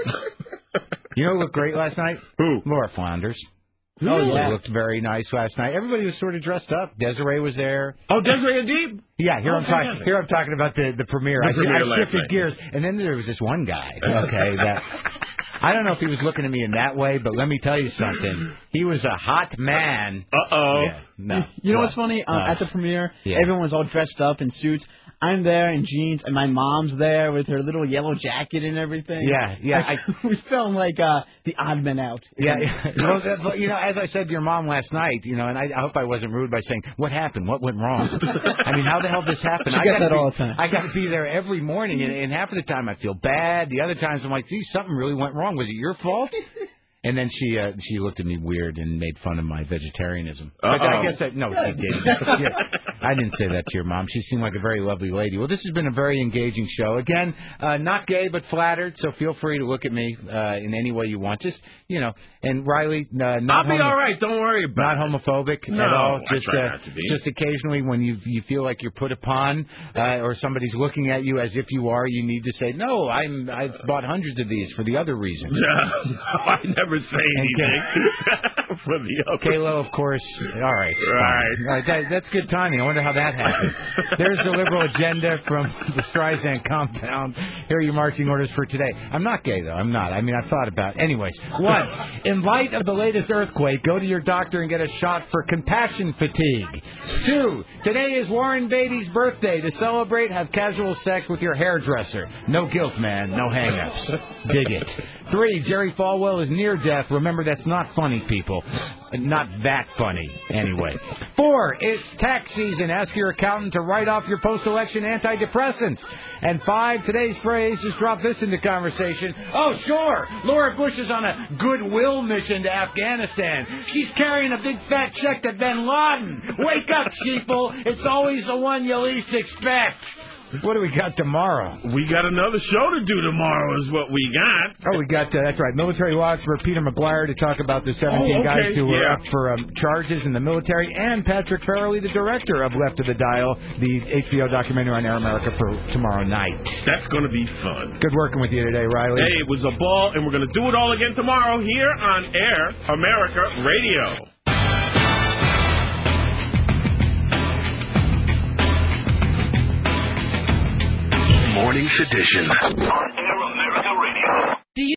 You know who looked great last night? Who? Laura Flanders. Oh, yeah. She looked very nice last night. Everybody was sort of dressed up. Desiree was there. Oh, Desiree Adib? Yeah, here Oh, I'm talking. fantastic. Here I'm talking about the the premiere. The I, premiere I last shifted night. gears, and then there was this one guy. Okay, that I don't know if he was looking at me in that way, but let me tell you something. He was a hot man. Uh oh. Yeah, no. You know What? what's funny? Um, Uh, at the premiere, yeah. everyone was all dressed up in suits. I'm there in jeans, and my mom's there with her little yellow jacket and everything. Yeah, yeah, Like, we felt like uh, the odd men out. Yeah, yeah. Well, that- but, you know, as I said to your mom last night, you know, and I, I hope I wasn't rude by saying, what happened? What went wrong? I mean, how the hell did this happen? She I gets gotta that be, all the time. I got to be there every morning, and, and half of the time I feel bad. The other times I'm like, gee, something really went wrong. Was it your fault? And then she uh, she looked at me weird and made fun of my vegetarianism. But I Uh-oh. guess that no, she didn't. Yeah, I didn't say that to your mom. She seemed like a very lovely lady. Well, this has been a very engaging show. Again, uh, not gay but flattered. So feel free to look at me uh, in any way you want. Just you know, and Riley, uh, not I'll be homo- all right. Don't worry about not homophobic No, at all. I Just try uh, not to be. just occasionally when you you feel like you're put upon uh, or somebody's looking at you as if you are, you need to say no. I'm I've bought hundreds of these for the other reason. No, I never say anything for the other. Kalo, of course. All right. Right. All right. That, that's good timing. I wonder how that happened. There's the liberal agenda from the Streisand compound. Here are your marching orders for today. I'm not gay, though. I'm not. I mean, I've thought about it. Anyways, one, in light of the latest earthquake, go to your doctor and get a shot for compassion fatigue. Two, today is Warren Beatty's birthday. To celebrate, have casual sex with your hairdresser. No guilt, man. No hang-ups. Dig it. Three, Jerry Falwell is near death. Remember, that's not funny, people. Not that funny, anyway. Four, it's tax season. Ask your accountant to write off your post-election antidepressants. And five, today's phrase, just drop this into conversation. Oh, sure, Laura Bush is on a goodwill mission to Afghanistan. She's carrying a big fat check to Bin Laden. Wake up, sheeple. It's always the one you least expect. What do we got tomorrow? We got another show to do tomorrow is what we got. Oh, we got, uh, that's right, Military Watch for Peter McGuire to talk about the seventeen oh, okay. guys who were yeah. up for um, charges in the military, and Patrick Farrelly, the director of Left of the Dial, the H B O documentary on Air America for tomorrow night. That's going to be fun. Good working with you today, Riley. Hey, it was a ball, and we're going to do it all again tomorrow here on Air America Radio. Morning Sedition on Air America Radio.